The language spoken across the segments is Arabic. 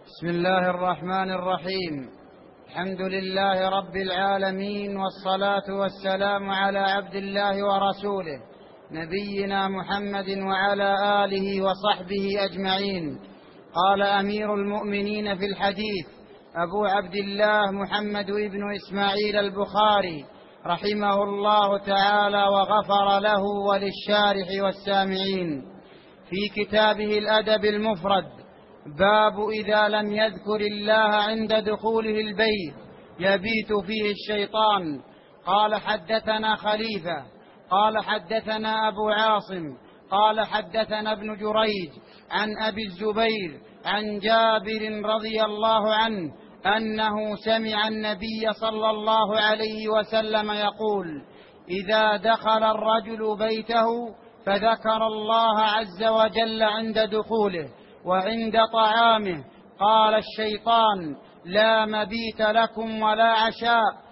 بسم الله الرحمن الرحيم. الحمد لله رب العالمين، والصلاة والسلام على عبد الله ورسوله نبينا محمد وعلى آله وصحبه أجمعين. قال أمير المؤمنين في الحديث أبو عبد الله محمد بن إسماعيل البخاري رحمه الله تعالى وغفر له وللشارح والسامعين في كتابه الأدب المفرد: باب إذا لم يذكر الله عند دخوله البيت يبيت فيه الشيطان. قال حدثنا خليفة قال حدثنا أبو عاصم قال حدثنا ابن جريج عن أبي الزبير عن جابر رضي الله عنه أنه سمع النبي صلى الله عليه وسلم يقول: إذا دخل الرجل بيته فذكر الله عز وجل عند دخوله وعند طعامه قال الشيطان: لا مبيت لكم ولا عشاء.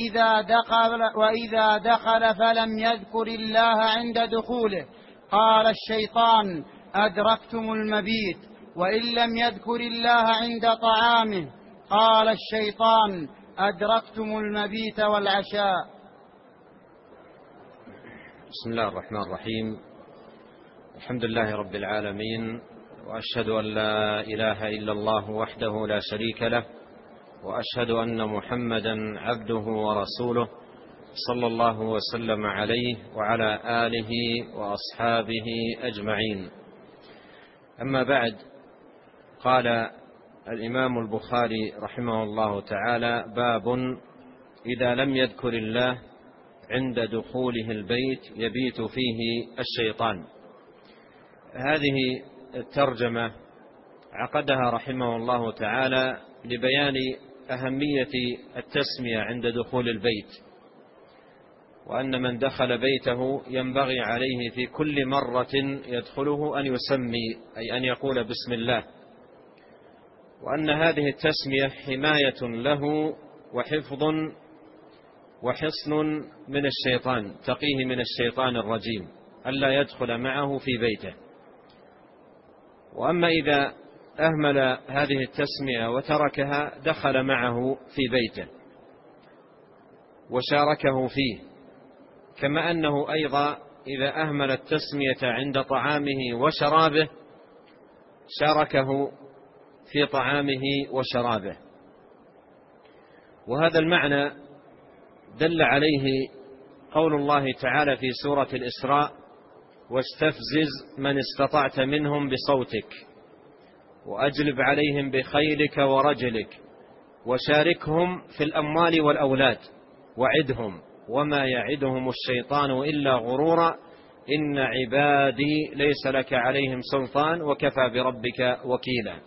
وإذا دخل فلم يذكر الله عند دخوله قال الشيطان: أدركتم المبيت. وإن لم يذكر الله عند طعامه قال الشيطان: أدركتم المبيت والعشاء. بسم الله الرحمن الرحيم. الحمد لله رب العالمين، وأشهد أن لا إله إلا الله وحده لا شريك له، وأشهد أن محمدا عبده ورسوله صلى الله وسلم عليه وعلى آله وأصحابه أجمعين. أما بعد، قال الإمام البخاري رحمه الله تعالى: باب إذا لم يذكر الله عند دخوله البيت يبيت فيه الشيطان. هذه الترجمة عقدها رحمه الله تعالى لبيان أهمية التسمية عند دخول البيت، وأن من دخل بيته ينبغي عليه في كل مرة يدخله أن يسمي، أي أن يقول بسم الله، وأن هذه التسمية حماية له وحفظ وحصن من الشيطان، تقيه من الشيطان الرجيم ألا يدخل معه في بيته. وأما إذا أهمل هذه التسمية وتركها دخل معه في بيته وشاركه فيه، كما أنه أيضا إذا أهمل التسمية عند طعامه وشرابه شاركه في طعامه وشرابه. وهذا المعنى دل عليه قول الله تعالى في سورة الإسراء: واستفزز من استطعت منهم بصوتك وأجلب عليهم بخيلك ورجلك وشاركهم في الأموال والأولاد وعدهم وما يعدهم الشيطان إلا غرورا إن عبادي ليس لك عليهم سلطان وكفى بربك وكيلا.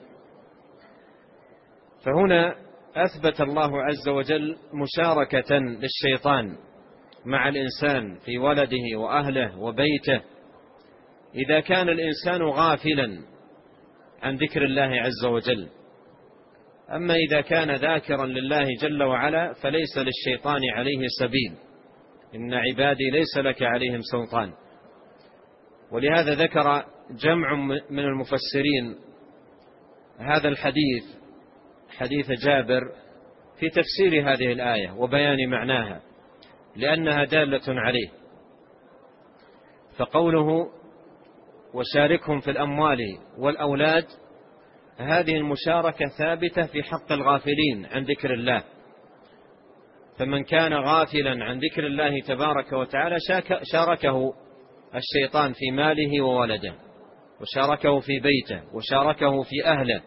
فهنا أثبت الله عز وجل مشاركة للشيطان مع الإنسان في ولده وأهله وبيته إذا كان الإنسان غافلا عن ذكر الله عز وجل. أما إذا كان ذاكرا لله جل وعلا فليس للشيطان عليه سبيل، إن عبادي ليس لك عليهم سلطان. ولهذا ذكر جمع من المفسرين هذا الحديث، حديث جابر، في تفسير هذه الآية وبيان معناها، لأنها دالة عليه. فقوله وشاركهم في الأموال والأولاد، هذه المشاركة ثابتة في حق الغافلين عن ذكر الله. فمن كان غافلا عن ذكر الله تبارك وتعالى شاركه الشيطان في ماله وولده، وشاركه في بيته، وشاركه في أهله.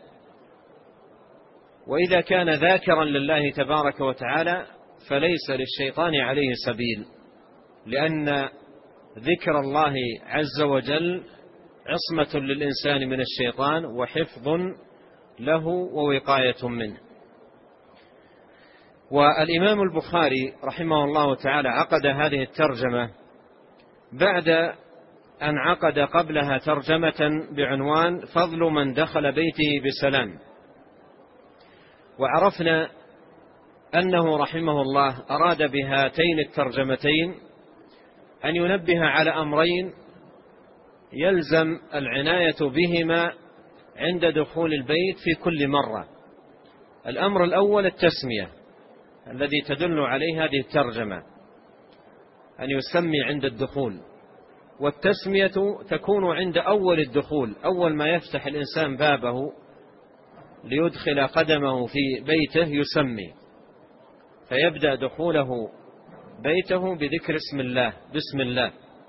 وإذا كان ذاكرا لله تبارك وتعالى فليس للشيطان عليه سبيل، لأن ذكر الله عز وجل عصمة للإنسان من الشيطان وحفظ له ووقاية منه. والإمام البخاري رحمه الله تعالى عقد هذه الترجمة بعد أن عقد قبلها ترجمة بعنوان: فضل من دخل بيته بسلام. وعرفنا أنه رحمه الله أراد بهاتين الترجمتين أن ينبه على أمرين يلزم العناية بهما عند دخول البيت في كل مرة. الأمر الأول التسمية الذي تدل عليه هذه الترجمة، أن يسمي عند الدخول. والتسمية تكون عند أول الدخول، أول ما يفتح الإنسان بابه ليدخل قدمه في بيته يسمي، فيبدأ دخوله بيته بذكر اسم الله، بسم الله.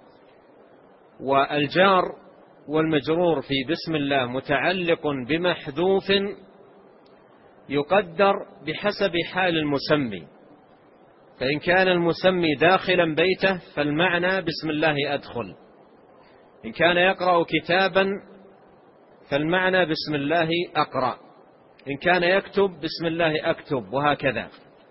والجار والمجرور في بسم الله متعلق بمحذوف يقدر بحسب حال المسمي، فإن كان المسمي داخلا بيته فالمعنى بسم الله أدخل، إن كان يقرأ كتابا فالمعنى بسم الله أقرأ، إن كان يكتب بسم الله أكتب، وهكذا.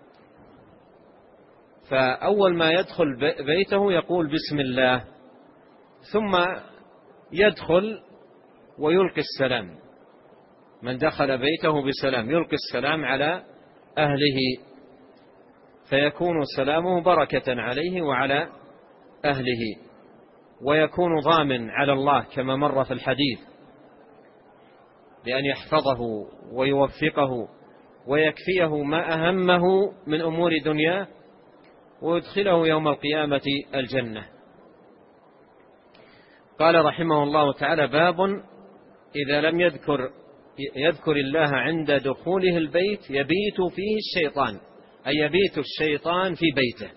فأول ما يدخل بيته يقول بسم الله، ثم يدخل ويلقي السلام. من دخل بيته بسلام يلقي السلام على أهله، فيكون سلامه بركة عليه وعلى أهله، ويكون ضامن على الله كما مر في الحديث بأن يحفظه ويوفقه ويكفيه ما أهمه من أمور دنياه ويدخله يوم القيامة الجنة. قال رحمه الله تعالى: باب إذا لم يذكر الله عند دخوله البيت يبيت فيه الشيطان، أي يبيت الشيطان في بيته،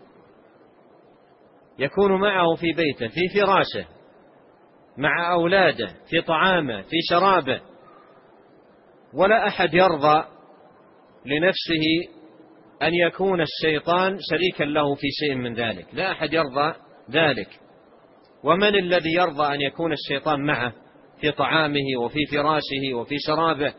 يكون معه في بيته، في فراشه، مع أولاده، في طعامه، في شرابه. ولا أحد يرضى لنفسه أن يكون الشيطان شريكا له في شيء من ذلك، لا أحد يرضى ذلك. ومن الذي يرضى أن يكون الشيطان معه في طعامه وفي فراشه وفي شرابه؟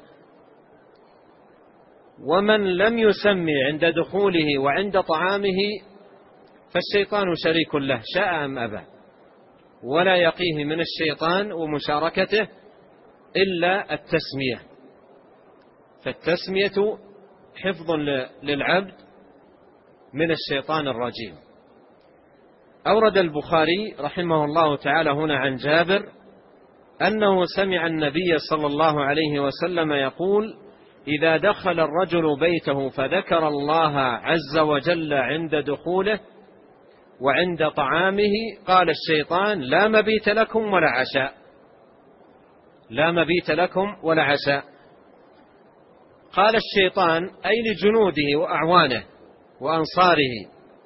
ومن لم يسمي عند دخوله وعند طعامه فالشيطان شريك له شاء أم أبى، ولا يقيه من الشيطان ومشاركته إلا التسمية. فالتسمية حفظ للعبد من الشيطان الرجيم. أورد البخاري رحمه الله تعالى هنا عن جابر أنه سمع النبي صلى الله عليه وسلم يقول: إذا دخل الرجل بيته فذكر الله عز وجل عند دخوله وعند طعامه قال الشيطان: لا مبيت لكم ولا عشاء، لا مبيت لكم ولا عشاء. قال الشيطان أي لجنوده وأعوانه وأنصاره،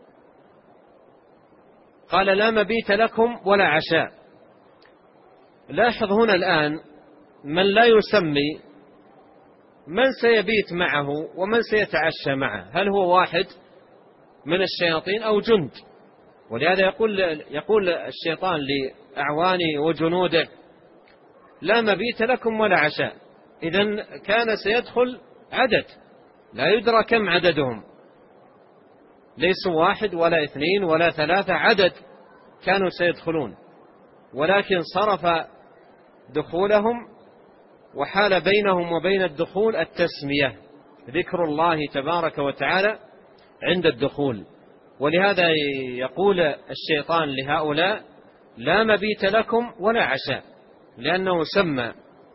قال: لا مبيت لكم ولا عشاء. لاحظ هنا الآن من لا يسمي من سيبيت معه ومن سيتعشى معه، هل هو واحد من الشياطين أو جند؟ ولهذا يقول الشيطان لأعوانه وجنوده: لا مبيت لكم ولا عشاء. إذن كان سيدخل عدد لا يدرى كم عددهم، ليسوا واحد ولا اثنين ولا ثلاثة، عدد كانوا سيدخلون، ولكن صرف دخولهم وحال بينهم وبين الدخول التسمية، ذكر الله تبارك وتعالى عند الدخول. ولهذا يقول الشيطان لهؤلاء: لا مبيت لكم ولا عشاء، لأنه سمى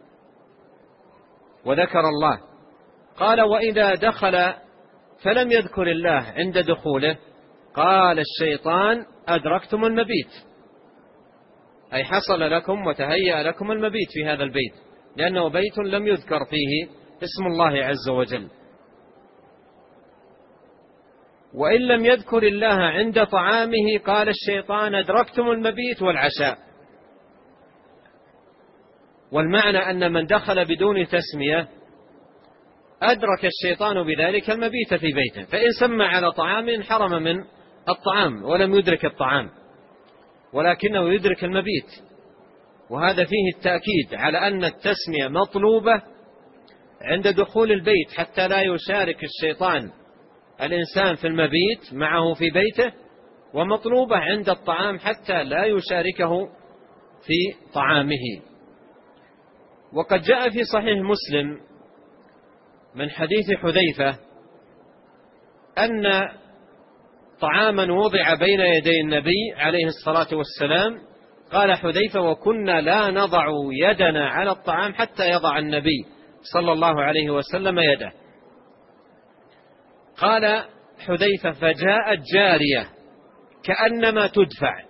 وذكر الله. قال: وإذا دخل فلم يذكر الله عند دخوله قال الشيطان: أدركتم المبيت، أي حصل لكم وتهيأ لكم المبيت في هذا البيت، لأنه بيت لم يذكر فيه اسم الله عز وجل. وإن لم يذكر الله عند طعامه قال الشيطان: أدركتم المبيت والعشاء. والمعنى أن من دخل بدون تسمية أدرك الشيطان بذلك المبيت في بيته، فإن سمى على طعام انحرم من الطعام ولم يدرك الطعام، ولكنه يدرك المبيت. وهذا فيه التأكيد على أن التسمية مطلوبة عند دخول البيت حتى لا يشارك الشيطان الإنسان في المبيت معه في بيته، ومطلوبة عند الطعام حتى لا يشاركه في طعامه. وقد جاء في صحيح مسلم من حديث حذيفة أن طعاما وضع بين يدي النبي عليه الصلاة والسلام قال حذيفة: وكنا لا نضع يدنا على الطعام حتى يضع النبي صلى الله عليه وسلم يده. قال حذيفة: فجاءت جارية كأنما تدفع.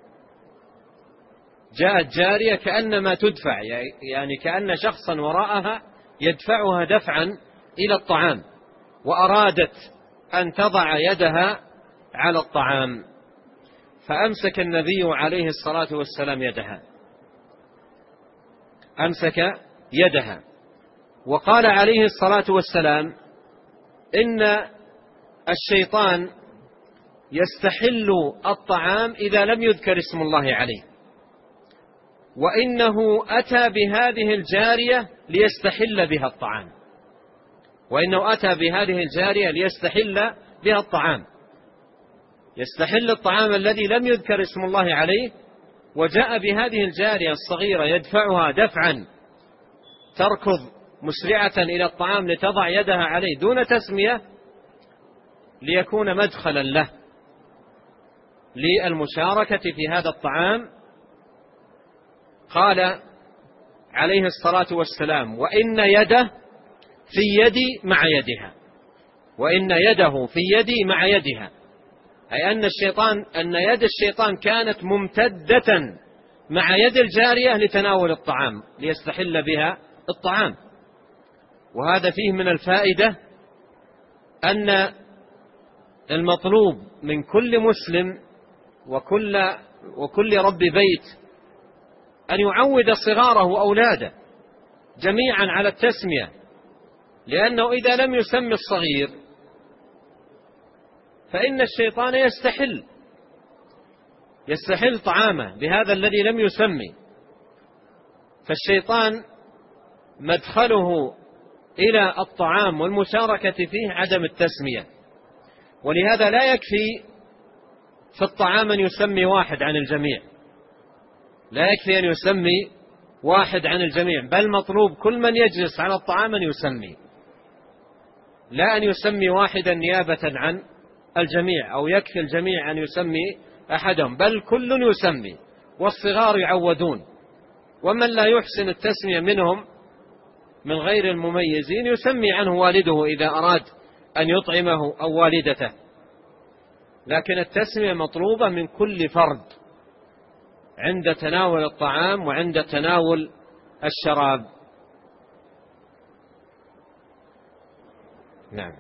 جاءت جارية كأنما تدفع، يعني كأن شخصا وراءها يدفعها دفعا إلى الطعام، وأرادت أن تضع يدها على الطعام، فأمسك النبي عليه الصلاة والسلام يدها، أمسك يدها، وقال عليه الصلاة والسلام: إن الشيطان يستحل الطعام إذا لم يذكر اسم الله عليه، وإنه أتى بهذه الجارية ليستحل بها الطعام، وإنه أتى بهذه الجارية ليستحل بها الطعام، يستحل الطعام الذي لم يذكر اسم الله عليه، وجاء بهذه الجارية الصغيرة يدفعها دفعا، تركض مسرعة إلى الطعام لتضع يدها عليه دون تسمية، ليكون مدخلا له للمشاركة في هذا الطعام. قال عليه الصلاة والسلام: وإن يده في يدي مع يدها، وإن يده في يدي مع يدها، أي أن يد الشيطان كانت ممتدة مع يد الجارية لتناول الطعام ليستحل بها الطعام. وهذا فيه من الفائدة أن المطلوب من كل مسلم وكل رب بيت أن يعود صغاره وأولاده جميعا على التسمية، لأنه إذا لم يسمي الصغير فإن الشيطان يستحل طعامه بهذا الذي لم يسمي. فالشيطان مدخله إلى الطعام والمشاركة فيه عدم التسمية، ولهذا لا يكفي في الطعام أن يسمي واحد عن الجميع، لا يكفي أن يسمي واحد عن الجميع، بل مطلوب كل من يجلس على الطعام أن يسمي، لا أن يسمي واحدا نيابة عن الجميع، أو يكفي الجميع أن يسمي أحدهم، بل كل يسمي، والصغار يعودون، ومن لا يحسن التسمية منهم من غير المميزين يسمي عنه والده إذا أراد أن يطعمه أو والدته، لكن التسمية مطلوبة من كل فرد عند تناول الطعام وعند تناول الشراب. نعم.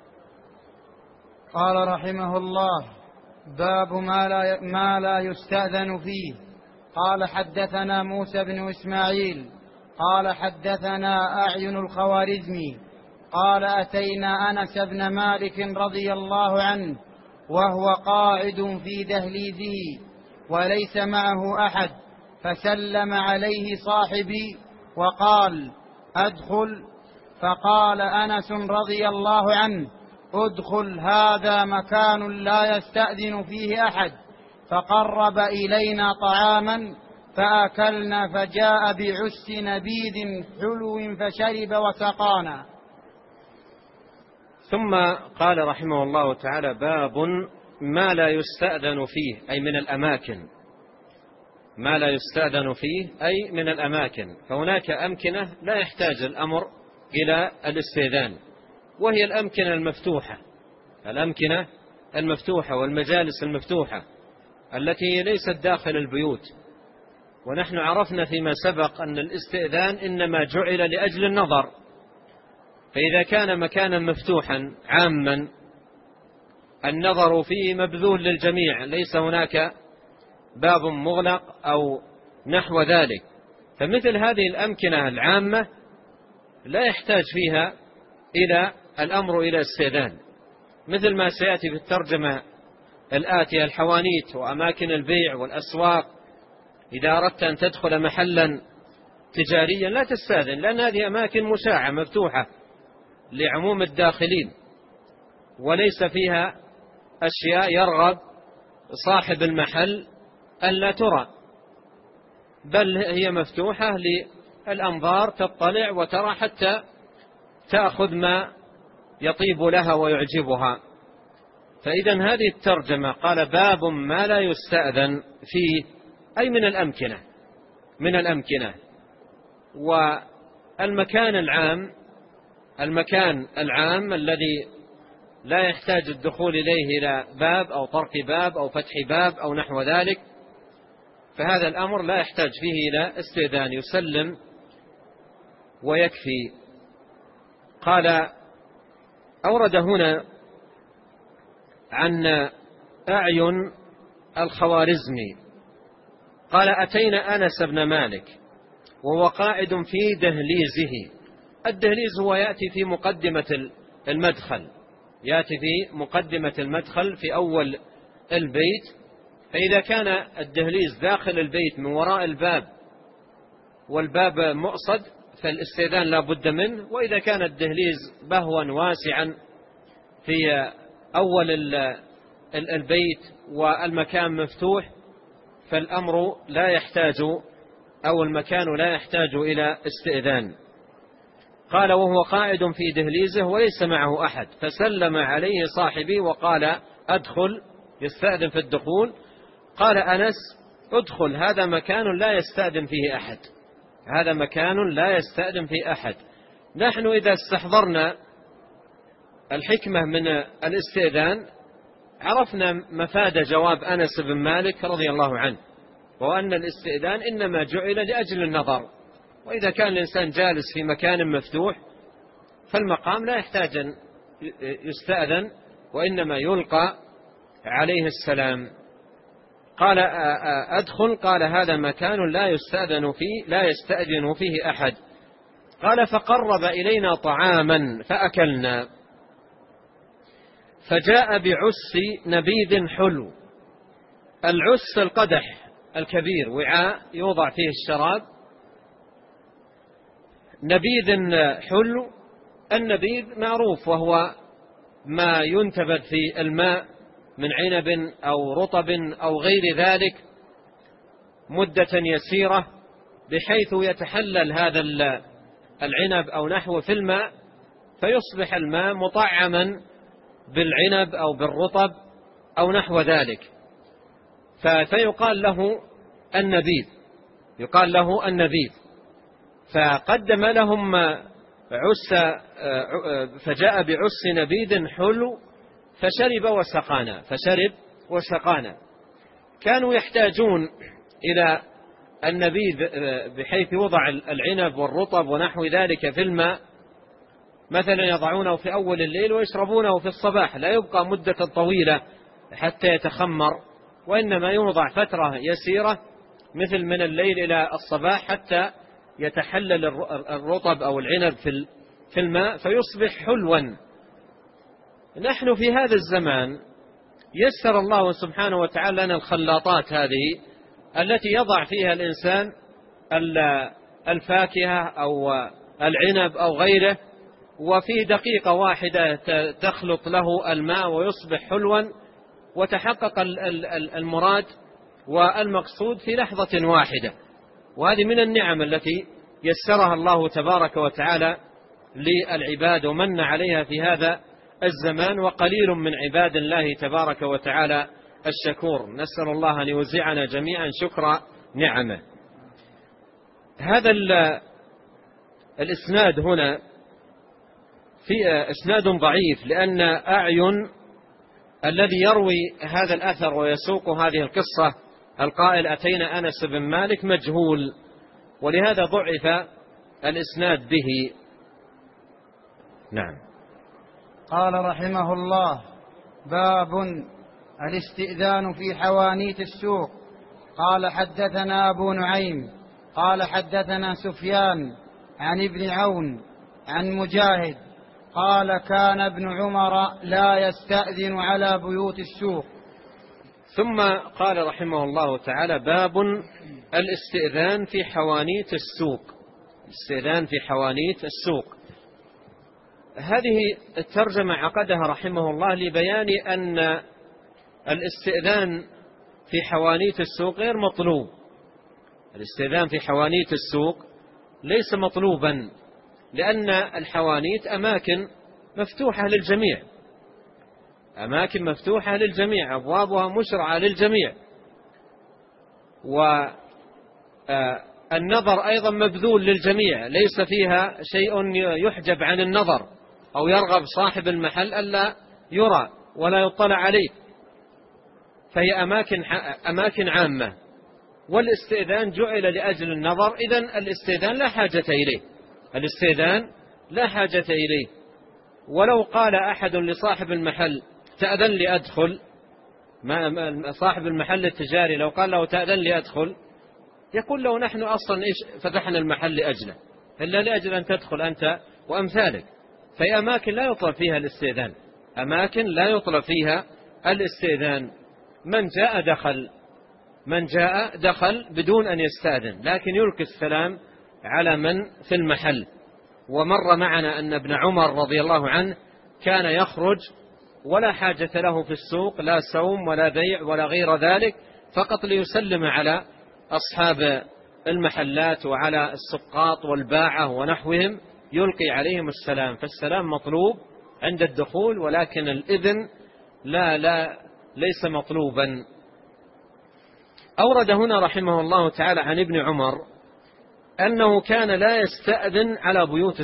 قال رحمه الله: باب ما لا يستأذن فيه. قال: حدثنا موسى بن إسماعيل قال: حدثنا أعين الخوارزمي قال: أتينا أنس بن مالك رضي الله عنه وهو قاعد في دهليزه وليس معه أحد، فسلم عليه صاحبي وقال: أدخل. فقال أنس رضي الله عنه: أدخل، هذا مكان لا يستأذن فيه أحد. فقرب إلينا طعاما فأكلنا، فجاء بعس نبيذ حلو فشرب وسقانا. ثم قال رحمه الله تعالى: باب ما لا يستأذن فيه، أي من الأماكن، ما لا يستأذن فيه أي من الأماكن. فهناك أمكنة لا يحتاج الأمر إلى الاستئذان، وهي الأمكنة المفتوحة، الأمكنة المفتوحة والمجالس المفتوحة التي ليست داخل البيوت. ونحن عرفنا فيما سبق أن الاستئذان إنما جعل لأجل النظر، فإذا كان مكانا مفتوحا عاما النظر فيه مبذول للجميع، ليس هناك باب مغلق أو نحو ذلك، فمثل هذه الأمكنة العامة لا يحتاج فيها إلى الأمر إلى استئذان، مثل ما سيأتي في الترجمة الآتية: الحوانيت وأماكن البيع والأسواق. إذا أردت أن تدخل محلا تجاريا لا تستأذن، لأن هذه أماكن مشاعة مفتوحة لعموم الداخلين، وليس فيها أشياء يرغب صاحب المحل أن لا ترى، بل هي مفتوحة للأنظار تطلع وترى حتى تأخذ ما يطيب لها ويعجبها. فإذا هذه الترجمة قال: باب ما لا يستأذن فيه، أي من الأمكنة. والمكان العام الذي لا يحتاج الدخول إليه إلى باب أو طرق باب أو فتح باب أو نحو ذلك، فهذا الأمر لا يحتاج فيه إلى استئذان، يسلم ويكفي. قال أورد هنا عن أعين الخوارزمي قال: أتينا أنس بن مالك وهو قاعد في دهليزه. الدهليز هو يأتي في مقدمة المدخل في أول البيت، فإذا كان الدهليز داخل البيت من وراء الباب والباب مؤصد فالاستئذان لا بد منه، وإذا كان الدهليز بهوا واسعا في أول البيت والمكان مفتوح فالأمر لا يحتاج أو المكان لا يحتاج إلى استئذان. قال: وهو قاعد في دهليزه وليس معه أحد، فسلم عليه صاحبي وقال: أدخل، يستأذن في الدخول. قال أنس: أدخل، هذا مكان لا يستأذن فيه أحد. نحن إذا استحضرنا الحكمة من الاستئذان عرفنا مفاد جواب أنس بن مالك رضي الله عنه، وأن الاستئذان إنما جعل لأجل النظر، وإذا كان الإنسان جالس في مكان مفتوح فالمقام لا يحتاج أن يستأذن، وإنما يلقى عليه السلام. قال: أدخل، قال: هذا مكان لا يستأذن فيه أحد. قال: فقرب إلينا طعاما فأكلنا، فجاء بعس نبيذ حلو. العس القدح الكبير، وعاء يوضع فيه الشراب. نبيذ حلو، النبيذ معروف وهو ما ينتبذ في الماء من عنب أو رطب أو غير ذلك مدة يسيرة، بحيث يتحلل هذا العنب أو نحوه في الماء، فيصبح الماء مطعما بالعنب أو بالرطب أو نحو ذلك، فيقال له النبيذ. فقدم لهم فجاء بعس نبيذ حلو فشرب وسقانا. كانوا يحتاجون إلى النبيذ بحيث يوضع العنب والرطب ونحو ذلك في الماء، مثلا يضعونه في أول الليل ويشربونه في الصباح، لا يبقى مدة طويلة حتى يتخمر، وإنما يوضع فترة يسيرة مثل من الليل إلى الصباح حتى يتحلل الرطب أو العنب في الماء فيصبح حلوا. نحن في هذا الزمان يسر الله سبحانه وتعالى لنا الخلاطات هذه التي يضع فيها الإنسان الفاكهة أو العنب أو غيره، وفي دقيقة واحدة تخلط له الماء ويصبح حلوا، وتحقق المراد والمقصود في لحظة واحدة. وهذه من النعم التي يسرها الله تبارك وتعالى للعباد ومن عليها في هذا الزمان، وقليل من عباد الله تبارك وتعالى الشكور. نسأل الله أن يوزعنا جميعا شكر نعمه. هذا الإسناد هنا في إسناد ضعيف، لأن أعين الذي يروي هذا الأثر ويسوق هذه القصة القائل أتينا أنس بن مالك مجهول، ولهذا ضعف الإسناد به. نعم. قال رحمه الله: باب الاستئذان في حوانيت السوق. قال: حدثنا أبو نعيم قال: حدثنا سفيان عن ابن عون عن مجاهد قال: كان ابن عمر لا يستأذن على بيوت السوق. ثم قال رحمه الله تعالى: باب الاستئذان في حوانيت السوق. الاستئذان في حوانيت السوق، هذه الترجمة عقدها رحمه الله لبيان أن الاستئذان في حوانيت السوق غير مطلوب. الاستئذان في حوانيت السوق ليس مطلوبا، لأن الحوانيت أماكن مفتوحة للجميع، أبوابها مشرعة للجميع، والنظر أيضا مبذول للجميع، ليس فيها شيء يحجب عن النظر أو يرغب صاحب المحل ألا يرى ولا يطلع عليه، فهي أماكن عامة، والاستئذان جعل لأجل النظر، إذن الاستئذان لا حاجة إليه. ولو قال أحد لصاحب المحل تأذن لي أدخل، صاحب المحل التجاري لو قال له تأذن لي أدخل، يقول له نحن أصلا فتحنا المحل لأجله، إلا لأجل أن تدخل أنت وأمثالك. في أماكن لا يطلب فيها الاستئذان، من جاء دخل بدون أن يستأذن، لكن يلقي السلام على من في المحل. ومر معنا أن ابن عمر رضي الله عنه كان يخرج ولا حاجة له في السوق، لا سوم ولا بيع ولا غير ذلك، فقط ليسلم على أصحاب المحلات وعلى السقاط والباعة ونحوهم، يلقي عليهم السلام. فالسلام مطلوب عند الدخول، ولكن الإذن ليس مطلوبا. أورد هنا رحمه الله تعالى عن ابن عمر أنه كان لا يستأذن على بيوت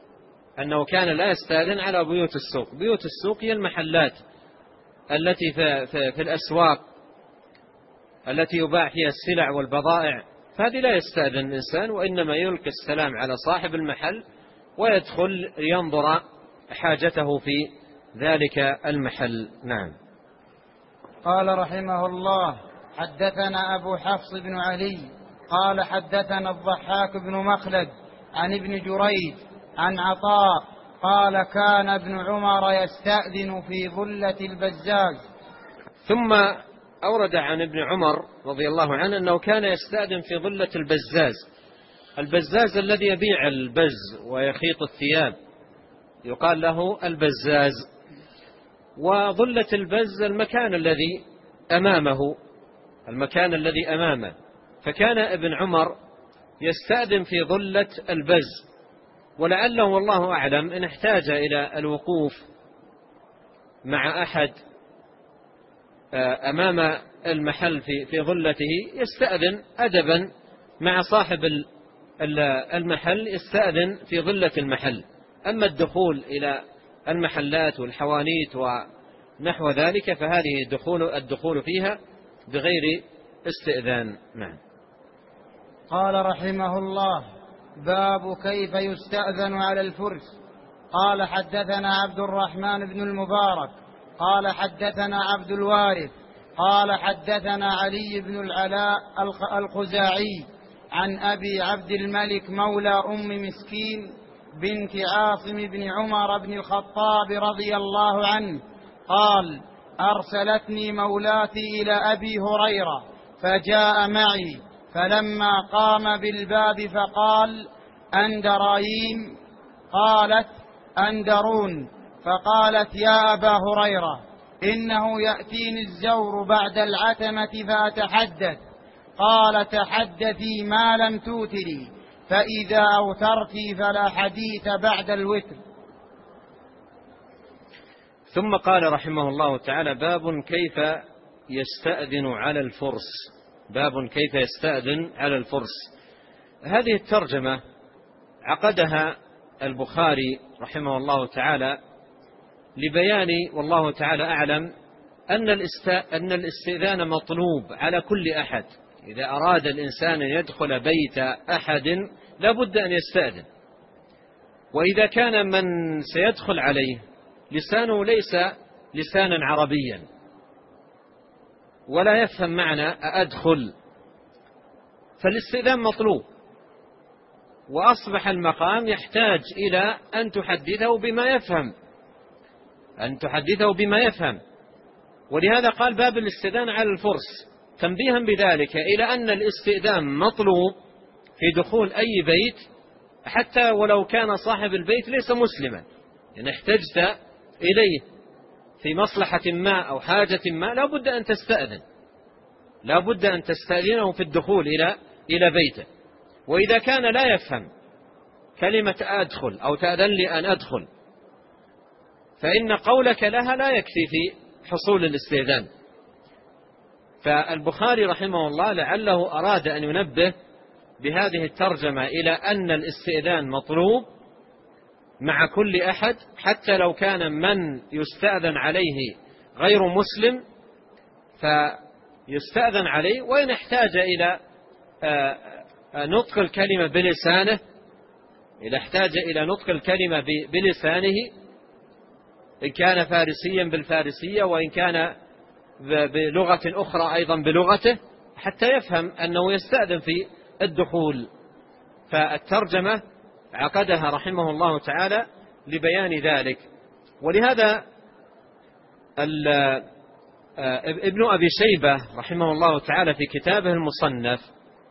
السوق. بيوت السوق هي المحلات التي في الأسواق التي يباع فيها السلع والبضائع، فهذه لا يستأذن الإنسان، وإنما يلقي السلام على صاحب المحل ويدخل لينظر حاجته في ذلك المحل. نعم. قال رحمه الله: حدثنا أبو حفص بن علي قال حدثنا الضحاك بن مخلد عن ابن جريج عن عطاء قال كان ابن عمر يستأذن في ظلة البزاز. ثم أورد عن ابن عمر رضي الله عنه أنه كان يستأذن في ظلة البزاز الذي يبيع البز ويخيط الثياب، يقال له البزاز. وظلة البز المكان الذي أمامه، فكان ابن عمر يستأذن في ظلة البز، ولعله والله أعلم إن احتاج إلى الوقوف مع أحد أمام المحل في ظلته يستأذن أدبا مع صاحب المحل، يستأذن في ظلة المحل. أما الدخول إلى المحلات والحوانيت ونحو ذلك فهذه الدخول فيها بغير استئذان. نعم. قال رحمه الله: باب كيف يستأذن على الفرس. قال حدثنا عبد الرحمن بن المبارك قال حدثنا عبد الوارث قال حدثنا علي بن العلاء الخزاعي عن أبي عبد الملك مولى أم مسكين بنت عاصم بن عمر بن الخطاب رضي الله عنه قال: أرسلتني مولاتي إلى أبي هريرة فجاء معي، فلما قام بالباب فقال: أندرايم؟ قالت: أندرون. فقالت: يا أبا هريرة، إنه يأتيني الزور بعد العتمة فأتحدث. قال: تحدثي ما لم توتري، فإذا أوترتي فلا حديث بعد الوتر. ثم قال رحمه الله تعالى: باب كيف يستأذن على الفرس. هذه الترجمة عقدها البخاري رحمه الله تعالى لبيان والله تعالى أعلم أن الاستئذان مطلوب على كل أحد. إذا أراد الإنسان أن يدخل بيت أحد لا بد أن يستأذن، وإذا كان من سيدخل عليه لسانه ليس لسانا عربيا ولا يفهم معنى أدخل، فالاستئذان مطلوب، وأصبح المقام يحتاج إلى أن تحدثه بما يفهم. ولهذا قال: باب الاستئذان على الفرس، تنبيها بذلك إلى أن الاستئذان مطلوب في دخول أي بيت، حتى ولو كان صاحب البيت ليس مسلما، إن احتجت إليه في مصلحة ما أو حاجة ما لا بد أن تستأذنه في الدخول إلى بيته. وإذا كان لا يفهم كلمة أدخل أو تأذن لي أن أدخل، فإن قولك لها لا يكفي في حصول الاستئذان. فالبخاري رحمه الله لعله أراد أن ينبه بهذه الترجمة إلى أن الاستئذان مطلوب مع كل أحد، حتى لو كان من يستأذن عليه غير مسلم فيستأذن عليه، وإن احتاج إلى نطق الكلمة بلسانه، إذا احتاج إلى نطق الكلمة بلسانه إن كان فارسيا بالفارسية، وإن كان بلغة أخرى أيضا بلغته، حتى يفهم أنه يستأذن في الدخول. فالترجمة عقدها رحمه الله تعالى لبيان ذلك. ولهذا ابن أبي شيبة رحمه الله تعالى في كتابه المصنف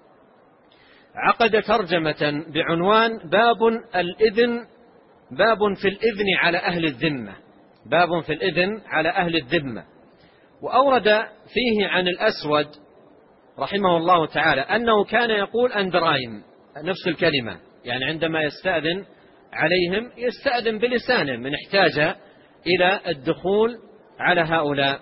عقد ترجمة بعنوان باب في الإذن على أهل الذمة، باب في الإذن على أهل الذمة. وأورد فيه عن الأسود رحمه الله تعالى أنه كان يقول أندرايم، نفس الكلمة، يعني عندما يستأذن عليهم يستأذن بلسانه من احتاج إلى الدخول على هؤلاء.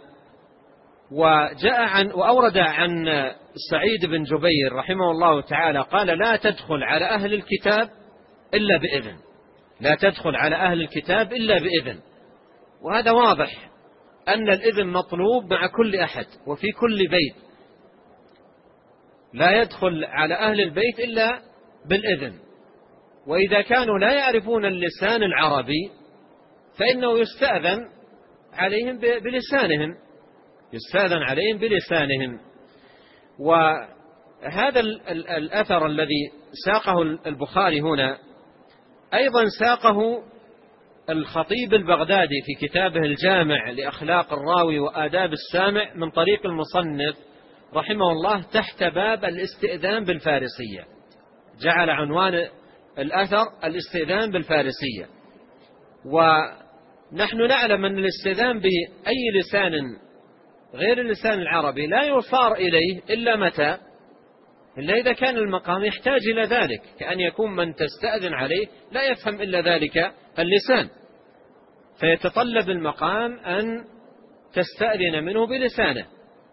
وأورد عن سعيد بن جبير رحمه الله تعالى قال لا تدخل على أهل الكتاب إلا بإذن، لا تدخل على أهل الكتاب إلا بإذن. وهذا واضح أن الإذن مطلوب مع كل أحد وفي كل بيت، لا يدخل على أهل البيت إلا بالإذن. وإذا كانوا لا يعرفون اللسان العربي فإنه يستأذن عليهم بلسانهم، يستأذن عليهم بلسانهم. وهذا الأثر الذي ساقه البخاري هنا أيضا ساقه الخطيب البغدادي في كتابه الجامع لأخلاق الراوي وآداب السامع من طريق المصنف رحمه الله تحت باب الاستئذان بالفارسية، جعل عنوان الأثر الاستئذان بالفارسية. ونحن نعلم أن الاستئذان بأي لسان غير اللسان العربي لا يصار إليه إلا متى؟ إلا إذا كان المقام يحتاج إلى ذلك، كأن يكون من تستأذن عليه لا يفهم إلا ذلك اللسان، فيتطلب المقام أن تستأذن منه بلسانه.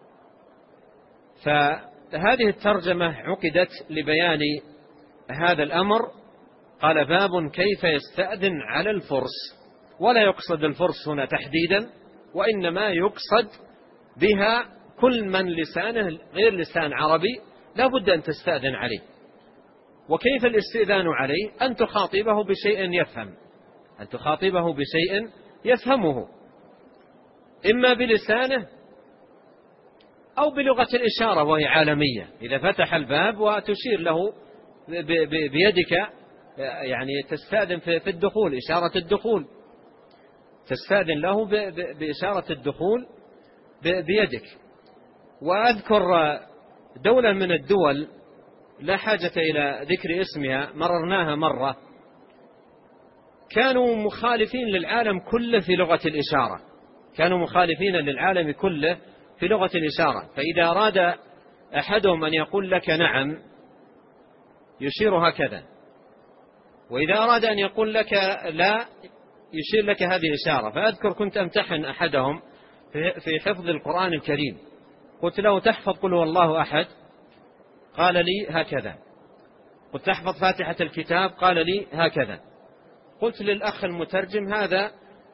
فهذه الترجمة عقدت لبيان هذا الأمر. قال باب كيف يستأذن على الفرس، ولا يقصد الفرس هنا تحديدا، وإنما يقصد بها كل من لسانه غير لسان عربي لا بد أن تستأذن عليه. وكيف الاستئذان عليه؟ أن تخاطبه بشيء يفهم، أن تخاطبه بشيء يفهمه، إما بلسانه أو بلغة الإشارة وهي عالمية. إذا فتح الباب وتشير له بيدك، يعني تستأذن في الدخول، إشارة الدخول، تستأذن له بإشارة الدخول بيدك. وأذكر دولة من الدول لا حاجة إلى ذكر اسمها مررناها مرة، كانوا مخالفين للعالم كله في لغة الإشارة، كانوا مخالفين للعالم كله في لغة الإشارة. فإذا أراد أحدهم أن يقول لك نعم يشير هكذا، وإذا أراد أن يقول لك لا يشير لك هذه الإشارة. فأذكر كنت أمتحن أحدهم في حفظ القرآن الكريم، قلت له تحفظ قل هو الله أحد؟ قال لي هكذا. قلت تحفظ فاتحة الكتاب؟ قال لي هكذا. قلت للأخ المترجم هذا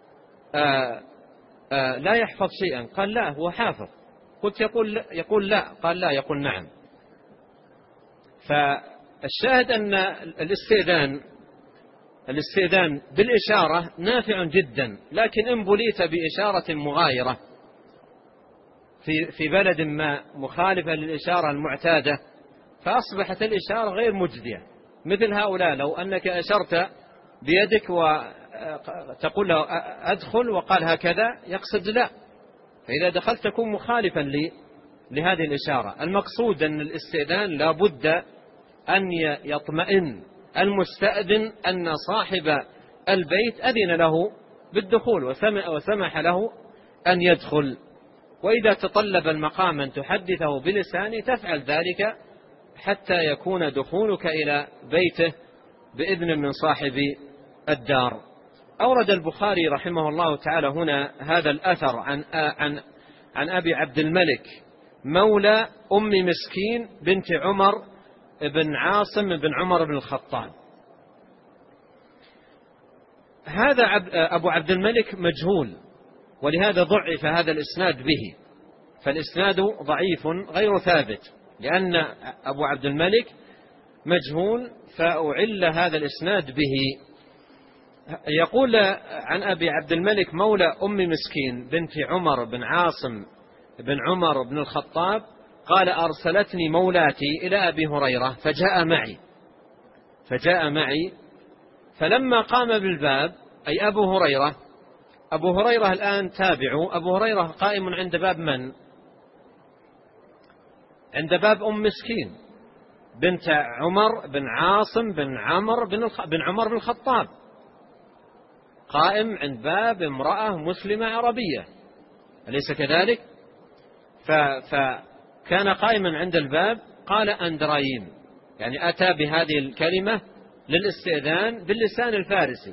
لا يحفظ شيئا، قال لا هو حافظ. قلت يقول لا، قال لا يقول نعم. فالشاهد أن الاستئذان بالإشارة نافع جدا، لكن إن بليت بإشارة مغايرة في بلد ما مخالفة للإشارة المعتادة فأصبحت الإشارة غير مجدية. مثل هؤلاء لو أنك أشرت بيدك وتقول له أدخل وقال هكذا يقصد لا، فإذا دخلت تكون مخالفا لهذه الإشارة. المقصود أن الاستئذان لا بد أن يطمئن المستأذن أن صاحب البيت أذن له بالدخول وسمح له أن يدخل. وإذا تطلب المقام أن تحدثه بلسانه تفعل ذلك حتى يكون دخولك إلى بيته بإذن من صاحب الدار. أورد البخاري رحمه الله تعالى هنا هذا الأثر عن أبي عبد الملك مولى أم مسكين بنت عمر بن عاصم بن عمر بن الخطاب. هذا أبو عبد الملك مجهول، ولهذا ضعف هذا الإسناد به، فالإسناد ضعيف غير ثابت لأن أبو عبد الملك مجهول، فأعل هذا الإسناد به. يقول عن أبي عبد الملك مولى أم مسكين بنت عمر بن عاصم بن عمر بن الخطاب قال: أرسلتني مولاتي إلى أبي هريرة فجاء معي فلما قام بالباب، أي أبو هريرة الآن تابعوا، أبو هريرة قائم عند باب من؟ عند باب أم مسكين بنت عمر بن عاصم بن عمر بن الخطاب، قائم عند باب امرأة مسلمة عربية، أليس كذلك؟ فكان قائما عند الباب، قال أندرايم، يعني أتى بهذه الكلمة للاستئذان باللسان الفارسي.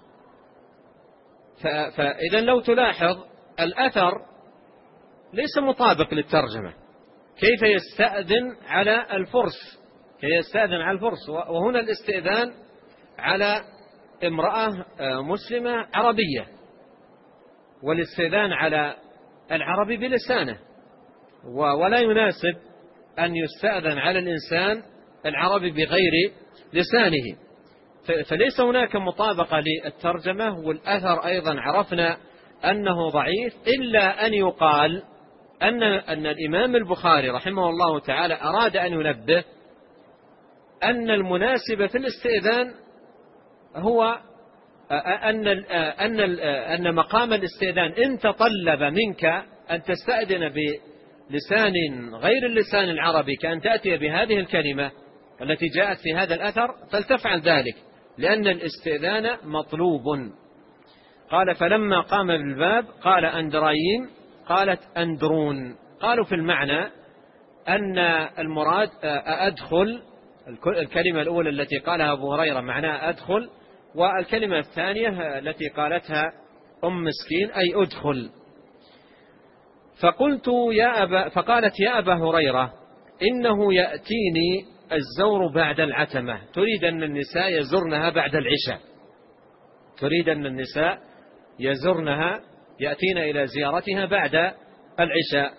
فإذا لو تلاحظ الأثر ليس مطابق للترجمة، كيف يستأذن على الفرس، وهنا الاستئذان على امرأة مسلمة عربية، والاستئذان على العربي بلسانه، ولا يناسب أن يستأذن على الإنسان العربي بغير لسانه، فليس هناك مطابقة للترجمة. والأثر أيضا عرفنا أنه ضعيف، إلا أن يقال أن الإمام البخاري رحمه الله تعالى أراد أن ينبه أن المناسب في الاستئذان هو أن مقام الاستئذان إن تطلب منك أن تستأذن بلسان غير اللسان العربي، كأن تأتي بهذه الكلمة التي جاءت في هذا الأثر، فلتفعل ذلك، لأن الاستئذان مطلوب. قال: فلما قام بالباب قال أندرايم، قالت أندرون. قالوا في المعنى أن المراد أدخل، الكلمة الأولى التي قالها أبو هريرة معناها أدخل، والكلمة الثانية التي قالتها أم مسكين أي أدخل. فقالت: يا أبا هريرة، إنه يأتيني الزور بعد العتمة، تريد أن النساء يزرنها بعد العشاء، يأتين إلى زيارتها بعد العشاء،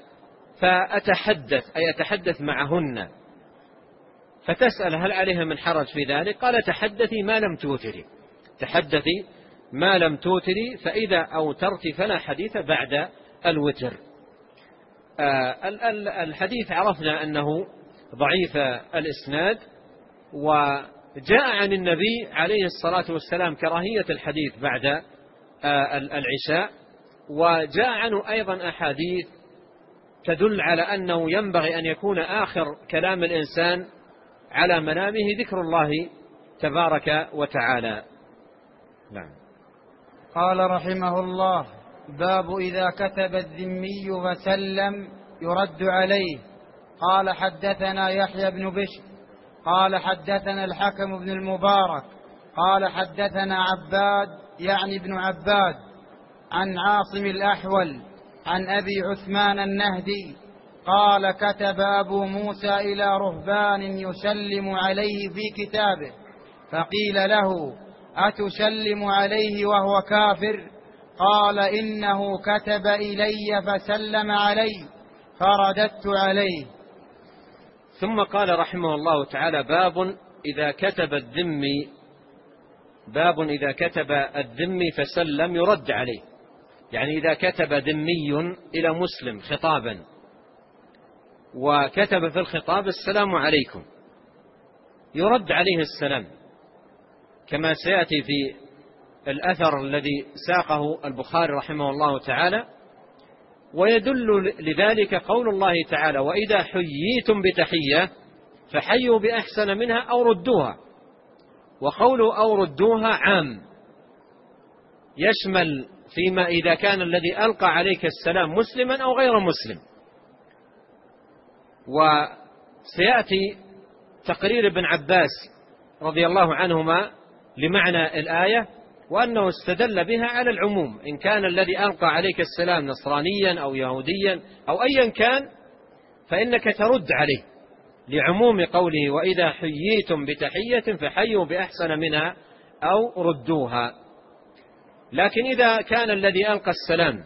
أتحدث معهن، فتسأل هل عليها من حرج في ذلك؟ قال: تحدثي ما لم توتري، فإذا أوترت فلا حديث بعد الوتر. الحديث عرفنا أنه ضعيف الإسناد، وجاء عن النبي عليه الصلاة والسلام كراهية الحديث بعد العشاء، وجاء عنه أيضا أحاديث تدل على أنه ينبغي أن يكون آخر كلام الإنسان على منامه ذكر الله تبارك وتعالى. نعم. قال رحمه الله: باب إذا كتب الذمي فسلم يرد عليه. قال: حدثنا يحيى بن بشر قال حدثنا الحكم بن المبارك قال حدثنا عباد يعني بن عباد عن عاصم الأحول عن أبي عثمان النهدي قال: كتب أبو موسى إلى رهبان يسلم عليه في كتابه، فقيل له: أتسلم عليه وهو كافر؟ قال: إنه كتب إلي فسلم علي فرددت عليه. ثم قال رحمه الله تعالى: باب إذا كتب الذمي فسلم يرد عليه، يعني إذا كتب ذمي إلى مسلم خطابا وكتب في الخطاب: السلام عليكم، يرد عليه السلام، كما سيأتي في الأثر الذي ساقه البخاري رحمه الله تعالى. ويدل لذلك قول الله تعالى: وإذا حييتم بتحية فحيوا بأحسن منها أو ردوها. وقوله أو ردوها عام، يشمل فيما إذا كان الذي ألقى عليك السلام مسلما أو غير مسلم. وسيأتي تقرير ابن عباس رضي الله عنهما لمعنى الآية، وأنه استدل بها على العموم، إن كان الذي ألقى عليك السلام نصرانيا أو يهوديا أو أيا كان، فإنك ترد عليه لعموم قوله وإذا حييتم بتحية فحيوا بأحسن منها أو ردوها. لكن إذا كان الذي ألقى السلام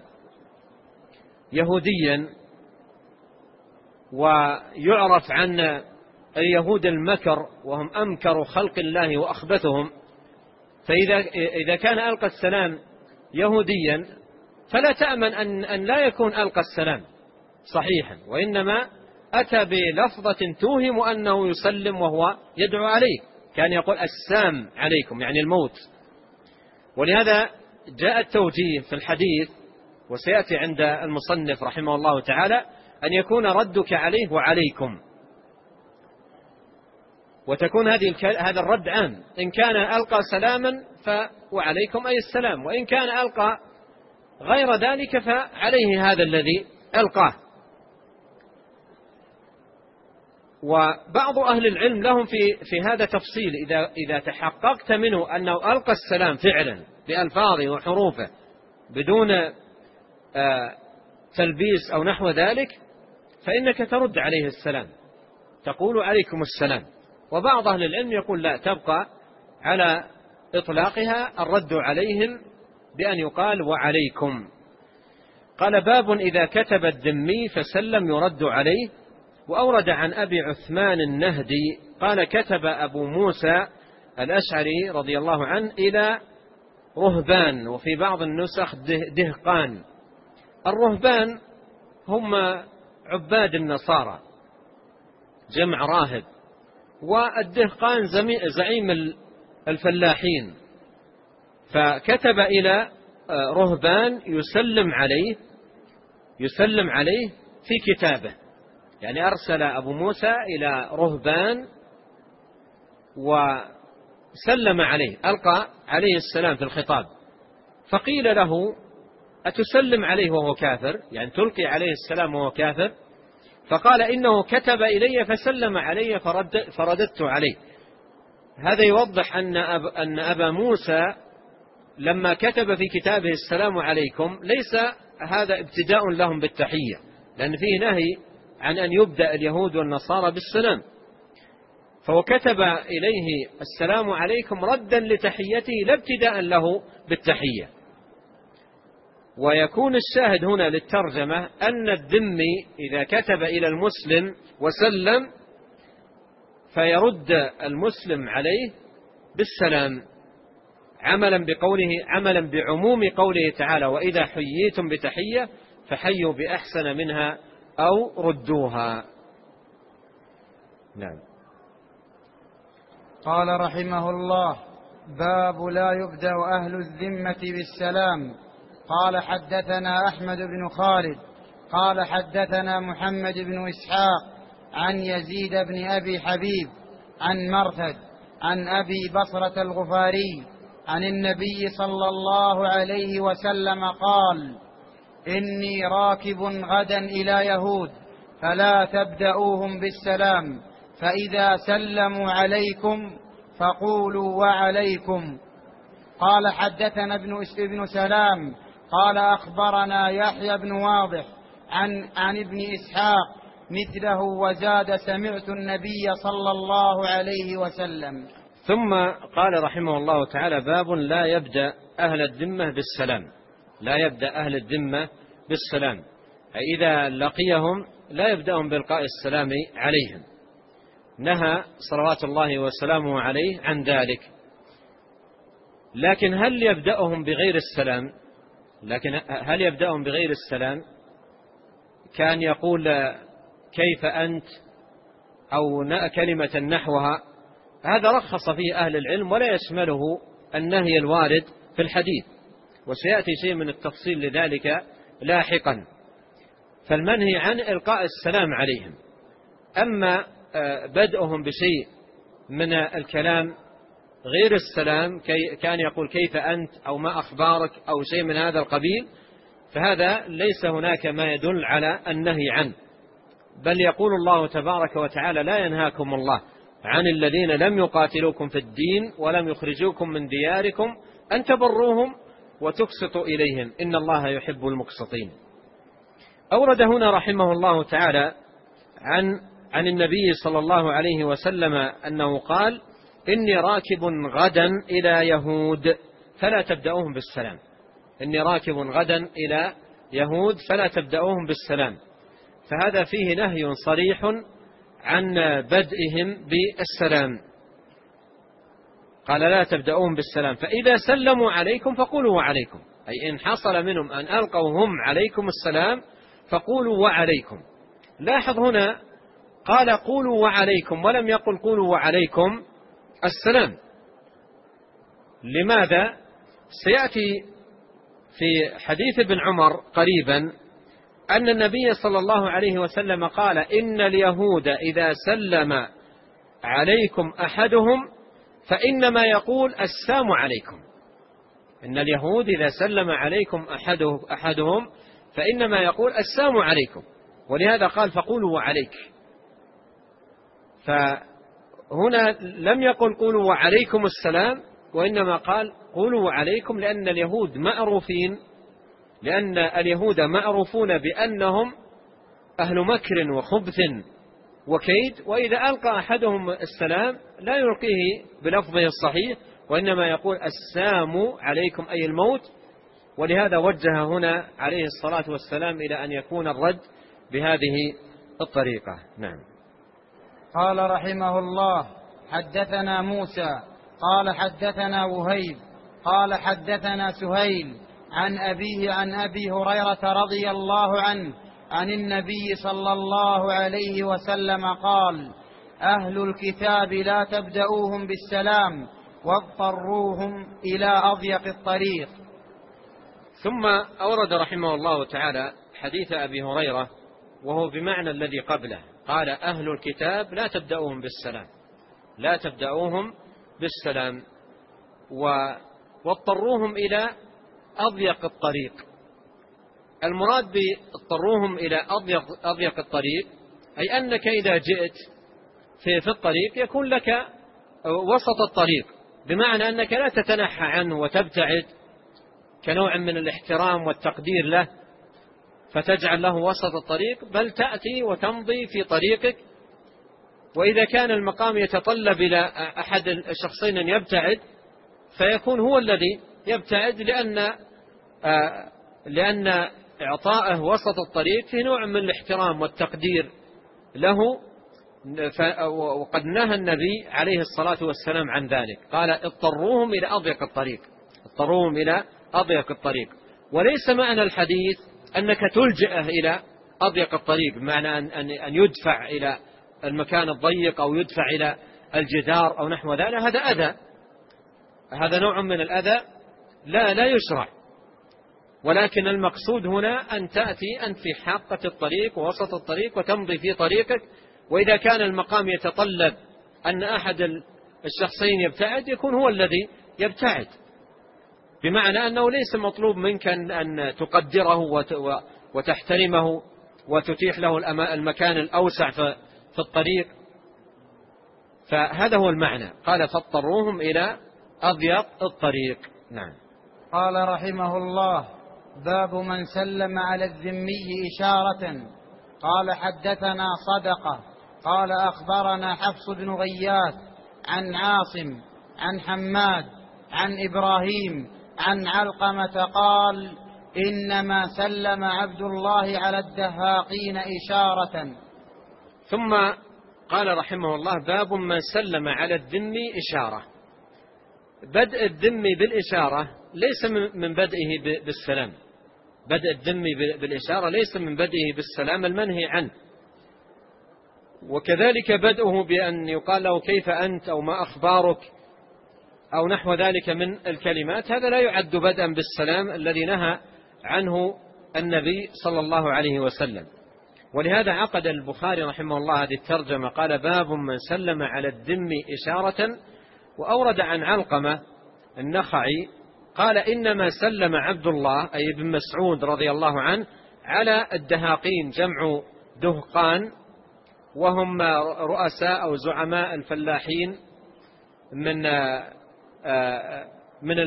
يهوديا ويعرف عن اليهود المكر وهم أمكر خلق الله وأخبثهم، فإذا كان ألقى السلام يهوديا فلا تأمن أن لا يكون ألقى السلام صحيحا، وإنما أتى بلفظة توهم أنه يسلم وهو يدعو عليه، كان يقول السام عليكم يعني الموت. ولهذا جاء التوجيه في الحديث وسيأتي عند المصنف رحمه الله تعالى أن يكون ردك عليه وعليكم، وتكون هذا الرد عام، إن كان ألقى سلاما وعليكم أي السلام، وإن كان ألقى غير ذلك فعليه هذا الذي ألقاه. وبعض أهل العلم لهم في هذا تفصيل، إذا تحققت منه أنه ألقى السلام فعلا بألفاظه وحروفه بدون تلبيس أو نحو ذلك فإنك ترد عليه السلام، تقول عليكم السلام. وبعض أهل العلم يقول لا، تبقى على إطلاقها الرد عليهم بأن يقال وعليكم. قال باب إذا كتب الذمي فسلم يرد عليه. وأورد عن أبي عثمان النهدي قال كتب أبو موسى الأشعري رضي الله عنه إلى رهبان، وفي بعض النسخ دهقان. الرهبان هم عباد النصارى جمع راهب، والدهقان زعيم الفلاحين. فكتب إلى رهبان يسلم عليه في كتابه، يعني أرسل أبو موسى إلى رهبان وسلم عليه، ألقى عليه السلام في الخطاب. فقيل له أتسلم عليه وهو كافر، يعني تلقي عليه السلام وهو كافر؟ فقال إنه كتب إلي فسلم علي فرددت عليه. هذا يوضح أن أبا موسى لما كتب في كتابه السلام عليكم ليس هذا ابتداء لهم بالتحية، لأن فيه نهي عن أن يبدأ اليهود والنصارى بالسلام، فهو كتب إليه السلام عليكم ردا لتحيته لا ابتداء له بالتحية. ويكون الشاهد هنا للترجمة أن الذمي إذا كتب إلى المسلم وسلم فيرد المسلم عليه بالسلام عملا بعموم قوله تعالى وإذا حييتم بتحية فحيوا بأحسن منها أو ردوها. نعم. قال رحمه الله باب لا يبدأ أهل الذمة بالسلام. قال حدثنا أحمد بن خالد قال حدثنا محمد بن إسحاق عن يزيد بن أبي حبيب عن مرثد عن أبي بصرة الغفاري عن النبي صلى الله عليه وسلم قال إني راكب غدا إلى يهود فلا تبدأوهم بالسلام، فإذا سلموا عليكم فقولوا وعليكم. قال حدثنا ابن سلام قال أخبرنا يحيى بن واضح عن ابن إسحاق مثله وزاد سمعت النبي صلى الله عليه وسلم. ثم قال رحمه الله تعالى باب لا يبدأ أهل الذمة بالسلام. لا يبدأ أهل الذمة بالسلام، أي إذا لقيهم لا يبدأهم بإلقاء السلام عليهم، نهى صلوات الله وسلامه عليه عن ذلك. لكن هل يبدأهم بغير السلام؟ كان يقول كيف أنت أو كلمة نحوها، هذا رخص فيه أهل العلم ولا يشمله النهي الوارد في الحديث، وسيأتي شيء من التفصيل لذلك لاحقا. فالمنهي عن إلقاء السلام عليهم. أما بدءهم بشيء من الكلام غير السلام كان يقول كيف أنت أو ما أخبارك أو شيء من هذا القبيل، فهذا ليس هناك ما يدل على النهي عنه، بل يقول الله تبارك وتعالى لا ينهاكم الله عن الذين لم يقاتلوكم في الدين ولم يخرجوكم من دياركم أن تبروهم وتقسطوا إليهم إن الله يحب المقسطين. أورد هنا رحمه الله تعالى عن النبي صلى الله عليه وسلم أنه قال: إني راكب غدا إلى يهود فلا تبدأوهم بالسلام. إني راكب غدا إلى يهود فلا تبدأوهم بالسلام. فهذا فيه نهي صريح عن بدئهم بالسلام. قال: لا تبدأوهم بالسلام، فإذا سلموا عليكم فقولوا وعليكم، أي إن حصل منهم أن ألقوا هم عليكم السلام فقولوا وعليكم. لاحظ هنا قال: قولوا وعليكم، ولم يقل قولوا وعليكم السلام. لماذا؟ سيأتي في حديث ابن عمر قريبا أن النبي صلى الله عليه وسلم قال: إن اليهود إذا سلم عليكم أحدهم فإنما يقول السلام عليكم. إن اليهود إذا سلم عليكم أحدهم فإنما يقول السلام عليكم، ولهذا قال: فقولوا وعليك. فهنا لم يقل قولوا وعليكم السلام، وإنما قال قولوا وعليكم، لأن اليهود معروفون بأنهم أهل مكر وخبث وكيد، وإذا ألقى أحدهم السلام لا يلقيه بلفظه الصحيح، وإنما يقول السلام عليكم أي الموت. ولهذا وجه هنا عليه الصلاة والسلام إلى أن يكون الرد بهذه الطريقة. نعم. قال رحمه الله: حدثنا موسى قال حدثنا وهيب قال حدثنا سهيل عن أبيه عن أبي هريرة رضي الله عنه عن النبي صلى الله عليه وسلم قال: أهل الكتاب لا تبدأوهم بالسلام واضطروهم إلى أضيق الطريق. ثم أورد رحمه الله تعالى حديث أبي هريرة وهو بمعنى الذي قبله. قال: أهل الكتاب لا تبدأوهم بالسلام، لا تبدأوهم بالسلام واضطروهم إلى أضيق الطريق. المراد باضطروهم إلى أضيق الطريق أي أنك إذا جئت في الطريق يكون لك وسط الطريق، بمعنى أنك لا تتنحى عنه وتبتعد كنوع من الاحترام والتقدير له فتجعل له وسط الطريق، بل تأتي وتمضي في طريقك. وإذا كان المقام يتطلب إلى أحد الشخصين أن يبتعد فيكون هو الذي يبتعد، لأن إعطاءه وسط الطريق في نوع من الاحترام والتقدير له. وقد نهى النبي عليه الصلاة والسلام عن ذلك، قال: اضطروهم إلى أضيق الطريق، اضطروهم إلى أضيق الطريق. وليس معنى الحديث أنك تلجئه إلى أضيق الطريق بمعنى أن يدفع إلى المكان الضيق أو يدفع إلى الجدار أو نحو ذلك. هذا أذى، هذا نوع من الأذى لا يشرع. ولكن المقصود هنا أن تأتي أنت في حافة الطريق ووسط الطريق وتمضي في طريقك. وإذا كان المقام يتطلب أن أحد الشخصين يبتعد يكون هو الذي يبتعد، بمعنى أنه ليس مطلوب منك أن تقدره وتحترمه وتتيح له المكان الأوسع في الطريق. فهذا هو المعنى. قال: فاضطروهم إلى أضيق الطريق. نعم. قال رحمه الله: باب من سلم على الذمي إشارة. قال: حدثنا صدقة قال أخبرنا حفص بن غياث عن عاصم عن حماد عن إبراهيم عن علقمة قال: إنما سلم عبد الله على الدهاقين إشارة. ثم قال رحمه الله: باب من سلم على الذمي إشارة. بدء الذمي بالإشارة ليس من بدئه بالسلام. بدء الذمي بالإشارة ليس من بدئه بالسلام المنهي عنه. وكذلك بدءه بأن يقال له كيف أنت أو ما أخبارك أو نحو ذلك من الكلمات، هذا لا يعد بدءا بالسلام الذي نهى عنه النبي صلى الله عليه وسلم. ولهذا عقد البخاري رحمه الله هذه الترجمة، قال: باب من سلم على الذمي إشارة. وأورد عن علقمة النخعي قال: إنما سلم عبد الله أي ابن مسعود رضي الله عنه على الدهاقين، جمع دهقان، وهم رؤساء أو زعماء الفلاحين من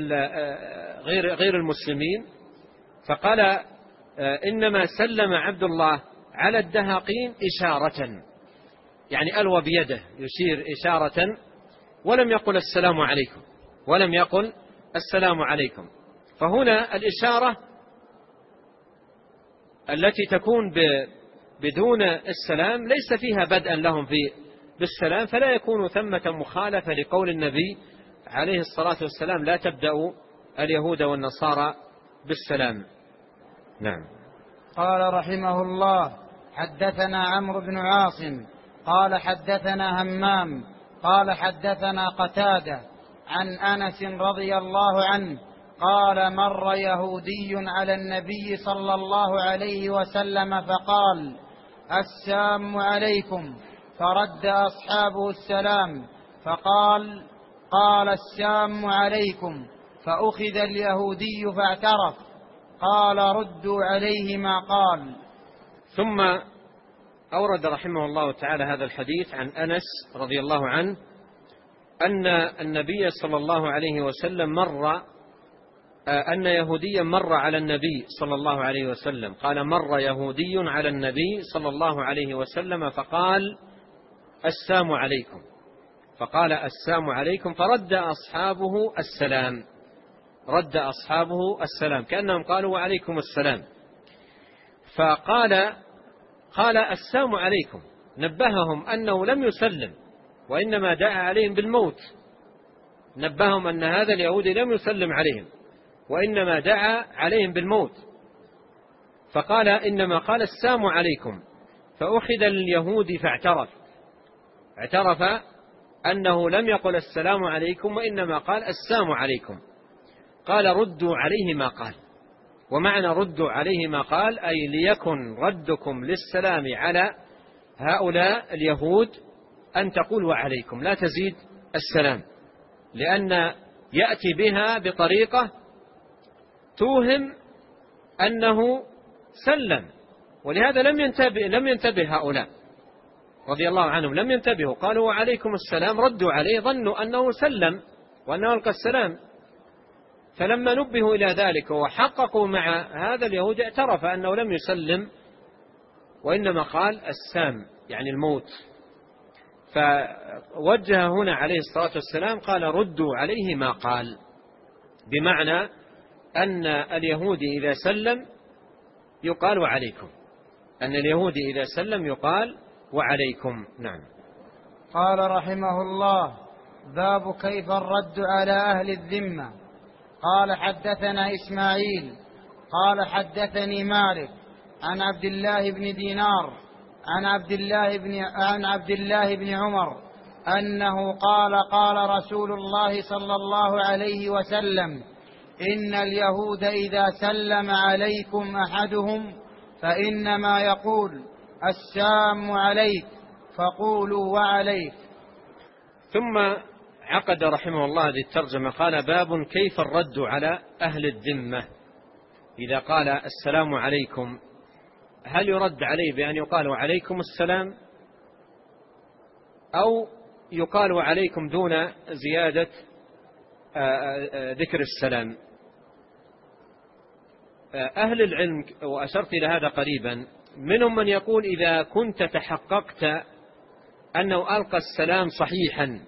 غير المسلمين. فقال: إنما سلم عبد الله على الدهاقين إشارة، يعني ألوى بيده يشير إشارة، ولم يقل السلام عليكم، ولم يقل السلام عليكم. فهنا الإشارة التي تكون بدون السلام ليس فيها بدءا لهم بالسلام، فلا يكون ثمة مخالفة لقول النبي عليه الصلاة والسلام: لا تبدأوا اليهود والنصارى بالسلام. نعم. قال رحمه الله: حدثنا عمرو بن عاصم قال حدثنا همام قال حدثنا قتادة عن أنس رضي الله عنه قال: مر يهودي على النبي صلى الله عليه وسلم فقال: السلام عليكم، فرد أصحابه السلام، فقال: قال السلام عليكم، فأخذ اليهودي فاعترف، قال: ردوا عليه ما قال. ثم أورد رحمه الله تعالى هذا الحديث عن أنس رضي الله عنه أن النبي صلى الله عليه وسلم أن يهوديا مر على النبي صلى الله عليه وسلم، قال: مر يهودي على النبي صلى الله عليه وسلم فقال: السلام عليكم، فقال: السلام عليكم، فرد أصحابه السلام، رد أصحابه السلام كأنهم قالوا: وعليكم السلام. قال السلام عليكم، نبههم أنه لم يسلم وإنما دعا عليهم بالموت، نبههم أن هذا اليهودي لم يسلم عليهم وإنما دعا عليهم بالموت، فقال: إنما قال السلام عليكم، فأخذ اليهودي اعترف أنه لم يقل السلام عليكم وإنما قال السلام عليكم. قال: ردوا عليه ما قال. ومعنى ردوا عليه ما قال أي ليكن ردكم للسلام على هؤلاء اليهود أن تقولوا عليكم، لا تزيد السلام، لأن يأتي بها بطريقة توهم أنه سلم، ولهذا لم ينتبه هؤلاء رضي الله عنهم، لم ينتبهوا، قالوا: وعليكم السلام، ردوا عليه، ظنوا أنه سلم وأنه ألقى السلام. فلما نبهوا إلى ذلك وحققوا مع هذا اليهود اعترف أنه لم يسلم وإنما قال السام يعني الموت. فوجه هنا عليه الصلاة والسلام قال: ردوا عليه ما قال، بمعنى أن اليهودي إذا سلم يقال وعليكم، أن اليهودي إذا سلم يقال وعليكم. نعم. قال رحمه الله: باب كيف الرد على أهل الذمة. قال حدثنا إسماعيل قال حدثني مالك عن عبد الله بن دينار عن عبد الله بن عمر أنه قال: قال رسول الله صلى الله عليه وسلم: إن اليهود إذا سلم عليكم أحدهم فإنما يقول: السلام عليك، فقولوا وعليك. ثم عقد رحمه الله هذه الترجمة، قال: باب كيف الرد على أهل الذمة. إذا قال السلام عليكم هل يرد عليه بأن يقال وعليكم السلام، أو يقال وعليكم دون زيادة ذكر السلام؟ أهل العلم، وأشرت إلى هذا قريبا، منهم من يقول: إذا كنت تحققت أنه ألقى السلام صحيحا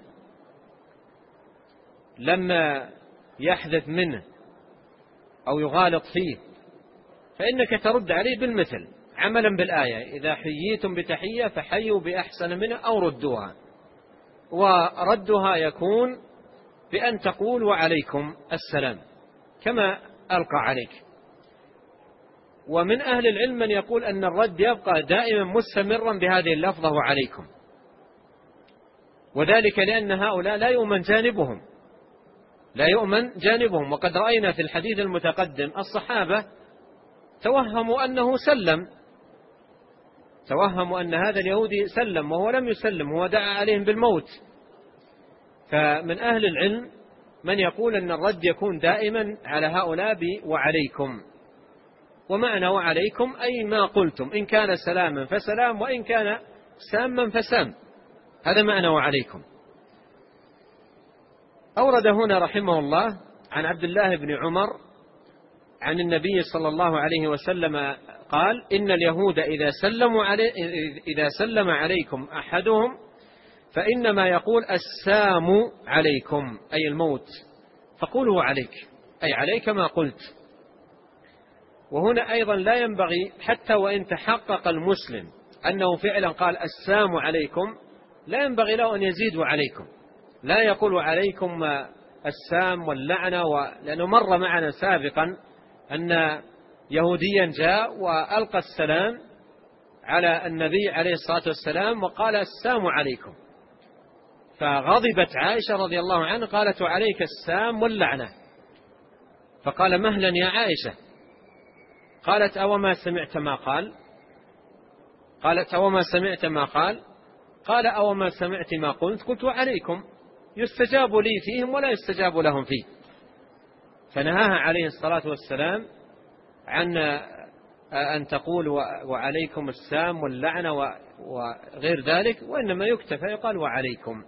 لما يحدث منه أو يغالط فيه فإنك ترد عليه بالمثل، عملا بالآية: إذا حييتم بتحية فحيوا بأحسن منها أو ردوها. وردها يكون بأن تقول وعليكم السلام كما ألقى عليك. ومن أهل العلم من يقول أن الرد يبقى دائما مستمرا بهذه اللفظة وعليكم، وذلك لأن هؤلاء لا يؤمن جانبهم. وقد رأينا في الحديث المتقدم الصحابة توهموا أنه سلم، توهموا أن هذا اليهودي سلم وهو لم يسلم، هو دعا عليهم بالموت. فمن أهل العلم من يقول أن الرد يكون دائما على هؤلاء وعليكم، ومعنى وعليكم أي ما قلتم، إن كان سلاما فسلام وإن كان ساما فسام، هذا معنى وعليكم. أورد هنا رحمه الله عن عبد الله بن عمر عن النبي صلى الله عليه وسلم قال: إن اليهود إذا سلم عليكم أحدهم فإنما يقول السام عليكم، أي الموت، فقولوا عليك، أي عليك ما قلت. وهنا أيضا لا ينبغي حتى وإن تحقق المسلم أنه فعلا قال السام عليكم، لا ينبغي له أن يزيدوا عليكم، لا يقول عليكم السام واللعنة، لأنه مر معنا سابقا أن يهوديا جاء وألقى السلام على النبي عليه الصلاة والسلام وقال السام عليكم، فغضبت عائشة رضي الله عنها قالت: عليك السام واللعنة. فقال: مهلا يا عائشة. قالت: أوما سمعت ما قال؟ قالت: أوما سمعت ما قال؟ قال: أوما سمعت ما قلت؟ قلت: وعليكم، يستجاب لي فيهم ولا يستجاب لهم فيه. فنهاها عليه الصلاة والسلام عن أن تقول وعليكم السام واللعنة وغير ذلك، وإنما يكتفى يقال وعليكم.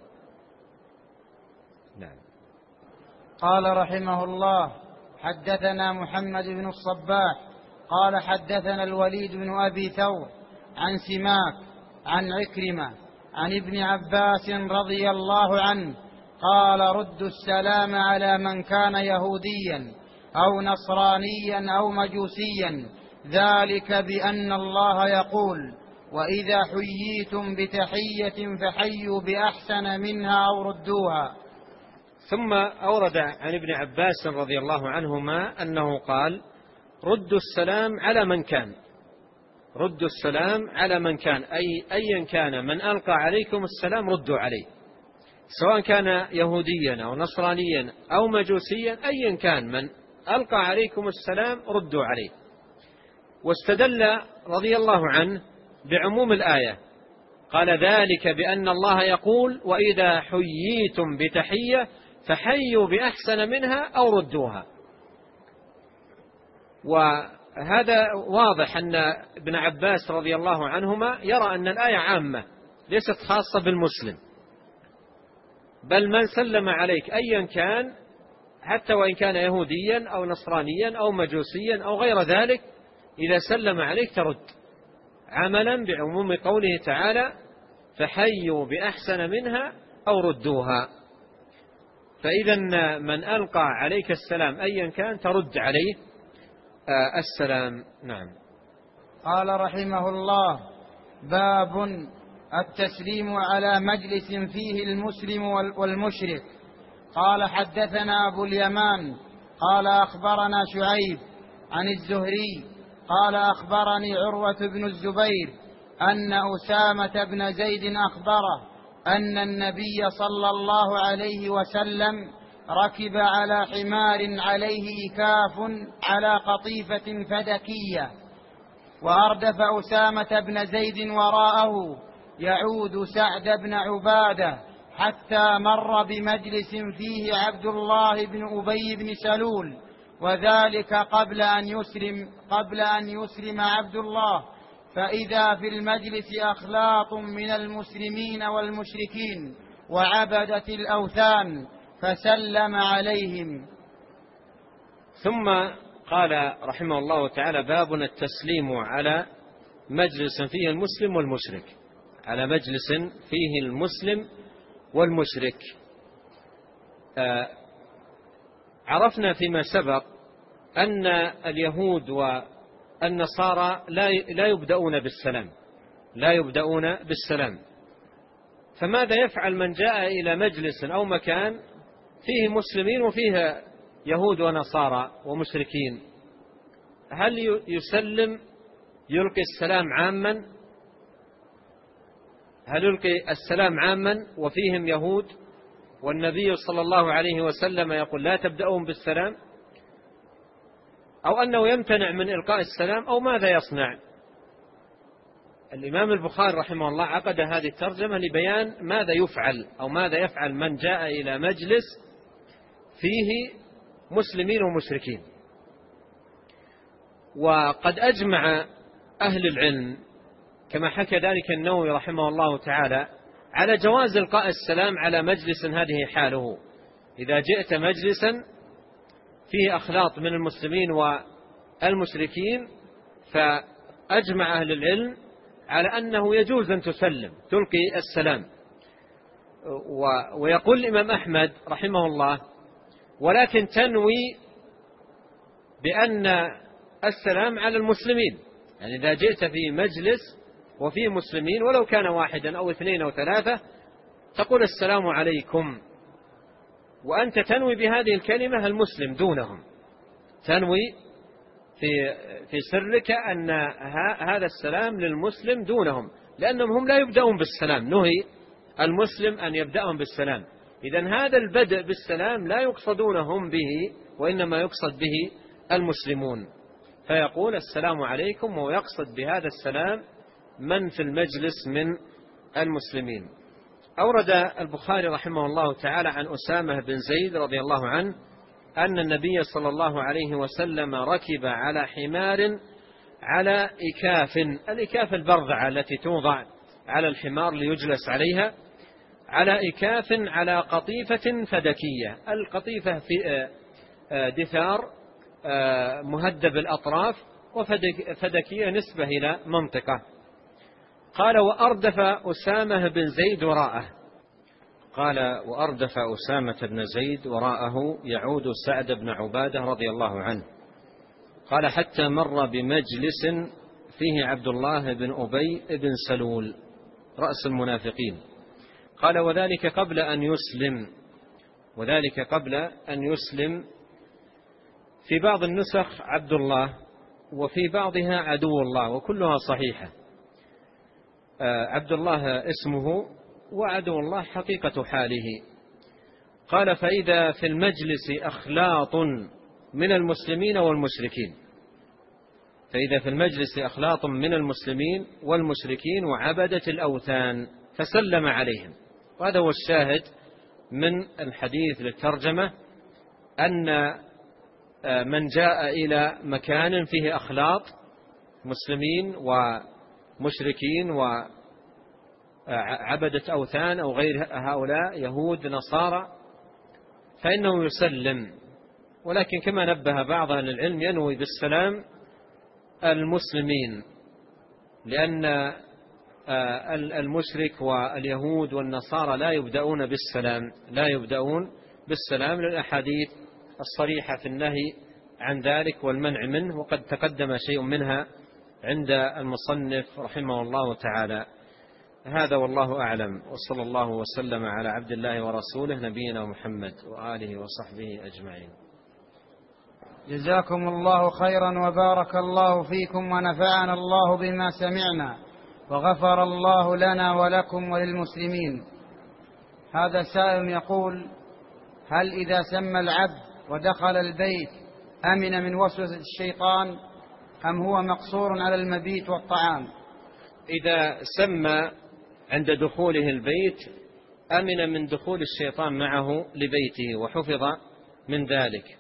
نعم. قال رحمه الله: حدثنا محمد بن الصباح قال حدثنا الوليد بن أبي ثور عن سماك عن عكرمة عن ابن عباس رضي الله عنه قال: ردوا السلام على من كان يهوديا أو نصرانيا أو مجوسيا، ذلك بأن الله يقول: وإذا حييتم بتحية فحيوا بأحسن منها أو ردوها. ثم أورد عن ابن عباس رضي الله عنهما أنه قال: ردوا السلام على من كان، ردوا السلام على من كان، أي أيا كان من ألقى عليكم السلام ردوا عليه، سواء كان يهوديا أو نصرانيا أو مجوسيا، أيا كان من ألقى عليكم السلام ردوا عليه. واستدل رضي الله عنه بعموم الآية، قال: ذلك بأن الله يقول: وإذا حييتم بتحية فحيوا بأحسن منها أو ردوها. وهذا واضح أن ابن عباس رضي الله عنهما يرى أن الآية عامة ليست خاصة بالمسلم، بل من سلم عليك أيا كان، حتى وإن كان يهوديا أو نصرانيا أو مجوسيا أو غير ذلك، إذا سلم عليك ترد، عملا بعموم قوله تعالى: فحيوا بأحسن منها أو ردوها. فإذا من ألقى عليك السلام أيا كان ترد عليه السلام. نعم. قال رحمه الله: باب التسليم على مجلس فيه المسلم والمشرك. قال حدثنا أبو اليمان قال أخبرنا شعيب عن الزهري قال أخبرني عروة بن الزبير أن أسامة بن زيد أخبره أن النبي صلى الله عليه وسلم ركب على حمار عليه إكاف على قطيفة فدكية، وأردف أسامة بن زيد وراءه يعود سعد بن عبادة، حتى مر بمجلس فيه عبد الله بن أبي بن سلول، وذلك قبل أن يسلم عبد الله، فإذا في المجلس أخلاط من المسلمين والمشركين وعبدة الأوثان، فسلم عليهم. ثم قال رحمه الله تعالى: باب التسليم على مجلس فيه المسلم والمشرك، على مجلس فيه المسلم والمشرك. عرفنا فيما سبق أن اليهود والنصارى لا يبدأون بالسلام، فماذا يفعل من جاء إلى مجلس أو مكان فيه مسلمين وفيه يهود ونصارى ومشركين؟ هل يسلم، يلقي السلام عاما؟ هل يلقي السلام عاما وفيهم يهود والنبي صلى الله عليه وسلم يقول لا تبدأون بالسلام، أو أنه يمتنع من إلقاء السلام، أو ماذا يصنع؟ الإمام البخاري رحمه الله عقد هذه الترجمة لبيان ماذا يفعل، أو ماذا يفعل من جاء إلى مجلس فيه مسلمين ومشركين. وقد أجمع أهل العلم كما حكى ذلك النووي رحمه الله تعالى على جواز إلقاء السلام على مجلس هذه حاله. إذا جئت مجلسا فيه أخلاط من المسلمين المشركين، فأجمع أهل العلم على أنه يجوز أن تسلم تلقي السلام. ويقول الإمام أحمد رحمه الله: ولكن تنوي بأن السلام على المسلمين، يعني إذا جئت في مجلس وفيه مسلمين ولو كان واحدا أو اثنين أو ثلاثة تقول السلام عليكم، وأنت تنوي بهذه الكلمة المسلم دونهم، تنوي في سرك أن هذا السلام للمسلم دونهم، لأنهم هم لا يبدأون بالسلام، نهي المسلم أن يبدأهم بالسلام. إذن هذا البدء بالسلام لا يقصدونهم به، وإنما يقصد به المسلمون، فيقول السلام عليكم، ويقصد بهذا السلام من في المجلس من المسلمين. أورد البخاري رحمه الله تعالى عن أسامة بن زيد رضي الله عنه أن النبي صلى الله عليه وسلم ركب على حمار على إكاف، الإكاف البرذعة التي توضع على الحمار ليجلس عليها، على إكاف على قطيفة فدكية. القطيفة في دثار مهدب الأطراف، وفدكية نسبة إلى منطقة. قال: وأردف أسامة بن زيد وراءه. قال: وأردف أسامة بن زيد وراءه يعود سعد بن عبادة رضي الله عنه. قال: حتى مر بمجلس فيه عبد الله بن أبي بن سلول رأس المنافقين. قال: وذلك قبل أن يسلم. في بعض النسخ عبد الله، وفي بعضها عدو الله، وكلها صحيحة. عبد الله اسمه، وعدو الله حقيقة حاله. قال: فإذا في المجلس أخلاط من المسلمين والمشركين، فإذا في المجلس أخلاط من المسلمين والمشركين وعبدة الأوثان، فسلم عليهم. وهذا هو الشاهد من الحديث للترجمة، أن من جاء إلى مكان فيه أخلاط مسلمين ومشركين وعبدة أوثان أو غير هؤلاء يهود نصارى فإنه يسلم، ولكن كما نبه بعض أهل العلم ينوي بالسلام المسلمين، لأن المشرك واليهود والنصارى لا يبدأون بالسلام للأحاديث الصريحة في النهي عن ذلك والمنع منه، وقد تقدم شيء منها عند المصنف رحمه الله تعالى. هذا والله أعلم، وصلى الله وسلم على عبد الله ورسوله نبينا محمد وآله وصحبه أجمعين. جزاكم الله خيرا وبارك الله فيكم، ونفعنا الله بما سمعنا، وغفر الله لنا ولكم وللمسلمين. هذا سائل يقول: هل إذا سمى العبد ودخل البيت أمن من وسوسة الشيطان، أم هو مقصور على المبيت والطعام؟ إذا سمى عند دخوله البيت أمن من دخول الشيطان معه لبيته وحفظ من ذلك.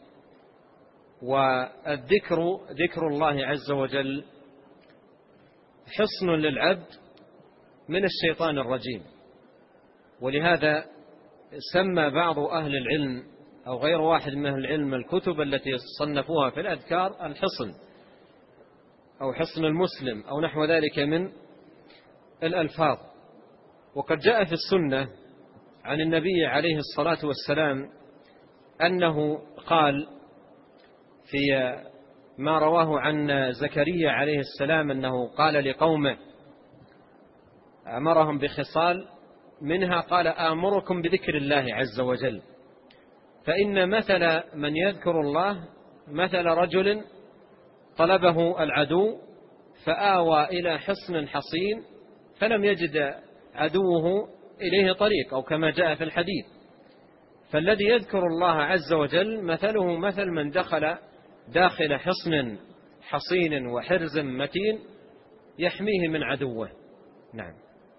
والذكر ذكر الله عز وجل حصن للعبد من الشيطان الرجيم، ولهذا سمى بعض أهل العلم أو غير واحد من أهل العلم الكتب التي صنفوها في الأذكار الحصن أو حصن المسلم أو نحو ذلك من الألفاظ. وقد جاء في السنة عن النبي عليه الصلاة والسلام أنه قال في ما رواه عن زكريا عليه السلام أنه قال لقومه أمرهم بخصال منها، قال: آمركم بذكر الله عز وجل، فإن مثل من يذكر الله مثل رجل طلبه العدو فآوى إلى حصن حصين فلم يجد عدوه إليه طريق، أو كما جاء في الحديث. فالذي يذكر الله عز وجل مثله مثل من دخل داخل حصن حصين وحرز متين يحميه من عدوه. نعم.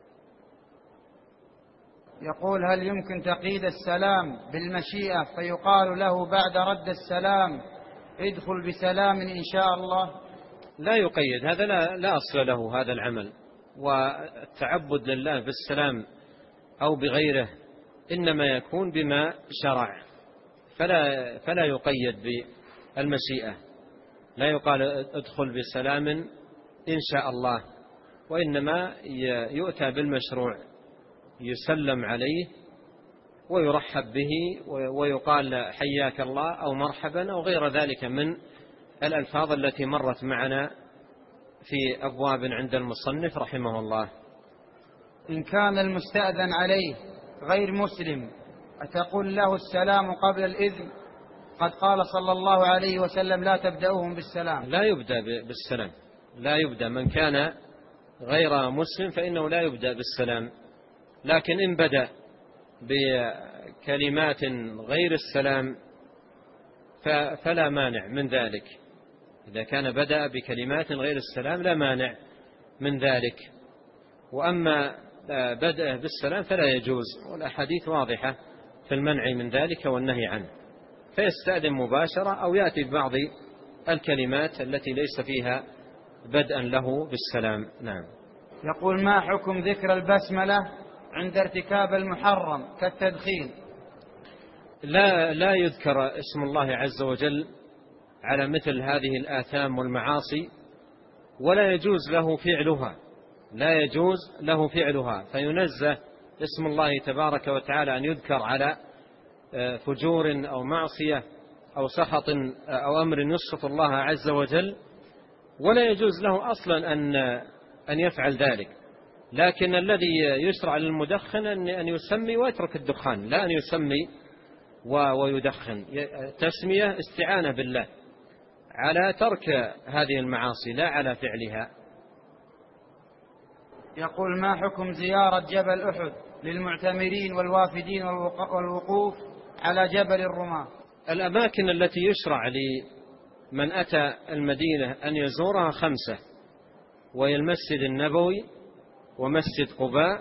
يقول: هل يمكن تقييد السلام بالمشيئة فيقال له بعد رد السلام ادخل بسلام إن شاء الله؟ لا يقيد، هذا لا أصل له هذا العمل، والتعبد لله بالسلام أو بغيره إنما يكون بما شرع، فلا يقيد بالمشيئة. لا يقال ادخل بسلام إن شاء الله، وإنما يؤتى بالمشروع، يسلم عليه ويرحب به ويقال حياك الله أو مرحبا أو غير ذلك من الألفاظ التي مرت معنا في أبواب عند المصنف رحمه الله. إن كان المستأذن عليه غير مسلم أتقول له السلام قبل الإذن؟ قد قال صلى الله عليه وسلم لا تبدأوهم بالسلام. لا يبدأ بالسلام، لا يبدأ. من كان غير مسلم فإنه لا يبدأ بالسلام، لكن إن بدأ بكلمات غير السلام فلا مانع من ذلك. إذا كان بدأ بكلمات غير السلام لا مانع من ذلك. وأما بدأ بالسلام فلا يجوز، والأحاديث واضحة في المنع من ذلك والنهي عنه، فيستأذن مباشرة أو يأتي ببعض الكلمات التي ليس فيها بدءا له بالسلام. نعم. يقول: ما حكم ذكر البسملة عند ارتكاب المحرم كالتدخين؟ لا يذكر اسم الله عز وجل على مثل هذه الآثام والمعاصي، ولا يجوز له فعلها، لا يجوز له فعلها، فينزه اسم الله تبارك وتعالى أن يذكر على فجور أو معصية أو سخط أو أمر يسخط الله عز وجل، ولا يجوز له أصلا أن يفعل ذلك. لكن الذي يشرع للمدخن أن يسمي ويترك الدخان، لا أن يسمي ويدخن. تسمية استعانة بالله على ترك هذه المعاصي لا على فعلها. يقول: ما حكم زيارة جبل أحد للمعتمرين والوافدين والوقوف على جبل الرماة؟ الأماكن التي يشرع لمن أتى المدينة أن يزورها 5، وهي المسجد النبوي ومسجد قباء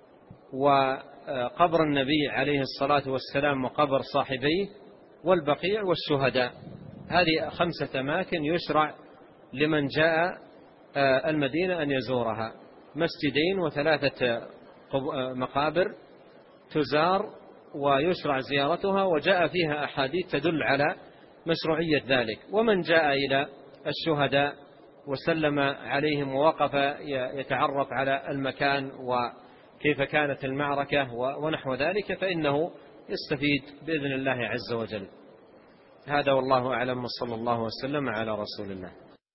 وقبر النبي عليه الصلاة والسلام وقبر صاحبيه والبقيع والشهداء. هذه 5 أماكن يشرع لمن جاء المدينة أن يزورها، مسجدين و3 مقابر تزار ويشرع زيارتها، وجاء فيها أحاديث تدل على مشروعية ذلك. ومن جاء إلى الشهداء وسلم عليهم ووقف يتعرف على المكان وكيف كانت المعركة ونحو ذلك فإنه يستفيد بإذن الله عز وجل. هذا والله أعلم، وصلى الله وسلم على رسول الله.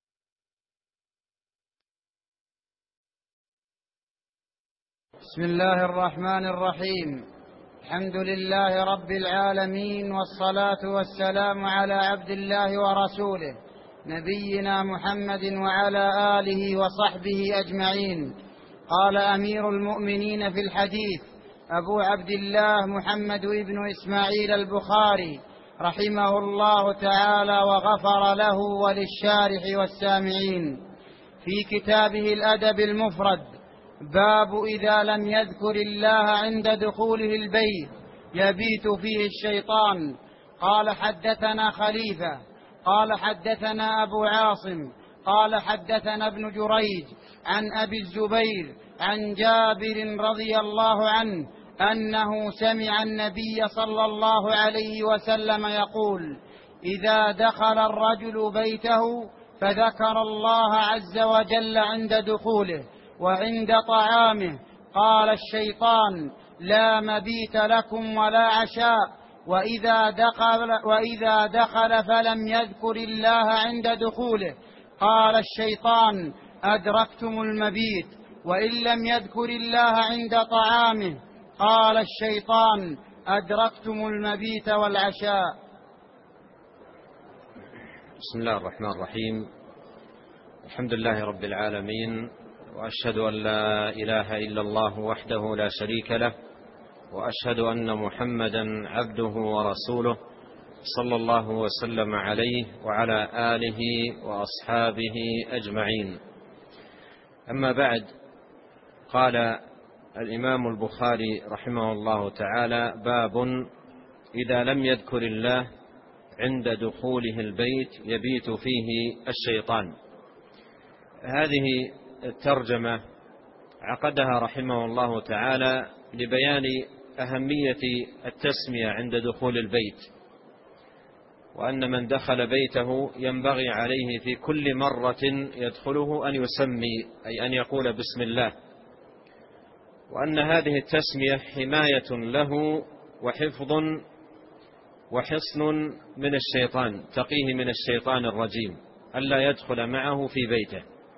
بسم الله الرحمن الرحيم. الحمد لله رب العالمين، والصلاة والسلام على عبد الله ورسوله نبينا محمد وعلى آله وصحبه أجمعين. قال أمير المؤمنين في الحديث أبو عبد الله محمد بن إسماعيل البخاري رحمه الله تعالى وغفر له وللشارح والسامعين في كتابه الأدب المفرد: باب إذا لم يذكر الله عند دخوله البيت يبيت فيه الشيطان. قال: حدثنا خليفة قال حدثنا أبو عاصم قال حدثنا ابن جريج عن أبي الزبير عن جابر رضي الله عنه أنه سمع النبي صلى الله عليه وسلم يقول: إذا دخل الرجل بيته فذكر الله عز وجل عند دخوله وعند طعامه قال الشيطان: لا مبيت لكم ولا عشاء. وإذا دخل فلم يذكر الله عند دخوله قال الشيطان: أدركتم المبيت. وإن لم يذكر الله عند طعامه قال الشيطان: أدركتم المبيت والعشاء. بسم الله الرحمن الرحيم. الحمد لله رب العالمين، وأشهد أن لا إله إلا الله وحده لا شريك له، وأشهد أن محمدا عبده ورسوله صلى الله وسلم عليه وعلى آله وأصحابه أجمعين. أما بعد، قال الإمام البخاري رحمه الله تعالى: باب إذا لم يذكر الله عند دخوله البيت يبيت فيه الشيطان. هذه الترجمة عقدها رحمه الله تعالى لبيان أهمية التسمية عند دخول البيت، وأن من دخل بيته ينبغي عليه في كل مرة يدخله أن يسمي، أي أن يقول بسم الله، وأن هذه التسمية حماية له وحفظ وحصن من الشيطان، تقيه من الشيطان الرجيم ألا يدخل معه في بيته.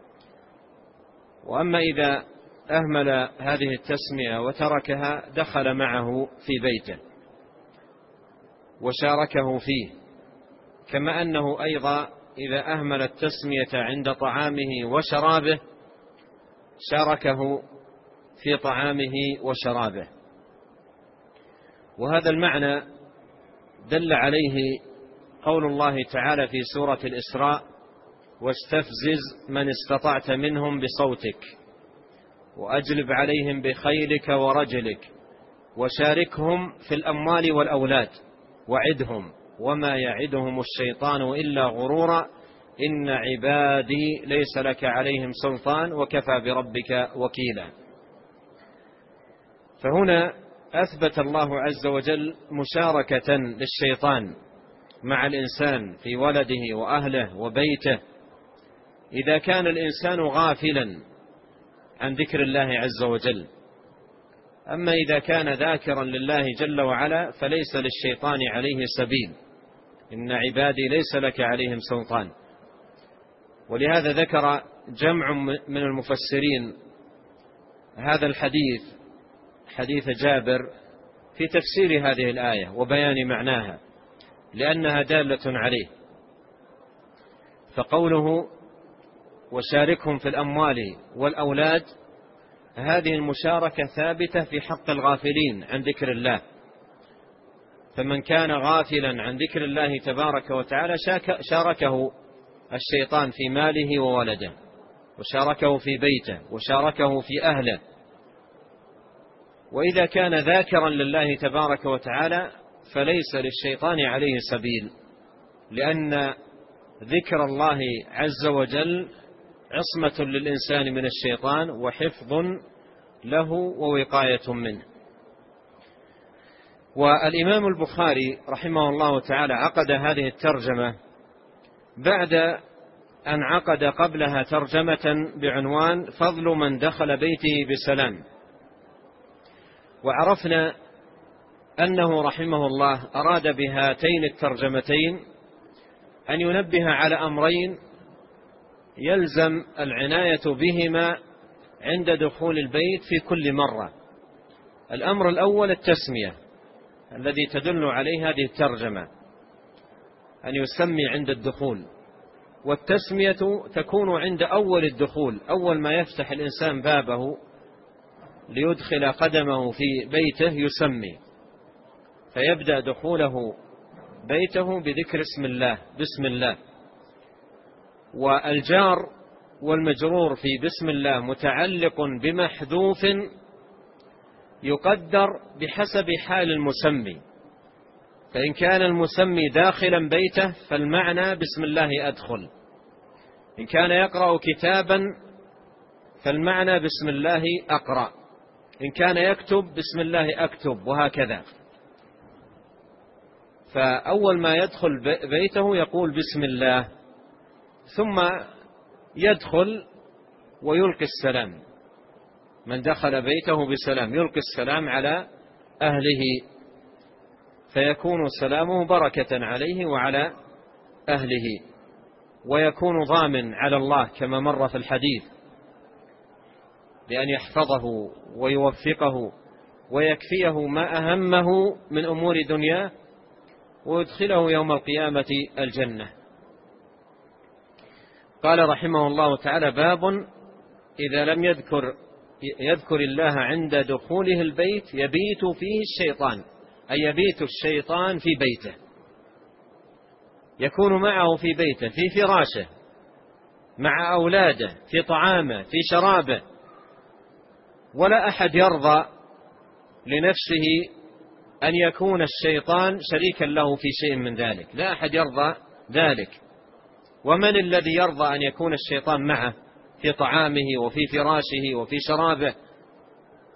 وأما إذا أهمل هذه التسمية وتركها دخل معه في بيته وشاركه فيه، كما أنه أيضا إذا أهمل التسمية عند طعامه وشرابه شاركه في طعامه وشرابه. وهذا المعنى دل عليه قول الله تعالى في سورة الإسراء: واستفزز من استطعت منهم بصوتك وأجلب عليهم بخيلك ورجلك وشاركهم في الأموال والأولاد وعدهم وما يعدهم الشيطان إلا غرورا إن عبادي ليس لك عليهم سلطان وكفى بربك وكيلا. فهنا أثبت الله عز وجل مشاركة للشيطان مع الإنسان في ولده وأهله وبيته إذا كان الإنسان غافلا عن ذكر الله عز وجل. أما إذا كان ذاكرا لله جل وعلا فليس للشيطان عليه سبيل، إن عبادي ليس لك عليهم سلطان. ولهذا ذكر جمع من المفسرين هذا الحديث، حديث جابر، في تفسير هذه الآية وبيان معناها لأنها دالة عليه. فقوله وشاركهم في الأموال والأولاد، هذه المشاركة ثابتة في حق الغافلين عن ذكر الله. فمن كان غافلا عن ذكر الله تبارك وتعالى شاركه الشيطان في ماله وولده، وشاركه في بيته، وشاركه في أهله. وإذا كان ذاكرا لله تبارك وتعالى فليس للشيطان عليه سبيل، لأن ذكر الله عز وجل عصمة للإنسان من الشيطان وحفظ له ووقاية منه. والإمام البخاري رحمه الله تعالى عقد هذه الترجمة بعد أن عقد قبلها ترجمة بعنوان فضل من دخل بيته بسلام. وعرفنا أنه رحمه الله أراد بهاتين الترجمتين أن ينبه على أمرين يلزم العناية بهما عند دخول البيت في كل مرة. الأمر الأول التسمية الذي تدل عليه هذه الترجمة، أن يسمي عند الدخول. والتسمية تكون عند أول الدخول، أول ما يفتح الإنسان بابه ليدخل قدمه في بيته يسمي، فيبدأ دخوله بيته بذكر اسم الله، بسم الله. والجار والمجرور في بسم الله متعلق بمحذوف يقدر بحسب حال المسمي. فإن كان المسمي داخلا بيته فالمعنى بسم الله أدخل، إن كان يقرأ كتابا فالمعنى بسم الله أقرأ، إن كان يكتب بسم الله أكتب، وهكذا. فأول ما يدخل بيته يقول بسم الله، ثم يدخل ويلقي السلام. من دخل بيته بسلام يلقي السلام على أهله، فيكون سلامه بركة عليه وعلى أهله، ويكون ضامن على الله كما مر في الحديث بأن يحفظه ويوفقه ويكفيه ما أهمه من أمور دنياه ويدخله يوم القيامة الجنة. قال رحمه الله تعالى: باب إذا لم يذكر الله عند دخوله البيت يبيت فيه الشيطان، أي يبيت الشيطان في بيته، يكون معه في بيته، في فراشه، مع أولاده، في طعامه، في شرابه. ولا أحد يرضى لنفسه أن يكون الشيطان شريكا له في شيء من ذلك، لا أحد يرضى ذلك. ومن الذي يرضى أن يكون الشيطان معه في طعامه وفي فراشه وفي شرابه؟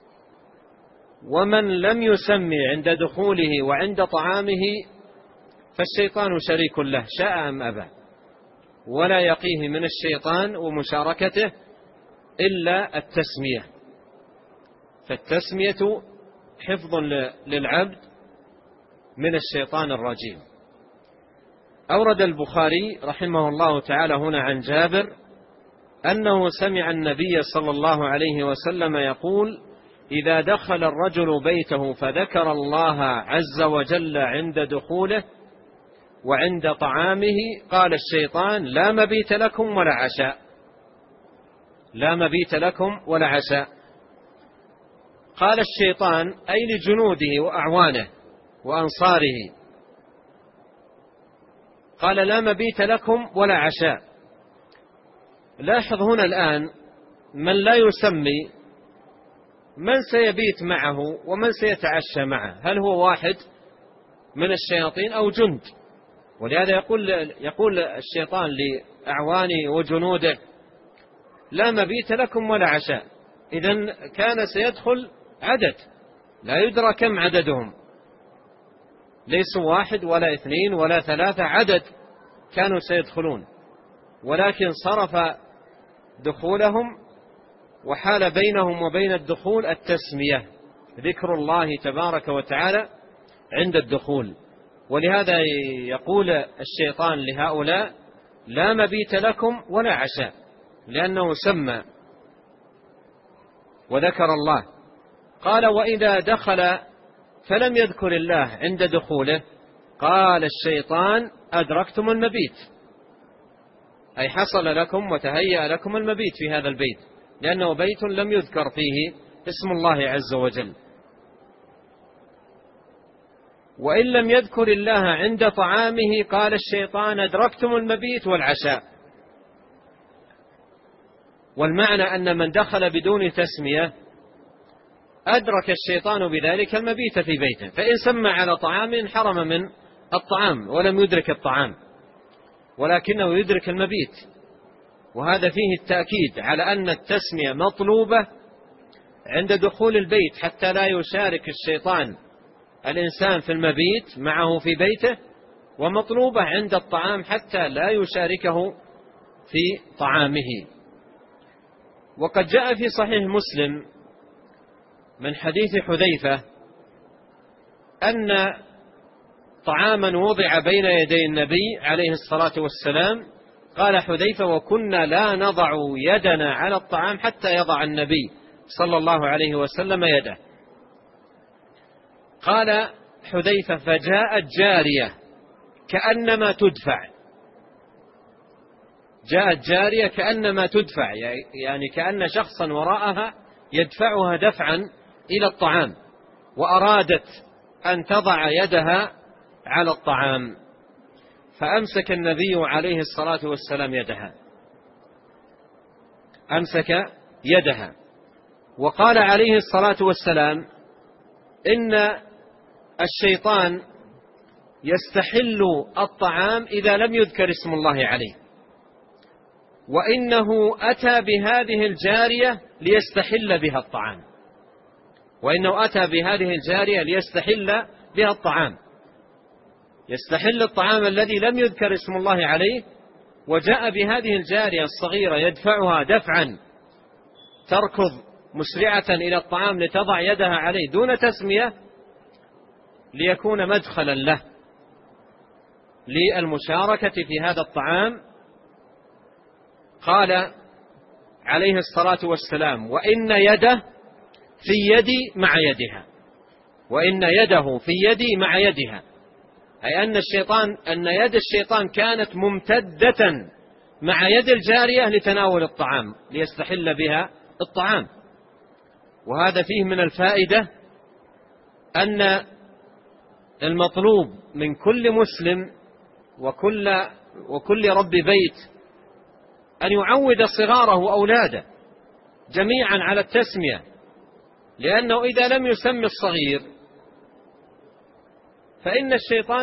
ومن لم يسمي عند دخوله وعند طعامه فالشيطان شريك له شاء أم أبى، ولا يقيه من الشيطان ومشاركته إلا التسمية. فالتسمية حفظ للعبد من الشيطان الرجيم. أورد البخاري رحمه الله تعالى هنا عن جابر أنه سمع النبي صلى الله عليه وسلم يقول: إذا دخل الرجل بيته فذكر الله عز وجل عند دخوله وعند طعامه قال الشيطان: لا مبيت لكم ولا عشاء. لا مبيت لكم ولا عشاء. قال الشيطان أي لجنوده وأعوانه وأنصاره. قال: لا مبيت لكم ولا عشاء. لاحظ هنا الآن من لا يسمي من سيبيت معه ومن سيتعشى معه، هل هو واحد من الشياطين أو جند؟ ولهذا يقول الشيطان لأعوانه وجنوده: لا مبيت لكم ولا عشاء. إذن كان سيدخل عدد لا يدرى كم عددهم، ليسوا واحد ولا اثنين ولا ثلاثة، عدد كانوا سيدخلون، ولكن صرف دخولهم وحال بينهم وبين الدخول التسمية، ذكر الله تبارك وتعالى عند الدخول. ولهذا يقول الشيطان لهؤلاء: لا مبيت لكم ولا عشاء، لأنه سمى وذكر الله. قال: وإذا دخل فلم يذكر الله عند دخوله قال الشيطان: أدركتم المبيت، أي حصل لكم وتهيأ لكم المبيت في هذا البيت، لأنه بيت لم يذكر فيه اسم الله عز وجل. وإن لم يذكر الله عند طعامه قال الشيطان: أدركتم المبيت والعشاء. والمعنى أن من دخل بدون تسمية أدرك الشيطان بذلك المبيت في بيته، فإن سمى على طعام انحرم من الطعام ولم يدرك الطعام، ولكنه يدرك المبيت. وهذا فيه التأكيد على أن التسمية مطلوبة عند دخول البيت حتى لا يشارك الشيطان الإنسان في المبيت معه في بيته، ومطلوبة عند الطعام حتى لا يشاركه في طعامه. وقد جاء في صحيح مسلم من حديث حذيفة أن طعاما وضع بين يدي النبي عليه الصلاة والسلام، قال حذيفة: وكنا لا نضع يدنا على الطعام حتى يضع النبي صلى الله عليه وسلم يده. قال حذيفة: فجاءت جارية كأنما تدفع. جاءت جارية كأنما تدفع، يعني كأن شخصا وراءها يدفعها دفعا إلى الطعام، وأرادت أن تضع يدها على الطعام، فأمسك النبي عليه الصلاة والسلام يدها، أمسك يدها، وقال عليه الصلاة والسلام: إن الشيطان يستحل الطعام إذا لم يذكر اسم الله عليه، وإنه أتى بهذه الجارية ليستحل بها الطعام، وإنه أتى بهذه الجارية ليستحل بها الطعام، يستحل الطعام الذي لم يذكر اسم الله عليه، وجاء بهذه الجارية الصغيرة يدفعها دفعا تركض مسرعة إلى الطعام لتضع يدها عليه دون تسمية، ليكون مدخلا له للمشاركة في هذا الطعام. قال عليه الصلاة والسلام: وإن يده في يدي مع يدها، وإن يده في يدي مع يدها، أي أن يد الشيطان كانت ممتدة مع يد الجارية لتناول الطعام ليستحل بها الطعام. وهذا فيه من الفائدة أن المطلوب من كل مسلم وكل رب بيت أن يعود صغاره وأولاده جميعا على التسمية، لأنه إذا لم يسمي الصغير فإن الشيطان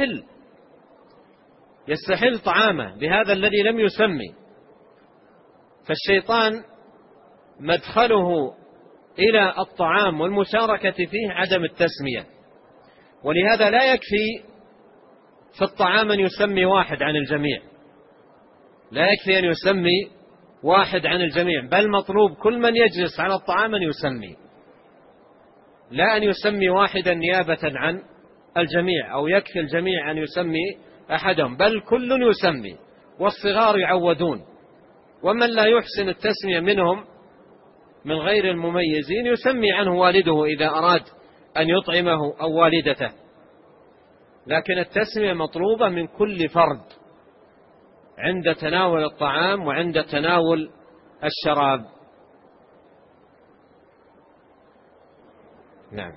يستحل طعامه بهذا الذي لم يسمي. فالشيطان مدخله إلى الطعام والمشاركة فيه عدم التسمية، ولهذا لا يكفي في الطعام أن يسمي واحد عن الجميع، لا يكفي أن يسمي واحد عن الجميع، بل مطلوب كل من يجلس على الطعام أن يسمي، لا أن يسمي واحدا نيابة عن الجميع أو يكفي الجميع أن يسمي أحدهم، بل كل يسمي، والصغار يعودون، ومن لا يحسن التسمية منهم من غير المميزين يسمي عنه والده إذا أراد أن يطعمه أو والدته، لكن التسمية مطلوبة من كل فرد عند تناول الطعام وعند تناول الشراب. نعم.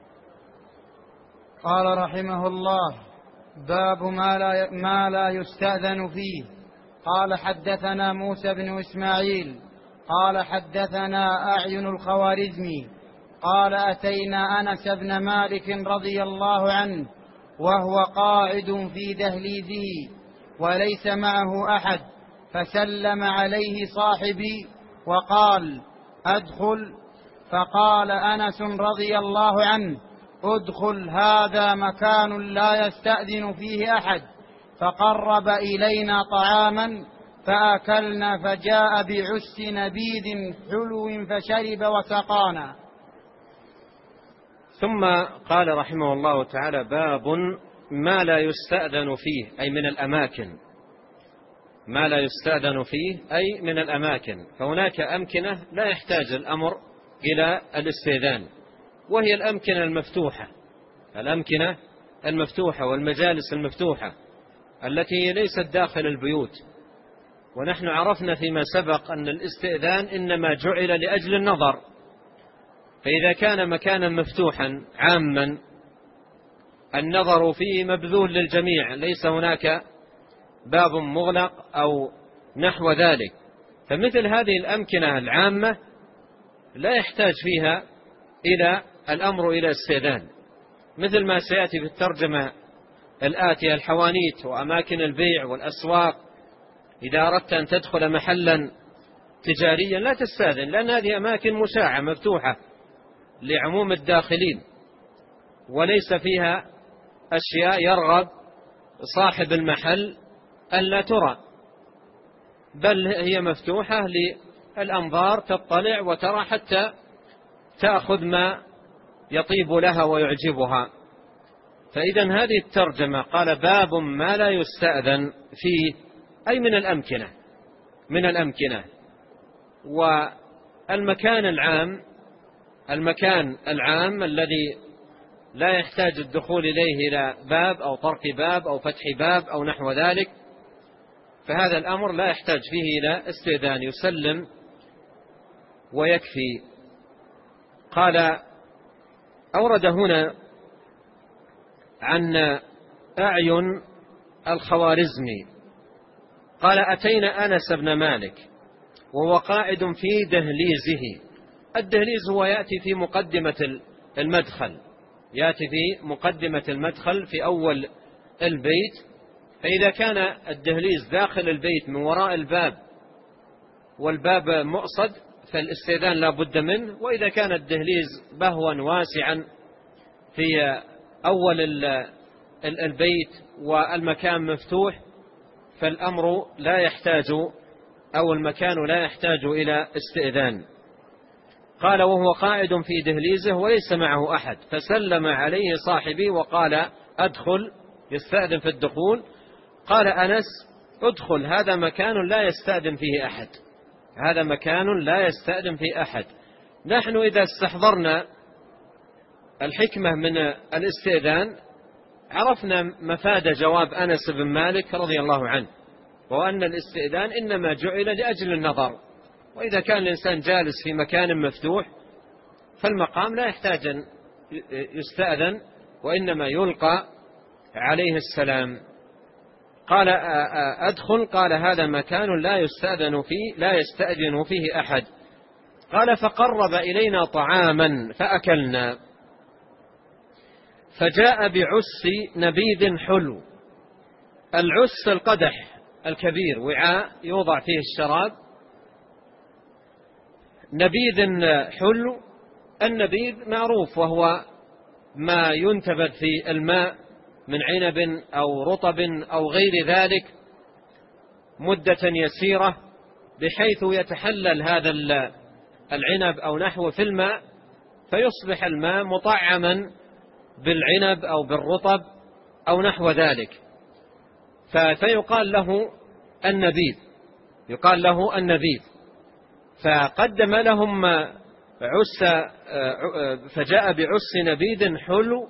قال رحمه الله: باب ما لا يستأذن فيه. قال حدثنا موسى بن إسماعيل قال حدثنا أعين الخوارزمي قال أتينا أنس بن مالك رضي الله عنه وهو قاعد في دهليزه وليس معه أحد، فسلم عليه صاحبي وقال: أدخل. فقال أنس رضي الله عنه: أدخل، هذا مكان لا يستأذن فيه أحد. فقرب إلينا طعاما فأكلنا، فجاء بعس نبيذ حلو فشرب وسقانا. ثم قال رحمه الله تعالى: باب ما لا يستأذن فيه، أي من الأماكن، ما لا يستأذن فيه أي من الأماكن. فهناك أمكنة لا يحتاج الأمر إلى الاستئذان، وهي الأمكنة المفتوحة، الأمكنة المفتوحة والمجالس المفتوحة التي ليست داخل البيوت. ونحن عرفنا فيما سبق أن الاستئذان إنما جعل لأجل النظر، فإذا كان مكانا مفتوحا عاما النظر فيه مبذول للجميع، ليس هناك باب مغلق أو نحو ذلك، فمثل هذه الأمكنة العامة لا يحتاج فيها إلى الأمر إلى استئذان، مثل ما سيأتي في الترجمة الآتية: الحوانيت وأماكن البيع والأسواق. إذا أردت أن تدخل محلا تجاريا لا تستأذن، لأن هذه أماكن مشاعة مفتوحة لعموم الداخلين، وليس فيها أشياء يرغب صاحب المحل ألا ترى، بل هي مفتوحة للأنظار تطلع وترى حتى تأخذ ما يطيب لها ويعجبها. فإذا هذه الترجمة قال: باب ما لا يستأذن فيه، أي من الأمكنة، من الأمكنة. والمكان العام، المكان العام الذي لا يحتاج الدخول إليه إلى باب أو طرق باب أو فتح باب أو نحو ذلك، فهذا الأمر لا يحتاج فيه إلى استئذان، يسلم ويكفي. قال: أورد هنا عن أعين الخوارزمي قال: أتينا أنس بن مالك وهو قاعد في دهليزه. الدهليز هو يأتي في مقدمة المدخل، يأتي في مقدمة المدخل في أول البيت. فإذا كان الدهليز داخل البيت من وراء الباب والباب مؤصد فالاستئذان لا بد منه، وإذا كان الدهليز بهوا واسعا في أول البيت والمكان مفتوح فالأمر لا يحتاج، أو المكان لا يحتاج إلى استئذان. قال: وهو قاعد في دهليزه وليس معه أحد، فسلم عليه صاحبي وقال: أدخل، يستأذن في الدخول. قال أنس: أدخل، هذا مكان لا يستأذن فيه أحد، هذا مكان لا يستأذن فيه أحد. نحن إذا استحضرنا الحكمة من الاستئذان عرفنا مفاد جواب أنس بن مالك رضي الله عنه، وأن الاستئذان إنما جعل لأجل النظر، وإذا كان الإنسان جالس في مكان مفتوح فالمقام لا يحتاج أن يستأذن، وإنما يلقى عليه السلام. قال: أدخل. قال: هذا مكان لا يستأذن فيه، لا يستأذن فيه أحد. قال: فقرب إلينا طعاما فأكلنا، فجاء بعس نبيذ حلو. العس القدح الكبير، وعاء يوضع فيه الشراب. نبيذ حلو، النبيذ معروف وهو ما ينتبذ في الماء من عنب أو رطب أو غير ذلك مدة يسيرة بحيث يتحلل هذا العنب أو نحوه في الماء، فيصبح الماء مطعما بالعنب أو بالرطب أو نحو ذلك، فيقال له النبيذ، يقال له النبيذ. فقدم لهم فجاء بعس نبيذ حلو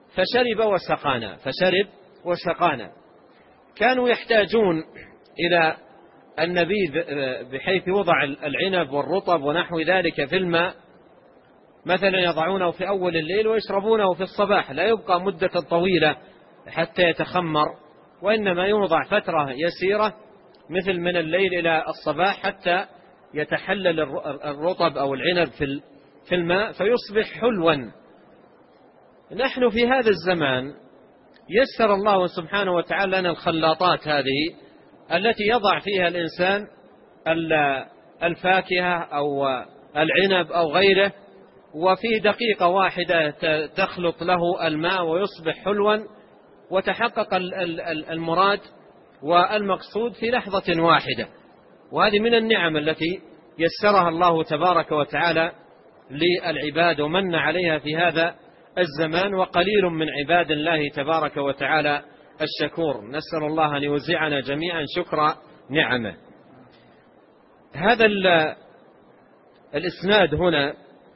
فشرب وسقانا. كانوا يحتاجون إلى النبيذ بحيث يوضع العنب والرطب ونحو ذلك في الماء، مثلا يضعونه في أول الليل ويشربونه في الصباح، لا يبقى مدة طويلة حتى يتخمر، وإنما يوضع فترة يسيرة مثل من الليل إلى الصباح حتى يتحلل الرطب أو العنب في الماء فيصبح حلوا. نحن في هذا الزمان يسر الله سبحانه وتعالى لنا الخلاطات هذه التي يضع فيها الإنسان الفاكهة أو العنب أو غيره، وفي دقيقة واحدة تخلط له الماء ويصبح حلوا، وتحقق المراد والمقصود في لحظة واحدة. وهذه من النعم التي يسرها الله تبارك وتعالى للعباد ومن عليها في هذا الزمان، وقليل من عباد الله تبارك وتعالى الشكور. نسأل الله أن يوزعنا جميعا شكر نعمه. هذا الإسناد هنا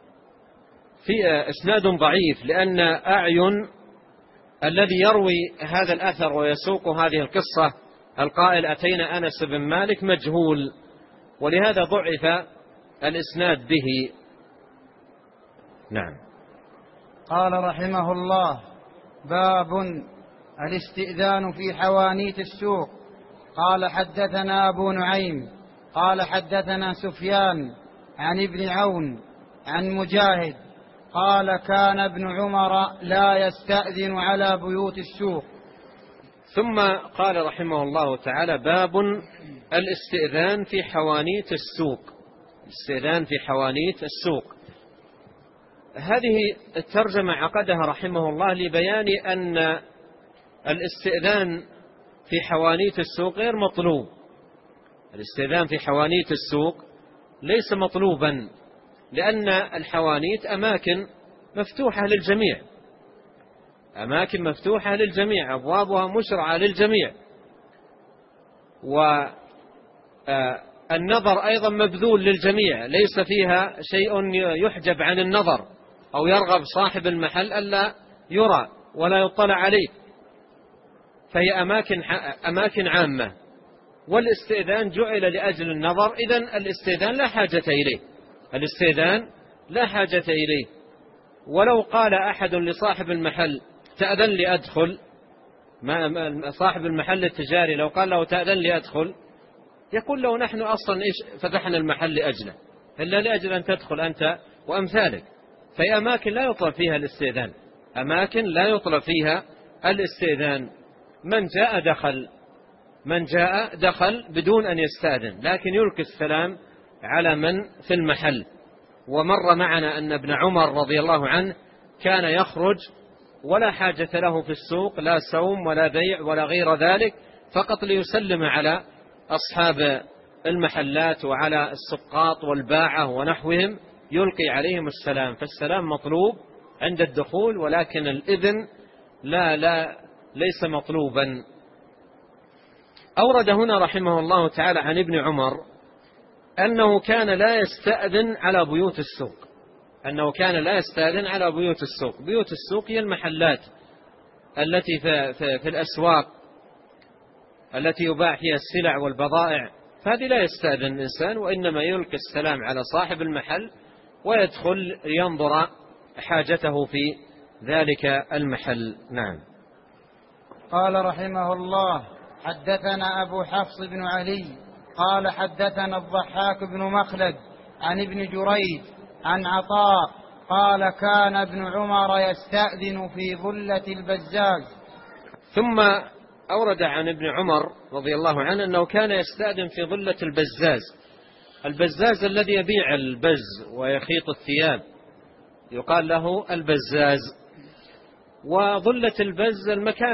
في إسناد ضعيف، لأن أعين الذي يروي هذا الأثر ويسوق هذه القصة القائل أتينا أنس بن مالك مجهول، ولهذا ضعف الإسناد به. نعم. قال رحمه الله: باب الاستئذان في حوانيت السوق. قال حدثنا أبو نعيم قال حدثنا سفيان عن ابن عون عن مجاهد قال كان ابن عمر لا يستأذن على بيوت السوق. ثم قال رحمه الله تعالى: باب الاستئذان في حوانيت السوق. الاستئذان في حوانيت السوق، هذه الترجمة عقدها رحمه الله لبيان أن الاستئذان في حوانيت السوق غير مطلوب. الاستئذان في حوانيت السوق ليس مطلوبا، لأن الحوانيت أماكن مفتوحة للجميع، أماكن مفتوحة للجميع، أبوابها مشرعة للجميع، والنظر أيضا مبذول للجميع، ليس فيها شيء يحجب عن النظر أو يرغب صاحب المحل ألا يرى ولا يطلع عليه، فهي أماكن عامة، والاستئذان جعل لأجل النظر. إذن الاستئذان لا حاجة إليه، الاستئذان لا حاجة إليه. ولو قال أحد لصاحب المحل تأذن لي أدخل، صاحب المحل التجاري لو قال له تأذن لي أدخل، يقول له نحن أصلا إيش فتحنا المحل لأجله، إلا لأجل أن تدخل أنت وأمثالك. فهي أماكن لا يطلب فيها الاستئذان، أماكن لا يطلب فيها الاستئذان. من جاء دخل بدون أن يستأذن، لكن يلقي السلام على من في المحل. ومر معنا أن ابن عمر رضي الله عنه كان يخرج ولا حاجة له في السوق، لا سوم ولا بيع ولا غير ذلك، فقط ليسلم على أصحاب المحلات وعلى السقاط والباعة ونحوهم، يلقي عليهم السلام. فالسلام مطلوب عند الدخول، ولكن الإذن ليس مطلوبا. أورد هنا رحمه الله تعالى عن ابن عمر أنه كان لا يستأذن على بيوت السوق، أنه كان لا يستأذن على بيوت السوق. بيوت السوق هي المحلات التي في الأسواق التي يباع فيها السلع والبضائع، فهذه لا يستأذن الإنسان، وإنما يلقي السلام على صاحب المحل ويدخل ينظر حاجته في ذلك المحل. نعم. قال رحمه الله: حدثنا أبو حفص بن علي قال حدثنا الضحاك بن مخلد عن ابن جريج عن عطاء قال كان ابن عمر يستأذن في ظلة البزاز. ثم أورد عن ابن عمر رضي الله عنه أنه كان يستأذن في ظلة البزاز. البزاز الذي يبيع البز ويخيط الثياب يقال له البزاز. وظلة البز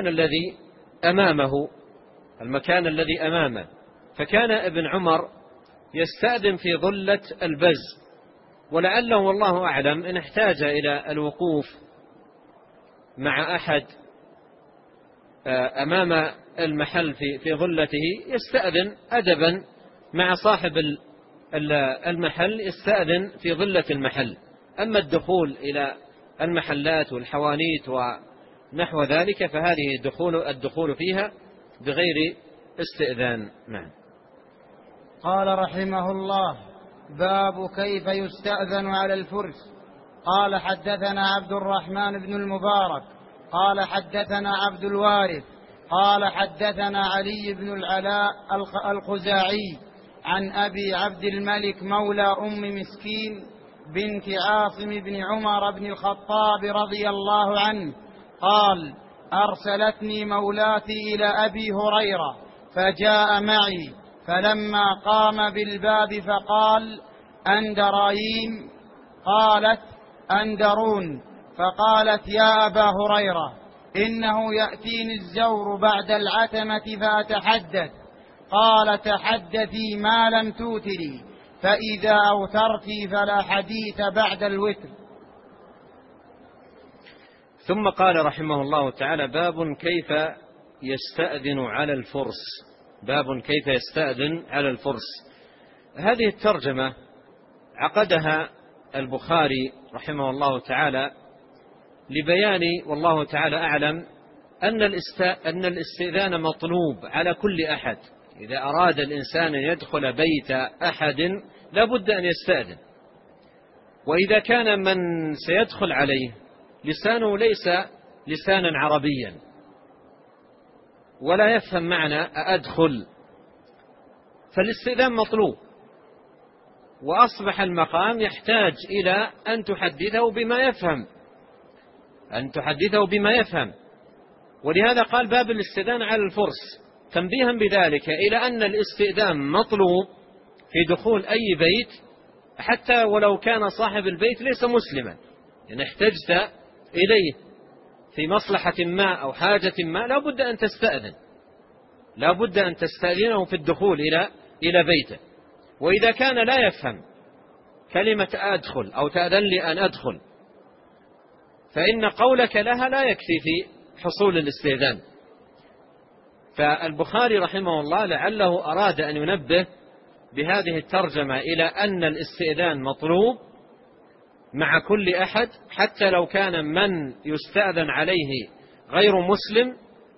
المكان الذي أمامه، فكان ابن عمر يستأذن في ظلة البز، ولعله والله أعلم إن احتاج إلى الوقوف مع أحد أمام المحل في ظلته يستأذن أدبا مع صاحب المحل، يستأذن في ظلة المحل. أما الدخول إلى المحلات والحوانيت ونحو ذلك فهذه الدخول فيها بغير استئذان. نعم. قال رحمه الله: باب كيف يستأذن على الفرس. قال حدثنا عبد الرحمن بن المبارك قال حدثنا عبد الوارث قال حدثنا علي بن العلاء الخزاعي عن أبي عبد الملك مولى أم مسكين بنت عاصم بن عمر بن الخطاب رضي الله عنه قال: أرسلتني مولاتي إلى أبي هريرة فجاء معي، فلما قام بالباب فقال: أندرايين؟ قالت: أندرون. فقالت: يا أبا هريرة، إنه يأتيني الزور بعد العتمة فأتحدث. قال: تحدثي ما لم توتري، فإذا أوترتي فلا حديث بعد الوتر. ثم قال رحمه الله تعالى: باب كيف يستأذن على الفرس. باب كيف يستأذن على الفرس. هذه الترجمة عقدها البخاري رحمه الله تعالى لبيان والله تعالى أعلم أن الاستئذان مطلوب على كل أحد. إذا أراد الإنسان أن يدخل بيت أحد لا بد أن يستأذن، وإذا كان من سيدخل عليه لسانه ليس لسانا عربيا ولا يفهم معنى أدخل، فالاستئذان مطلوب، وأصبح المقام يحتاج إلى أن تحدثه بما يفهم، ولهذا قال باب الاستئذان على الفرس، تنبيها بذلك إلى أن الاستئذان مطلوب في دخول أي بيت، حتى ولو كان صاحب البيت ليس مسلما، إن احتجت إليه في مصلحة ما أو حاجة ما لا بد أن تستأذنه في الدخول إلى بيته. وإذا كان لا يفهم كلمة أدخل أو تأذن لي أن أدخل، فإن قولك لها لا يكفي في حصول الاستئذان. فالبخاري رحمه الله لعله أراد أن ينبه بهذه الترجمة إلى أن الاستئذان مطلوب مع كل أحد، حتى لو كان من يستأذن عليه غير مسلم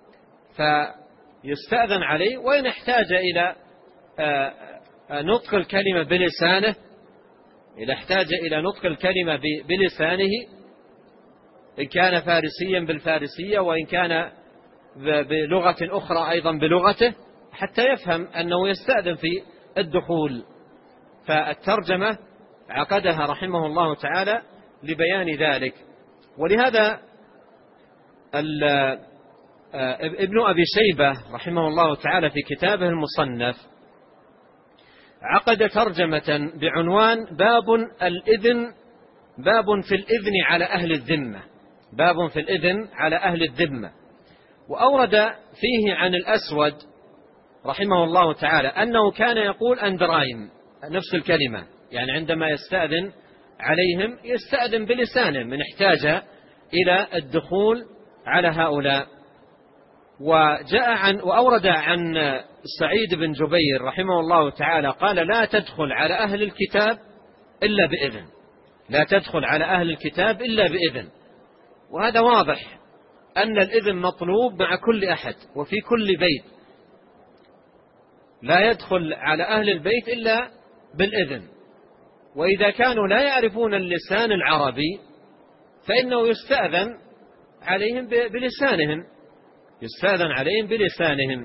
فيستأذن عليه، وإن احتاج إلى نطق الكلمة بلسانه، إذا احتاج إلى نطق الكلمة بلسانه إن كان فارسيا بالفارسية، وإن كان بلغة أخرى أيضا بلغته، حتى يفهم أنه يستأذن في الدخول. فالترجمة عقدها رحمه الله تعالى لبيان ذلك. ولهذا ابن أبي شيبة رحمه الله تعالى في كتابه المصنف عقد ترجمة بعنوان باب في الإذن على أهل الذمة. باب في الإذن على أهل الذمة. وأورد فيه عن الأسود رحمه الله تعالى أنه كان يقول أندرايم، نفس الكلمة، يعني عندما يستأذن عليهم يستأذن بلسانه من احتاج إلى الدخول على هؤلاء. وأورد عن سعيد بن جبير رحمه الله تعالى قال: لا تدخل على أهل الكتاب إلا بإذن، لا تدخل على أهل الكتاب إلا بإذن. وهذا واضح أن الإذن مطلوب مع كل أحد وفي كل بيت، لا يدخل على أهل البيت إلا بالإذن. وإذا كانوا لا يعرفون اللسان العربي فإنه يستأذن عليهم بلسانهم.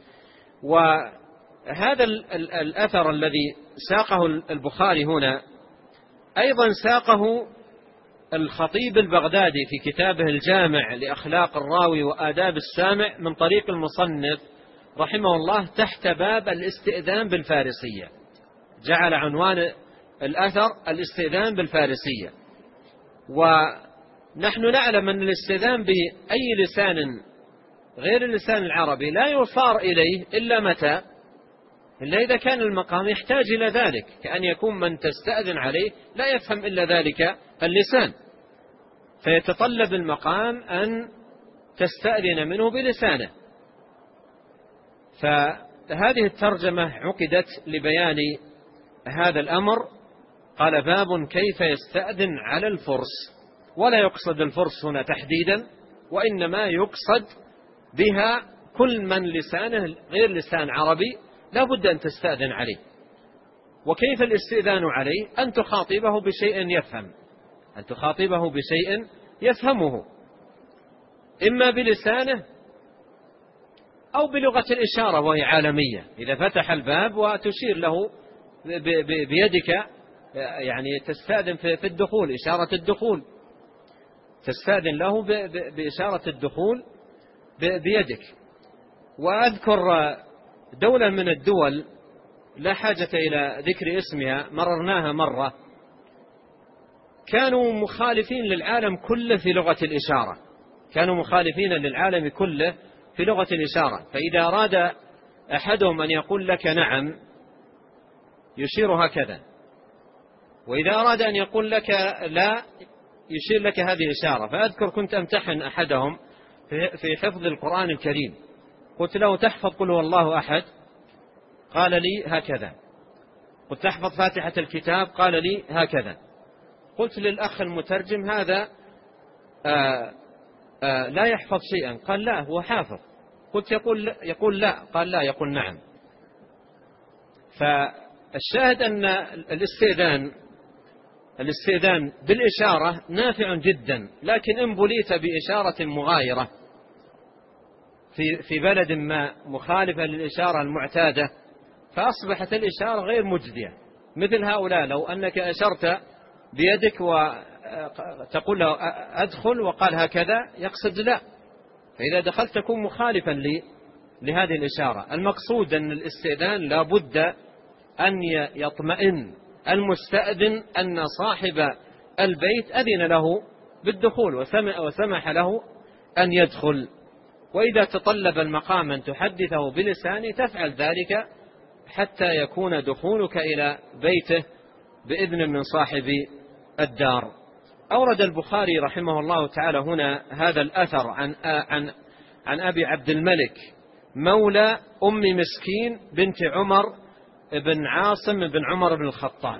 وهذا الأثر الذي ساقه البخاري هنا أيضا ساقه الخطيب البغدادي في كتابه الجامع لأخلاق الراوي وآداب السامع من طريق المصنف رحمه الله تحت باب الاستئذان بالفارسية، جعل عنوان الأثر الاستئذان بالفارسية. نحن نعلم أن الاستئذان بأي لسان غير اللسان العربي لا يصار إليه إلا متى؟ إلا إذا كان المقام يحتاج إلى ذلك، كأن يكون من تستأذن عليه لا يفهم إلا ذلك اللسان، فيتطلب المقام أن تستأذن منه بلسانه. فهذه الترجمة عقدت لبيان هذا الأمر. قال: باب كيف يستأذن على الفرس، ولا يقصد الفرس هنا تحديدا، وإنما يقصد بها كل من لسانه غير لسان عربي لا بد أن تستأذن عليه. وكيف الاستئذان عليه؟ أن تخاطبه بشيء يفهم، أن تخاطبه بشيء يفهمه، إما بلسانه أو بلغة الإشارة وهي عالمية. إذا فتح الباب وتشير له بيدك، يعني تستأذن في الدخول، إشارة الدخول، تستأذن له بإشارة الدخول بيدك. وأذكر دولة من الدول لا حاجة إلى ذكر اسمها، مررناها مرة، كانوا مخالفين للعالم كله في لغة الإشارة، كانوا مخالفين للعالم كله في لغة الإشارة. فإذا أراد أحدهم أن يقول لك نعم يشير هكذا، وإذا أراد أن يقول لك لا يشير لك هذه إشارة. فأذكر كنت أمتحن أحدهم في حفظ القرآن الكريم، قلت له: تحفظ قل هو الله أحد؟ قال لي هكذا. قلت: تحفظ فاتحة الكتاب؟ قال لي هكذا. قلت للأخ المترجم: هذا لا يحفظ شيئا. قال: لا، هو حافظ. قلت: يقول لا؟ قال: لا، يقول نعم. فالشاهد أن الاستئذان بالإشارة نافع جدا، لكن إن بليت بإشارة مغايرة في بلد ما مخالفة للإشارة المعتادة فأصبحت الإشارة غير مجدية. مثل هؤلاء لو أنك أشرت بيدك وتقول له أدخل وقال هكذا، يقصد لا، فإذا دخلت تكون مخالفا لهذه الإشارة. المقصود أن الاستئذان لا بد أن يطمئن المستأذن أن صاحب البيت أذن له بالدخول وسمح له أن يدخل. وإذا تطلب المقام أن تحدثه بلسانه تفعل ذلك حتى يكون دخولك إلى بيته بإذن من صاحب الدار. أورد البخاري رحمه الله تعالى هنا هذا الأثر عن أبي عبد الملك مولى أم مسكين بنت عمر بن عاصم بن عمر بن الخطاب.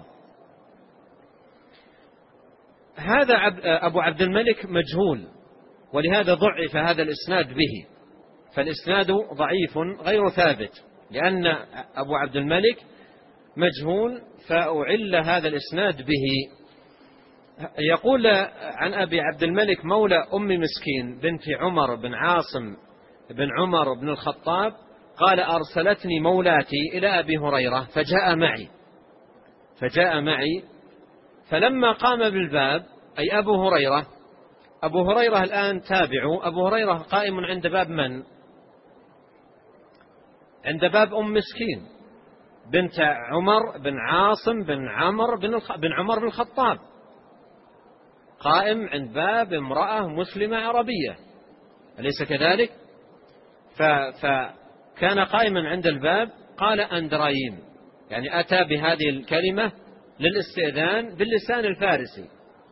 هذا أبو عبد الملك مجهول، ولهذا ضعف هذا الإسناد به، فالإسناد ضعيف غير ثابت لأن أبو عبد الملك مجهول، فأعل هذا الإسناد به. يقول عن أبي عبد الملك مولى أم مسكين بنت عمر بن عاصم بن عمر بن الخطاب قال: أرسلتني مولاتي إلى أبي هريرة فجاء معي فلما قام بالباب، أي أبو هريرة الآن تابعوا، أبو هريرة قائم عند باب من؟ عند باب أم مسكين بنت عمر بن عاصم بن عمر بن الخطاب، قائم عند باب امرأة مسلمة عربية، أليس كذلك؟ فكان قائما عند الباب، قال أندرايم، يعني أتى بهذه الكلمة للاستئذان باللسان الفارسي.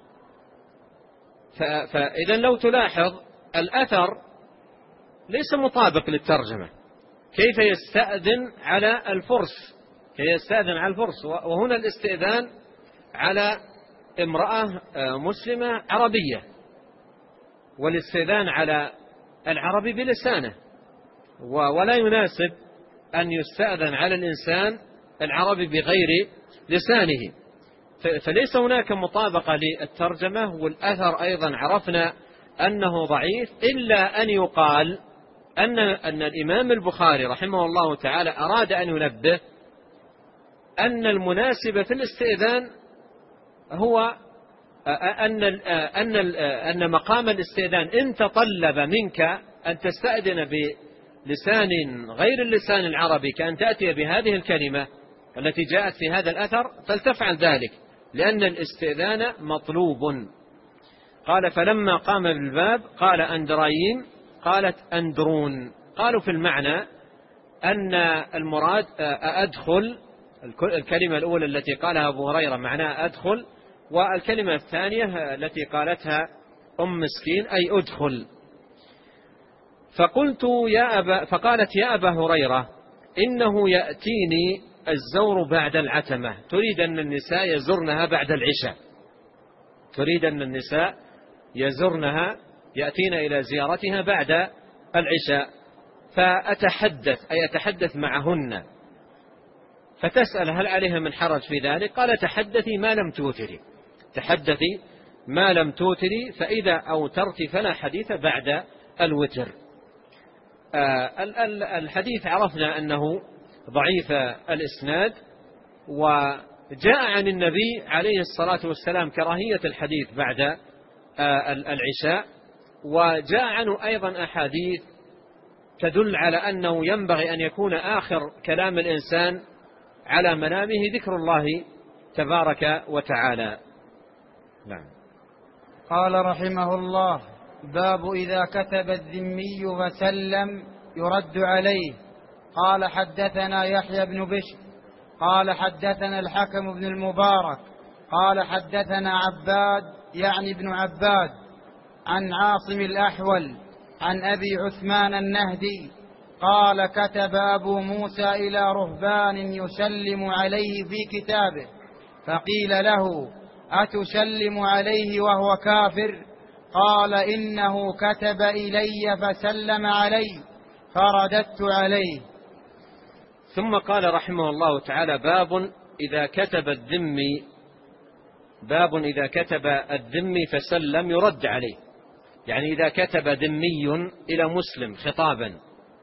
فإذا لو تلاحظ الأثر ليس مطابق للترجمة، كيف يستأذن على الفرس، وهنا الاستئذان على امرأة مسلمة عربية، والاستئذان على العربي بلسانه، ولا يناسب أن يستأذن على الإنسان العربي بغير لسانه. فليس هناك مطابقة للترجمة، والأثر أيضا عرفنا أنه ضعيف، إلا أن يقال أن الإمام البخاري رحمه الله تعالى أراد أن ينبه أن المناسب في الاستئذان هو أن مقام الاستئذان إن تطلب منك أن تستأذن بلسان غير اللسان العربي، كأن تأتي بهذه الكلمة التي جاءت في هذا الأثر، فلتفعل ذلك، لأن الاستئذان مطلوب. قال فلما قام بالباب قال أندرايم، قالت أندرون. قالوا في المعنى أن المراد أدخل، الكلمة الأولى التي قالها أبو هريرة معناها أدخل، والكلمة الثانية التي قالتها مسكين أي أدخل. فقالت يا أبا هريرة إنه يأتيني الزور بعد العتمة، تريد أن النساء يزرنها بعد العشاء، تريد أن النساء يزرنها يأتين إلى زيارتها بعد العشاء، فأتحدث أي أتحدث معهن، فتسأل هل عليها من حرج في ذلك؟ قال تحدثي ما لم توتري، تحدثي ما لم توتري، فإذا أوترت فلا حديث بعد الوتر. الحديث عرفنا أنه ضعيف الإسناد، وجاء عن النبي عليه الصلاة والسلام كراهية الحديث بعد العشاء، وجاء عنه أيضا أحاديث تدل على أنه ينبغي أن يكون آخر كلام الإنسان على منامه ذكر الله تبارك وتعالى. نعم. قال رحمه الله: باب إذا كتب الذمي فسلم يرد عليه. قال حدثنا يحيى بن بشر قال حدثنا الحكم بن المبارك قال حدثنا عباد يعني بن عباد عن عاصم الأحول عن أبي عثمان النهدي قال كتب أبو موسى إلى رهبان يسلم عليه في كتابه، فقيل له: أتسلم عليه وهو كافر؟ قال: إنه كتب إلي فسلم علي فرددت عليه. ثم قال رحمه الله تعالى: باب إذا كتب الذمي، باب إذا كتب الذمي فسلم يرد عليه، يعني إذا كتب ذمي إلى مسلم خطابا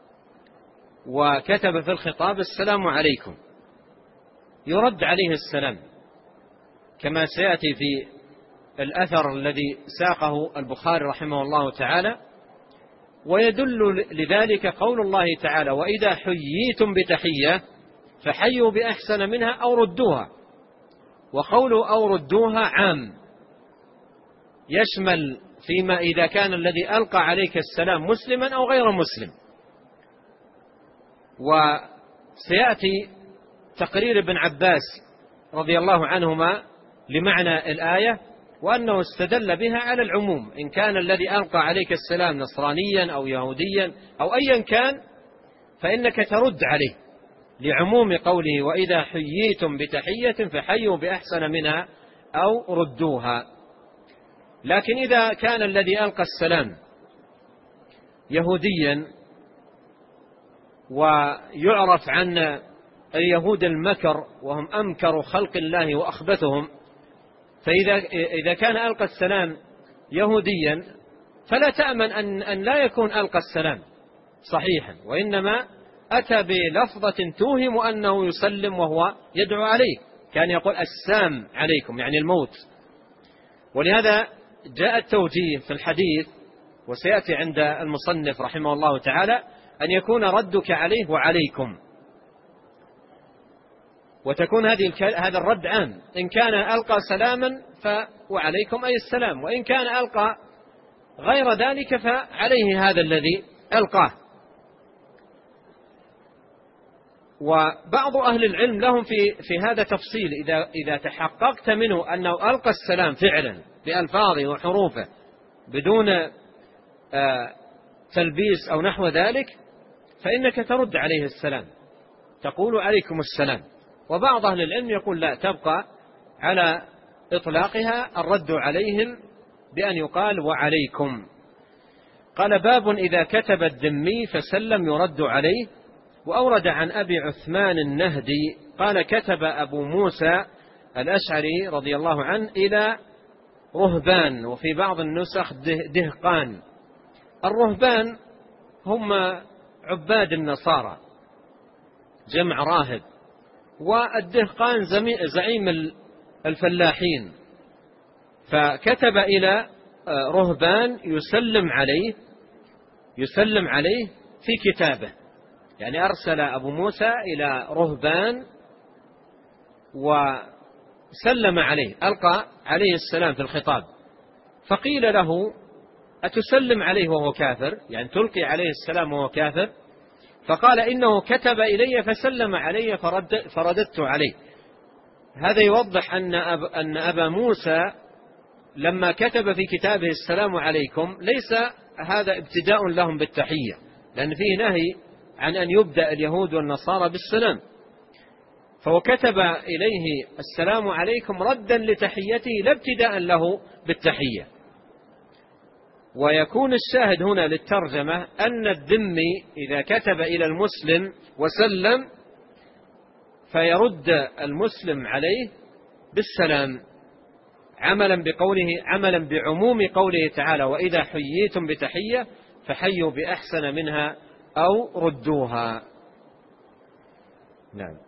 وكتب في الخطاب السلام عليكم، يرد عليه السلام، كما سيأتي في الأثر الذي ساقه البخاري رحمه الله تعالى. ويدل لذلك قول الله تعالى: وإذا حييتم بتحية فحيوا بأحسن منها أو ردوها. وقوله أو ردوها عام، يشمل فيما إذا كان الذي ألقى عليك السلام مسلما أو غير مسلم. وسيأتي تقرير ابن عباس رضي الله عنهما لمعنى الآية، وأنه استدل بها على العموم، إن كان الذي ألقى عليك السلام نصرانيا أو يهوديا أو أيا كان فإنك ترد عليه، لعموم قوله: وإذا حييتم بتحية فحيوا بأحسن منها أو ردوها. لكن إذا كان الذي ألقى السلام يهوديا، ويعرف عن اليهود المكر وهم أمكر خلق الله وأخبثهم، فإذا كان ألقى السلام يهوديا فلا تأمن أن لا يكون ألقى السلام صحيحا، وإنما أتى بلفظة توهم أنه يسلم وهو يدعو عليه، كان يقول السام عليكم يعني الموت. ولهذا جاء التوجيه في الحديث، وسيأتي عند المصنف رحمه الله تعالى، أن يكون ردك عليه وعليكم، وتكون هذا الرد عام، إن كان ألقى سلاما وعليكم أي السلام، وإن كان ألقى غير ذلك فعليه هذا الذي ألقاه. وبعض أهل العلم لهم في هذا تفصيل، إذا تحققت منه أنه ألقى السلام فعلا بألفاظه وحروفه بدون تلبيس أو نحو ذلك، فإنك ترد عليه السلام، تقول عليكم السلام. وبعض أهل العلم يقول لا، تبقى على إطلاقها الرد عليهم بأن يقال وعليكم. قال: باب إذا كتب الذمي فسلم يرد عليه. وأورد عن أبي عثمان النهدي قال: كتب أبو موسى الأشعري رضي الله عنه إلى رهبان، وفي بعض النسخ دهقان. الرهبان هم عباد النصارى، جمع راهب، والدهقان زعيم الفلاحين. فكتب إلى رهبان يسلم عليه في كتابه، يعني أرسل أبو موسى إلى رهبان وسلم عليه، ألقى عليه السلام في الخطاب، فقيل له: أتسلم عليه وهو كافر؟ يعني تلقي عليه السلام وهو كافر؟ فقال: إنه كتب إلي فسلم علي فرددت عليه. هذا يوضح أن أبا موسى لما كتب في كتابه السلام عليكم ليس هذا ابتداء لهم بالتحية، لأن فيه نهي عن أن يبدأ اليهود والنصارى بالسلام، فهو كتب إليه السلام عليكم ردا لتحيته لا ابتداء له بالتحية. ويكون الشاهد هنا للترجمة أن الذمي إذا كتب إلى المسلم وسلم فيرد المسلم عليه بالسلام، عملا بعموم قوله تعالى: وإذا حييتم بتحية فحيوا بأحسن منها أو ردوها. نعم.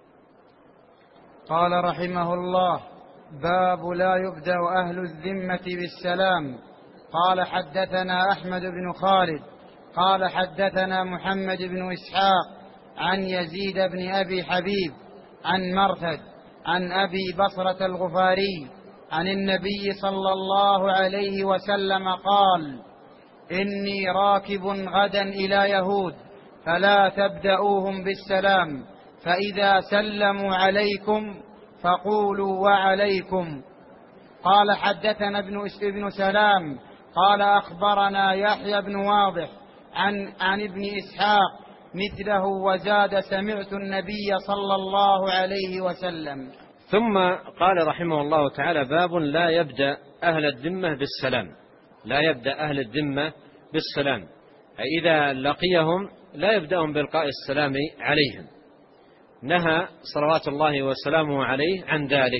قال رحمه الله: باب لا يبدأ أهل الذمة بالسلام. قال حدثنا أحمد بن خالد قال حدثنا محمد بن إسحاق عن يزيد بن أبي حبيب عن مرثد عن أبي بصرة الغفاري عن النبي صلى الله عليه وسلم قال: إني راكب غدا إلى يهود فلا تبدأوهم بالسلام، فإذا سلموا عليكم فقولوا وعليكم. قال حدثنا ابن سلام قال أخبرنا يحيى بن واضح عن ابن إسحاق مثله وزاد: سمعت النبي صلى الله عليه وسلم. ثم قال رحمه الله تعالى: باب لا يبدأ أهل الذمة بالسلام. لا يبدأ أهل الذمة بالسلام، أي إذا لقيهم لا يبدأهم بإلقاء السلام عليهم. نهى صلوات الله وسلامه عليه عن ذلك.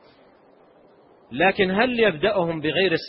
لكن هل يبدأهم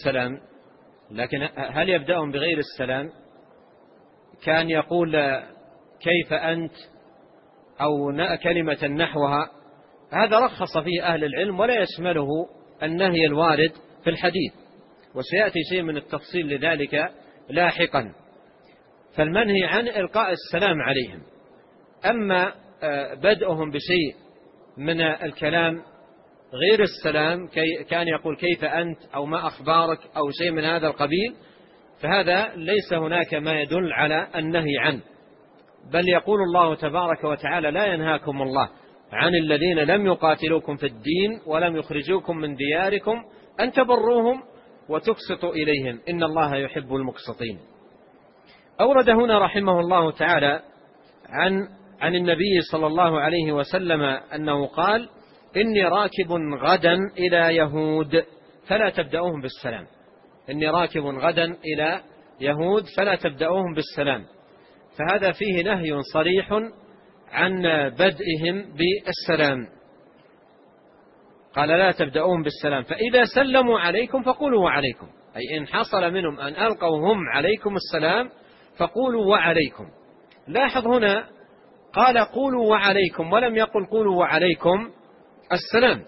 بغير السلام؟ كان يقول: كيف أنت، أو كلمة نحوها، هذا رخص فيه أهل العلم ولا يشمله النهي الوارد في الحديث، وسيأتي شيء من التفصيل لذلك لاحقا. فالمنهي عن إلقاء السلام عليهم. أما بدءهم بشيء من الكلام غير السلام، كان يقول: كيف أنت، أو ما أخبارك، أو شيء من هذا القبيل، فهذا ليس هناك ما يدل على النهي عنه. بل يقول الله تبارك وتعالى: لا ينهاكم الله عن الذين لم يقاتلوكم في الدين ولم يخرجوكم من دياركم أن تبروهم وتقسطوا إليهم إن الله يحب المقسطين. أورد هنا رحمه الله تعالى عن النبي صلى الله عليه وسلم أنه قال: إني راكب غدا إلى يهود فلا تبدأوهم بالسلام. إني راكب غدا إلى يهود فلا تبدأوهم بالسلام. فهذا فيه نهي صريح عن بدئهم بالسلام. قال: لا تبدأوهم بالسلام، فإذا سلموا عليكم فقولوا وعليكم، أي إن حصل منهم أن ألقوا هم عليكم السلام فقولوا وعليكم. لاحظ هنا قال: قولوا وعليكم، ولم يقل قولوا وعليكم السلام.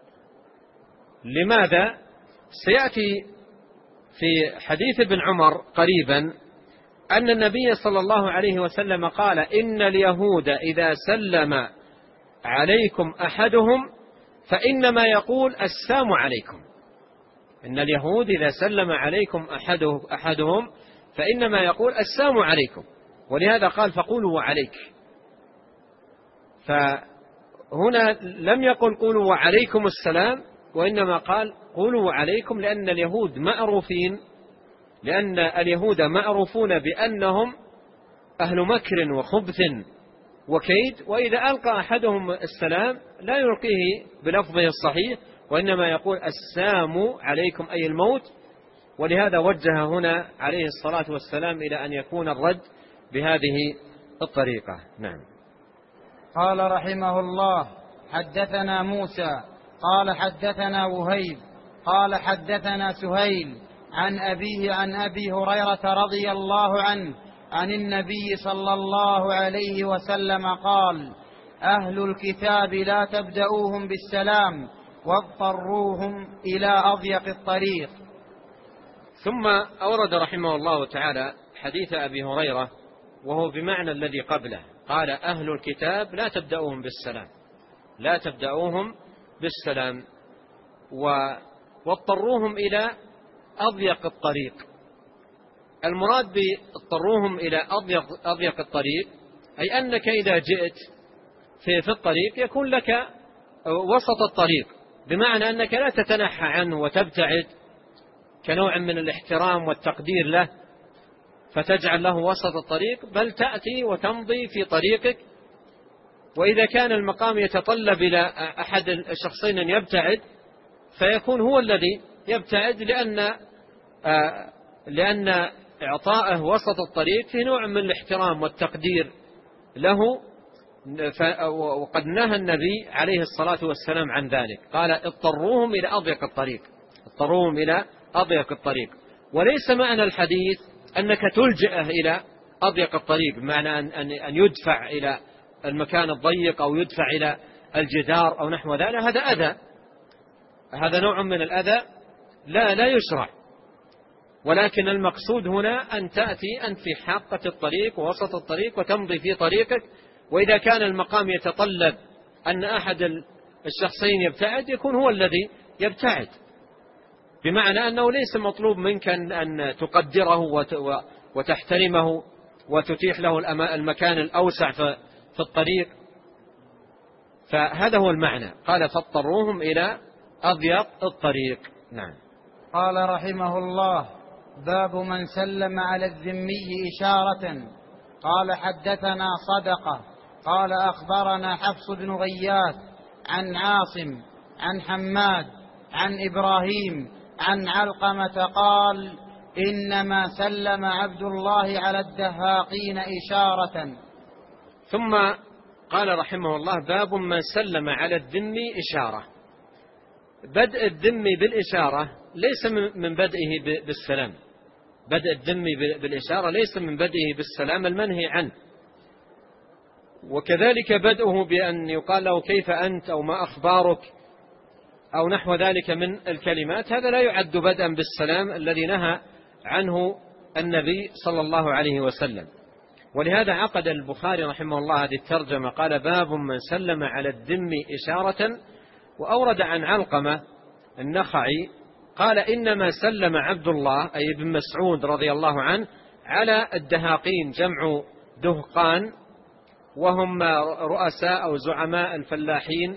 لماذا؟ سيأتي في حديث ابن عمر قريبا أن النبي صلى الله عليه وسلم قال: إن اليهود إذا سلم عليكم أحدهم فإنما يقول السلام عليكم. إن اليهود إذا سلم عليكم أحدهم فإنما يقول السلام عليكم، ولهذا قال: فقولوا وعليك. فهنا لم يقل قولوا وعليكم السلام، وإنما قال قولوا وعليكم، لأن اليهود معروفون بأنهم أهل مكر وخبث وكيد، وإذا ألقى أحدهم السلام لا يلقيه بلفظه الصحيح، وإنما يقول السلام عليكم أي الموت. ولهذا وجه هنا عليه الصلاة والسلام إلى أن يكون الرد بهذه الطريقة. نعم. قال رحمه الله: حدثنا موسى قال حدثنا وهيب قال حدثنا سهيل عن أبيه عن أبي هريرة رضي الله عنه عن النبي صلى الله عليه وسلم قال: أهل الكتاب لا تبدأوهم بالسلام واضطروهم إلى أضيق الطريق. ثم أورد رحمه الله تعالى حديث أبي هريرة وهو بمعنى الذي قبله. قال: أهل الكتاب لا تبدأوهم بالسلام، لا تبدأوهم بالسلام، واضطروهم إلى أضيق الطريق. المراد باضطروهم إلى أضيق الطريق أي أنك إذا جئت في الطريق يكون لك وسط الطريق، بمعنى أنك لا تتنحى عنه وتبتعد كنوع من الاحترام والتقدير له فتجعل له وسط الطريق، بل تأتي وتمضي في طريقك. وإذا كان المقام يتطلب إلى أحد الشخصين أن يبتعد فيكون هو الذي يبتعد، لأن إعطاءه وسط الطريق في نوع من الاحترام والتقدير له. وقد نهى النبي عليه الصلاة والسلام عن ذلك، قال اضطروهم إلى أضيق الطريق، اضطروهم إلى أضيق الطريق. وليس معنى الحديث أنك تلجئه إلى أضيق الطريق، بمعنى أن يدفع إلى المكان الضيق أو يدفع إلى الجدار أو نحو ذلك، هذا أذى، هذا نوع من الأذى لا يشرع. ولكن المقصود هنا أن تأتي أنت في حافة الطريق ووسط الطريق وتمضي في طريقك. وإذا كان المقام يتطلب أن أحد الشخصين يبتعد يكون هو الذي يبتعد، بمعنى أنه ليس مطلوب منك أن تقدره وتحترمه وتتيح له المكان الأوسع في الطريق. فهذا هو المعنى، قال فاضطروهم إلى أضيق الطريق. نعم. قال رحمه الله: باب من سلم على الذمي إشارة. قال حدثنا صدقة قال أخبرنا حفص بن غياث عن عاصم عن حماد عن إبراهيم عن علقمة قال: إنما سلم عبد الله على الدهاقين إشارة. ثم قال رحمه الله: باب من سلم على الذمي إشارة. بدء الذمي بالإشارة ليس من بدئه بالسلام، بدء الذمي بالإشارة ليس من بدئه بالسلام المنهي عنه. وكذلك بدءه بأن يقال له كيف أنت أو ما أخبارك أو نحو ذلك من الكلمات، هذا لا يعد بدءا بالسلام الذي نهى عنه النبي صلى الله عليه وسلم. ولهذا عقد البخاري رحمه الله هذه الترجمة، قال: باب من سلم على الذمي إشارة. وأورد عن علقمة النخعي قال: إنما سلم عبد الله أي ابن مسعود رضي الله عنه على الدهاقين، جمع دهقان، وهم رؤساء أو زعماء الفلاحين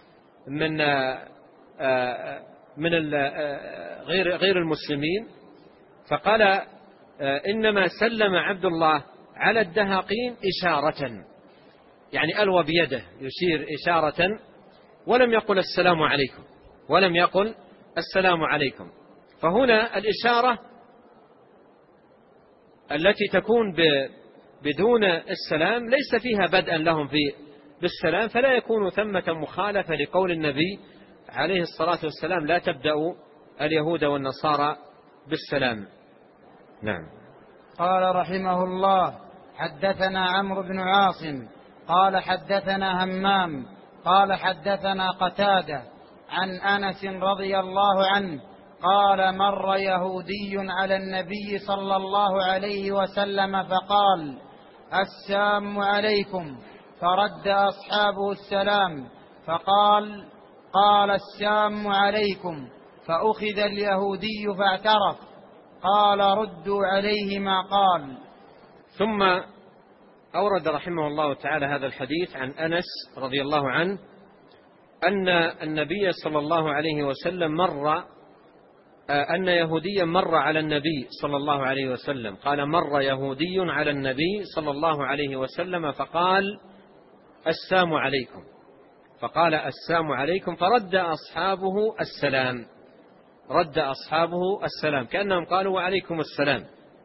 من غير المسلمين. فقال: إنما سلم عبد الله على الدهاقين إشارة، يعني ألوى بيده يشير إشارة، ولم يقل السلام عليكم، ولم يقل السلام عليكم. فهنا الإشارة التي تكون بدون السلام ليس فيها بدءا لهم بالسلام، فلا يكون ثمة مخالفة لقول النبي عليه الصلاة والسلام: لا تبدأوا اليهود والنصارى بالسلام. نعم. قال رحمه الله: حدثنا عمرو بن عاصم قال حدثنا همام قال حدثنا قتادة عن أنس رضي الله عنه قال: مر يهودي على النبي صلى الله عليه وسلم فقال: السلام عليكم، فرد أصحابه السلام، فقال: قال: السلام عليكم، فأخذ اليهودي فاعترف، قال: ردوا عليه ما قال. ثم أورد رحمه الله تعالى هذا الحديث عن أنس رضي الله عنه أن النبي صلى الله عليه وسلم أن يهوديا مر على النبي صلى الله عليه وسلم، قال: مر يهودي على النبي صلى الله عليه وسلم فقال: السلام عليكم، فقال: السلام عليكم، فرد أصحابه السلام، رد أصحابه السلام كأنهم قالوا: وعليكم السلام.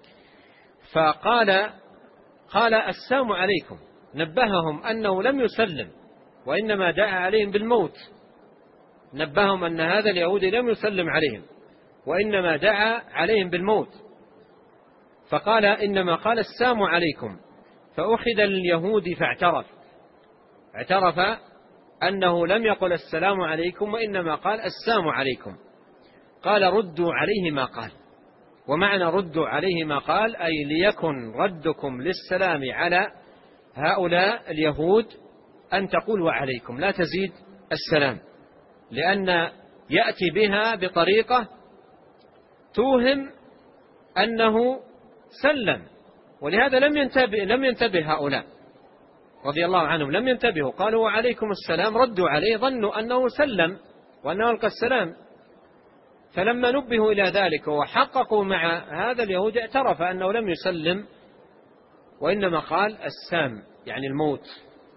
قال: السلام عليكم، نبههم أنه لم يسلم وإنما دعا عليهم بالموت، نبههم أن هذا اليهودي لم يسلم عليهم وإنما دعا عليهم بالموت. فقال: إنما قال السلام عليكم، فأخذ اليهودي فاعترف، اعترف أنه لم يقل السلام عليكم وإنما قال السلام عليكم. قال: ردوا عليه ما قال. ومعنى ردوا عليه ما قال أي ليكن ردكم للسلام على هؤلاء اليهود أن تقول وعليكم، لا تزيد السلام، لأن يأتي بها بطريقة توهم أنه سلم، ولهذا لم ينتبه هؤلاء رضي الله عنهم، لم ينتبهوا، قالوا وعليكم السلام، ردوا عليه، ظنوا أنه سلم وأنه ألقى السلام. فلما نبهوا إلى ذلك وحققوا مع هذا اليهودي اعترف أنه لم يسلم وإنما قال السام يعني الموت.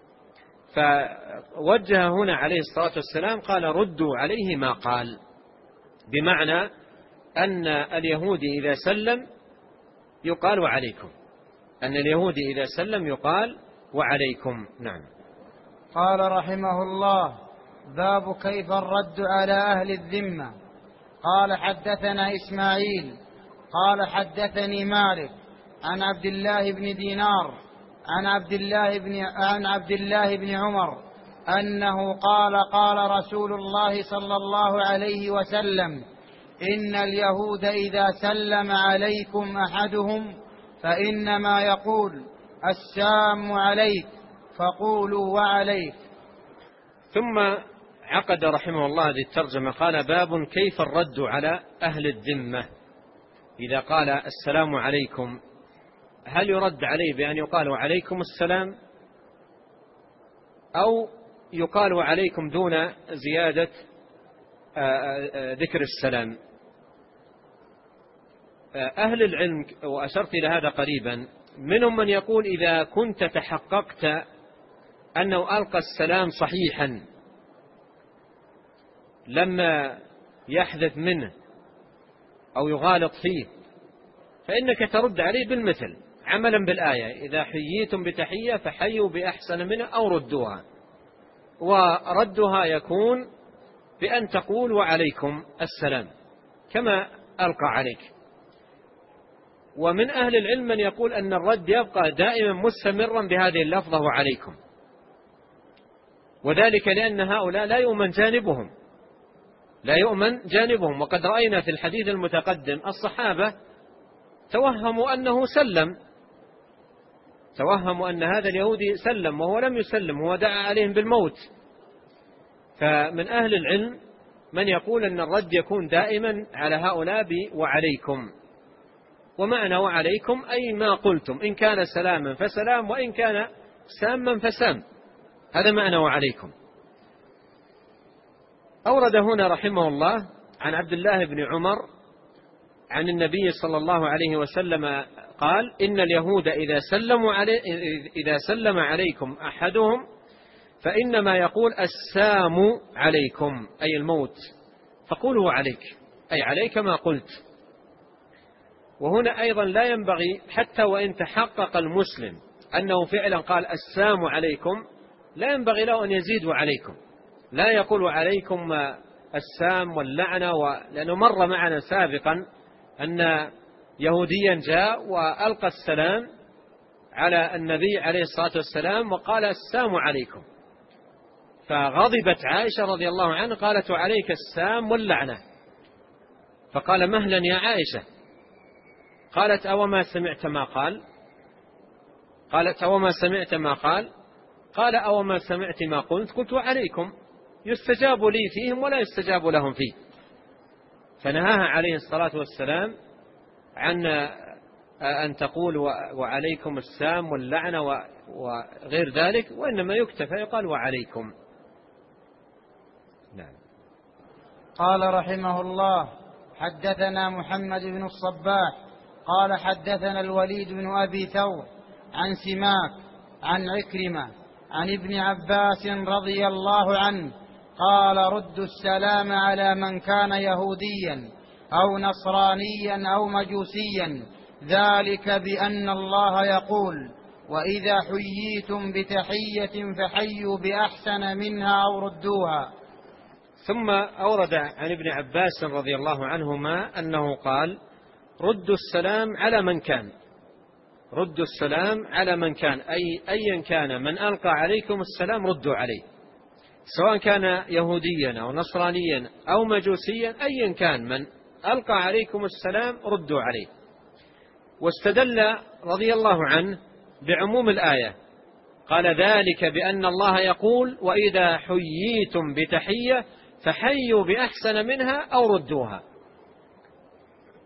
فوجه هنا عليه الصلاة والسلام قال ردوا عليه ما قال، بمعنى أن اليهودي إذا سلم يقال وعليكم، أن اليهودي إذا سلم يقال وعليكم. نعم. قال رحمه الله: باب كيف الرد على أهل الذمة. قال حدثنا إسماعيل قال حدثني مالك عن عبد الله بن دينار عن عبد الله بن عمر أنه قال قال رسول الله صلى الله عليه وسلم: إن اليهود إذا سلم عليكم أحدهم فإنما يقول السلام عليك فقولوا وعليك. ثم عقد رحمه الله هذه الترجمة، قال: باب كيف الرد على أهل الذمة. إذا قال السلام عليكم هل يرد عليه بأن يقال وعليكم السلام، أو يقال وعليكم دون زيادة ذكر السلام؟ أهل العلم، وأشرت إلى هذا قريبا، منهم من يقول إذا كنت تحققت أنه ألقى السلام صحيحا لما يحدث منه أو يغالط فيه فإنك ترد عليه بالمثل، عملا بالآية: إذا حييتم بتحية فحيوا بأحسن منها أو ردوها. وردها يكون بأن تقول وعليكم السلام كما ألقى عليك. ومن أهل العلم من يقول أن الرد يبقى دائما مستمرا بهذه اللفظة وعليكم، وذلك لأن هؤلاء لا يؤمن جانبهم. وقد رأينا في الحديث المتقدم الصحابة توهموا أنه سلم، توهموا أن هذا اليهودي سلم وهو لم يسلم، هو دعا عليهم بالموت. فمن أهل العلم من يقول أن الرد يكون دائما على هؤلاء وعليكم، ومعنى وعليكم أي ما قلتم، إن كان سلاما فسلام، وإن كان ساما فسام، هذا معنى وعليكم. أورد هنا رحمه الله عن عبد الله بن عمر عن النبي صلى الله عليه وسلم قال: إن اليهود إذا سلم عليكم أحدهم فإنما يقول السام عليكم أي الموت، فقولوا عليك أي عليك ما قلت. وهنا أيضا لا ينبغي حتى وإن تحقق المسلم أنه فعلا قال السام عليكم، لا ينبغي له أن يزيد عليكم، لا يقول عليكم السام واللعنة. لأنه مر معنا سابقا أن يهوديا جاء وألقى السلام على النبي عليه الصلاة والسلام وقال السام عليكم، فغضبت عائشة رضي الله عنها قالت: وعليك السام واللعنة. فقال: مهلا يا عائشة. قالت: أوما سمعت ما قال؟ قالت: أوما سمعت ما قال؟ قال: أوما سمعت ما قلت؟ قلت: وعليكم، يستجاب لي فيهم ولا يستجاب لهم فيه. فنهاها عليه الصلاة والسلام عن أن تقول وعليكم السام واللعنة وغير ذلك، وإنما يكتفى يقال وعليكم. نعم. قال رحمه الله: حدثنا محمد بن الصباح قال حدثنا الوليد بن أبي ثور عن سماك عن عكرمة عن ابن عباس رضي الله عنه قال: ردوا السلام على من كان يهوديا أو نصرانيا أو مجوسيا، ذلك بأن الله يقول: وإذا حييتم بتحية فحيوا بأحسن منها أو ردوها. ثم أورد عن ابن عباس رضي الله عنهما أنه قال: ردوا السلام على من كان، ردوا السلام على من كان، أي أيا كان من ألقى عليكم السلام ردوا عليه، سواء كان يهوديا أو نصرانيا أو مجوسيا، أيا كان من ألقى عليكم السلام ردوا عليه. واستدل رضي الله عنه بعموم الآية، قال: ذلك بأن الله يقول: وإذا حييتم بتحية فحيوا بأحسن منها أو ردوها.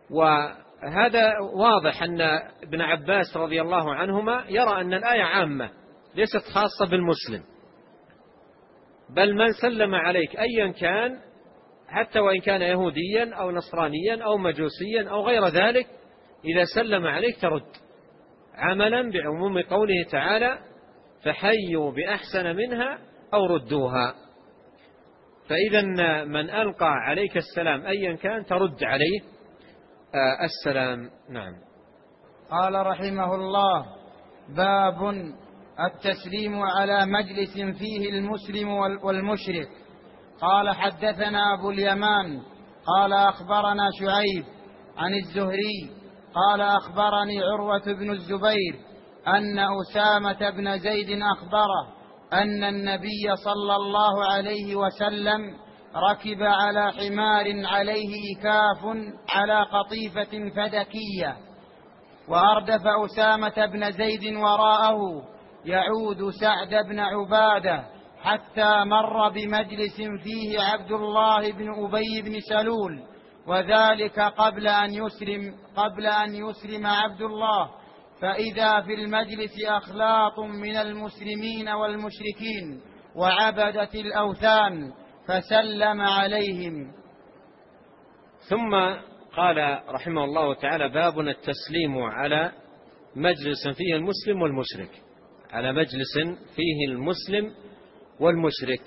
وهذا واضح أن ابن عباس رضي الله عنهما يرى أن الآية عامة ليست خاصة بالمسلم، بل من سلم عليك أيا كان، حتى وإن كان يهوديا أو نصرانيا أو مجوسيا أو غير ذلك، إذا سلم عليك ترد، عملا بعموم قوله تعالى: فحيوا بأحسن منها أو ردوها. فإذا من ألقى عليك السلام أيا كان ترد عليه السلام. نعم. قال رحمه الله: باب التسليم على مجلس فيه المسلم والمشرك. قال: حدثنا أبو اليمان قال أخبرنا شعيب عن الزهري قال أخبرني عروة بن الزبير أن أسامة بن زيد أخبره أن النبي صلى الله عليه وسلم ركب على حمار عليه إكاف على قطيفة فدكية، وأردف أسامة بن زيد وراءه يعود سعد بن عبادة، حتى مر بمجلس فيه عبد الله بن أبي بن سلول، وذلك قبل أن يسلم عبد الله، فإذا في المجلس أخلاط من المسلمين والمشركين وعبدة الأوثان، فسلم عليهم. ثم قال رحمه الله تعالى: باب التسليم على مجلس فيه المسلم والمشرك، على مجلس فيه المسلم والمشرك.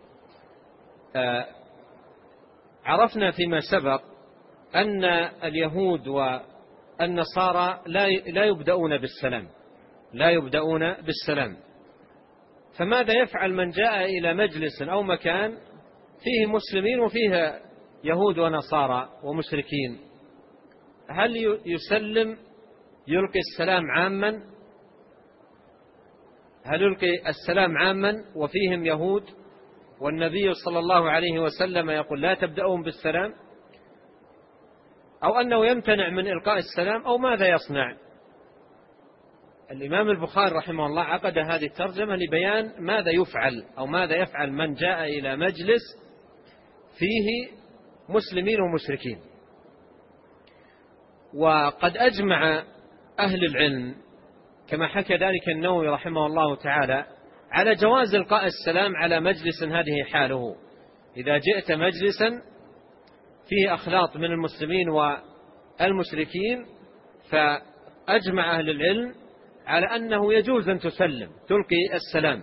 عرفنا فيما سبق أن اليهود والنصارى لا يبدأون بالسلام، فماذا يفعل من جاء إلى مجلس أو مكان فيه مسلمين وفيه يهود ونصارى ومشركين؟ هل يسلم، يلقي السلام عاما؟ هل يلقي السلام عاما وفيهم يهود والنبي صلى الله عليه وسلم يقول لا تبدأون بالسلام، أو أنه يمتنع من إلقاء السلام، أو ماذا يصنع؟ الإمام البخاري رحمه الله عقد هذه الترجمة لبيان ماذا يفعل، أو ماذا يفعل من جاء إلى مجلس فيه مسلمين ومشركين. وقد أجمع أهل العلم كما حكى ذلك النووي رحمه الله تعالى على جواز إلقاء السلام على مجلس هذه حاله. إذا جئت مجلسا فيه أخلاط من المسلمين والمشركين، فأجمع أهل العلم على أنه يجوز أن تسلم، تلقي السلام.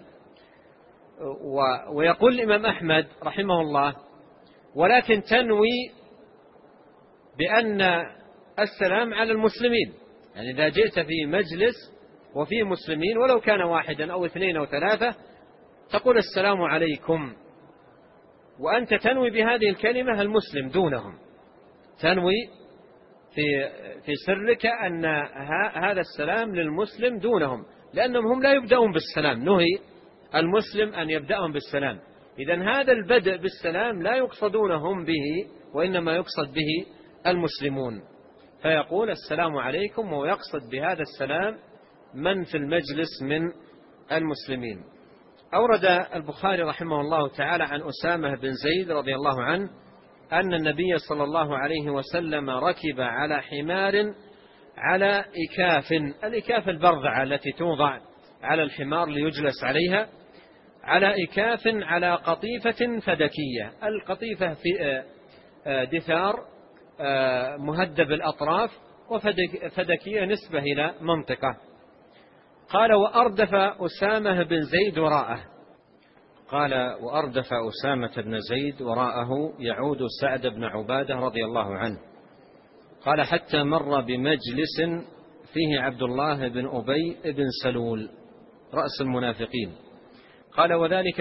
ويقول الإمام أحمد رحمه الله: ولكن تنوي بأن السلام على المسلمين، يعني إذا جئت في مجلس وفيه مسلمين ولو كان واحدا أو اثنين أو ثلاثة تقول السلام عليكم، وأنت تنوي بهذه الكلمة المسلم دونهم، تنوي في سرك أن هذا السلام للمسلم دونهم، لأنهم هم لا يبدأون بالسلام، نهي المسلم أن يبدأهم بالسلام. إذن هذا البدء بالسلام لا يقصدونهم به، وإنما يقصد به المسلمون، فيقول السلام عليكم، ويقصد بهذا السلام من في المجلس من المسلمين. أورد البخاري رحمه الله تعالى عن أسامة بن زيد رضي الله عنه أن النبي صلى الله عليه وسلم ركب على حمار على إكاف، الإكاف البرذعة التي توضع على الحمار ليجلس عليها، على إكاف على قطيفة فدكية. القطيفة في دثار مهدب الأطراف، وفدكية نسبة إلى منطقة. قال: وأردف أسامة بن زيد وراءه. قال: وأردف أسامة بن زيد وراءه يعود سعد بن عبادة رضي الله عنه. قال: حتى مر بمجلس فيه عبد الله بن أبي بن سلول رأس المنافقين. قال: وذلك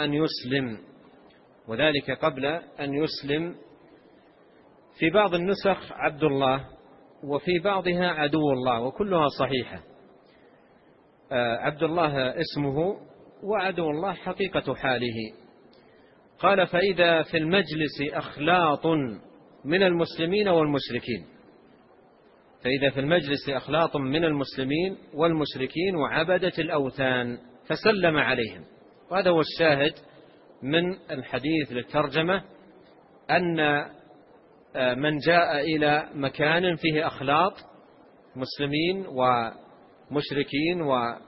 قبل أن يسلم. في بعض النسخ عبد الله، وفي بعضها عدو الله، وكلها صحيحة. عبد الله اسمه، وعدو الله حقيقة حاله. قال: فإذا في المجلس أخلاط من المسلمين والمشركين، فإذا في المجلس أخلاط من المسلمين والمشركين وعبدة الأوثان، فسلم عليهم. وهذا هو الشاهد من الحديث للترجمة، أن من جاء إلى مكان فيه أخلاط مسلمين ومشركين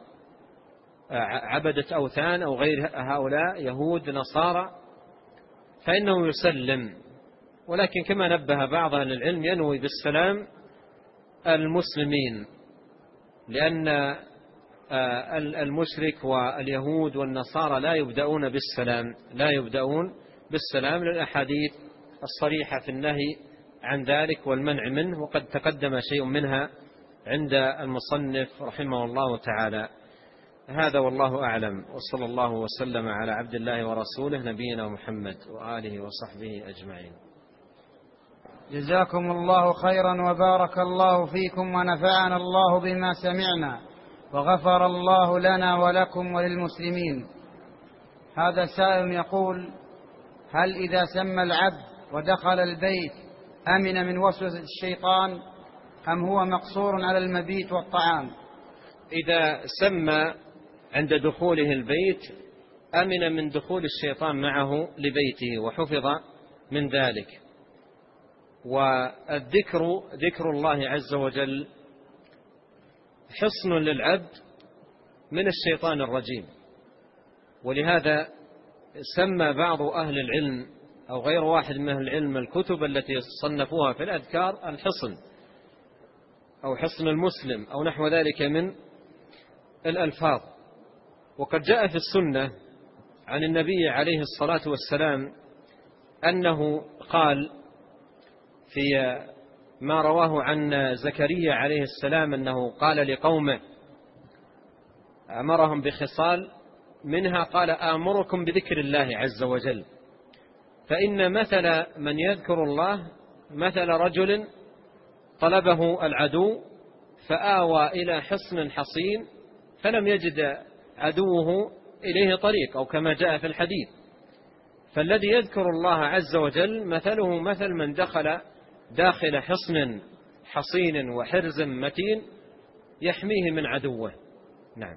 وعبدة أوثان أو غير هؤلاء يهود نصارى فإنه يسلم، ولكن كما نبه بعض أهل العلم ينوي بالسلام المسلمين، لأن المشرك واليهود والنصارى لا يبدأون بالسلام للأحاديث الصريحة في النهي عن ذلك والمنع منه، وقد تقدم شيء منها عند المصنف رحمه الله تعالى. هذا والله أعلم، وصلى الله وسلم على عبد الله ورسوله نبينا محمد وآله وصحبه أجمعين. جزاكم الله خيرا وبارك الله فيكم ونفعنا الله بما سمعنا وغفر الله لنا ولكم وللمسلمين. هذا سائل يقول: هل إذا سمى العبد ودخل البيت أمن من وسوسة الشيطان أم هو مقصور على المبيت والطعام؟ إذا سمى عند دخوله البيت أمن من دخول الشيطان معه لبيته وحفظ من ذلك. والذكر ذكر الله عز وجل حصن للعبد من الشيطان الرجيم، ولهذا سمى بعض أهل العلم أو غير واحد من أهل العلم الكتب التي صنفوها في الأذكار الحصن أو حصن المسلم أو نحو ذلك من الألفاظ. وقد جاء في السنة عن النبي عليه الصلاة والسلام أنه قال في ما رواه عن زكريا عليه السلام أنه قال لقومه أمرهم بخصال منها قال: آمركم بذكر الله عز وجل، فإن مثل من يذكر الله مثل رجل طلبه العدو فآوى إلى حصن حصين فلم يجد عدوه إليه طريق، أو كما جاء في الحديث. فالذي يذكر الله عز وجل مثله مثل من دخل داخل حصن حصين وحرز متين يحميه من عدوه. نعم.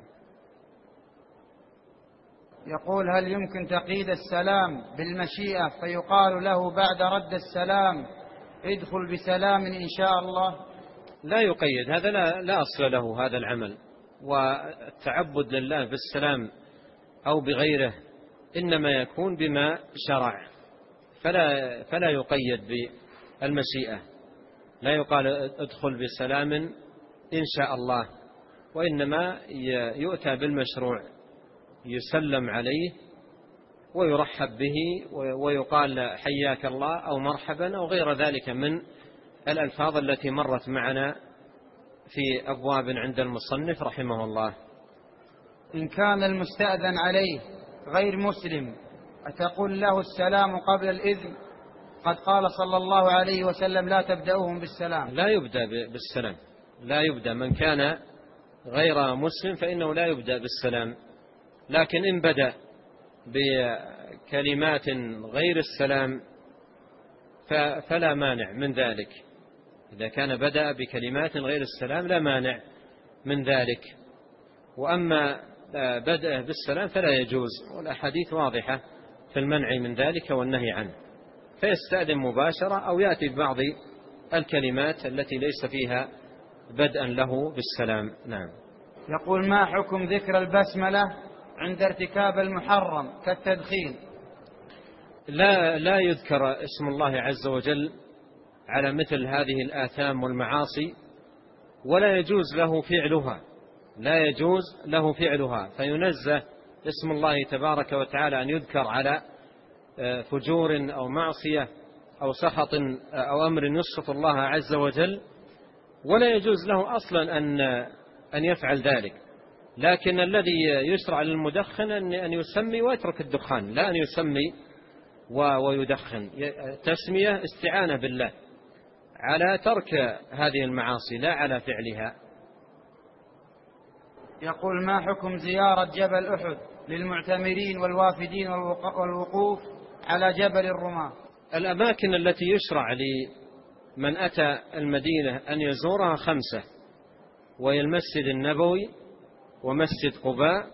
يقول: هل يمكن تقييد السلام بالمشيئة فيقال له بعد رد السلام ادخل بسلام إن شاء الله؟ لا يقيد، هذا لا أصل له هذا العمل، والتعبد لله بالسلام أو بغيره إنما يكون بما شرع، فلا يقيد بالمشيئة، لا يقال ادخل بسلام إن شاء الله، وإنما يؤتى بالمشروع يسلم عليه ويرحب به ويقال حياك الله أو مرحبا أو غير ذلك من الألفاظ التي مرت معنا في أبواب عند المصنف رحمه الله. إن كان المستأذن عليه غير مسلم أتقول له السلام قبل الإذن؟ قد قال صلى الله عليه وسلم: لا تبدأوهم بالسلام. لا يبدأ بالسلام، لا يبدأ. من كان غير مسلم فإنه لا يبدأ بالسلام، لكن إن بدأ بكلمات غير السلام فلا مانع من ذلك. إذا كان بدأ بكلمات غير السلام لا مانع من ذلك. وأما بدأه بالسلام فلا يجوز، والأحاديث واضحة في المنع من ذلك والنهي عنه، فيستأذن مباشرة أو يأتي ببعض الكلمات التي ليس فيها بدءا له بالسلام. نعم. يقول: ما حكم ذكر البسملة عند ارتكاب المحرم كالتدخين؟ لا يذكر اسم الله عز وجل على مثل هذه الآثام والمعاصي، ولا يجوز له فعلها، فينزه اسم الله تبارك وتعالى أن يذكر على فجور أو معصية أو سخط أو أمر يسخط الله عز وجل، ولا يجوز له أصلا أن يفعل ذلك. لكن الذي يشرع للمدخن أن يسمي ويترك الدخان، لا أن يسمي ويدخن. تسمية استعانة بالله على ترك هذه المعاصي لا على فعلها. يقول: ما حكم زيارة جبل أحد للمعتمرين والوافدين والوقوف على جبل الرماة؟ الأماكن التي يشرع لمن أتى المدينة أن يزورها 5، وهي المسجد النبوي ومسجد قباء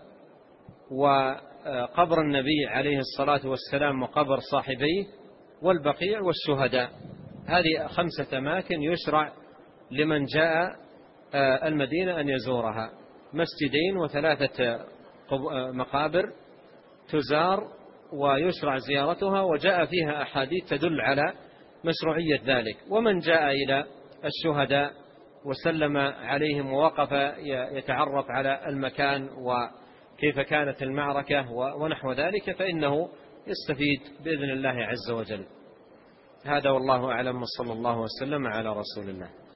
وقبر النبي عليه الصلاة والسلام وقبر صاحبيه والبقيع والشهداء. هذه 5 أماكن يشرع لمن جاء المدينة أن يزورها: مسجدين و3 مقابر تزار ويشرع زيارتها، وجاء فيها أحاديث تدل على مشروعية ذلك. ومن جاء إلى الشهداء وسلم عليهم ووقف يتعرف على المكان وكيف كانت المعركة ونحو ذلك فإنه يستفيد بإذن الله عز وجل. هذا والله أعلم، وصلى الله وسلم على رسول الله.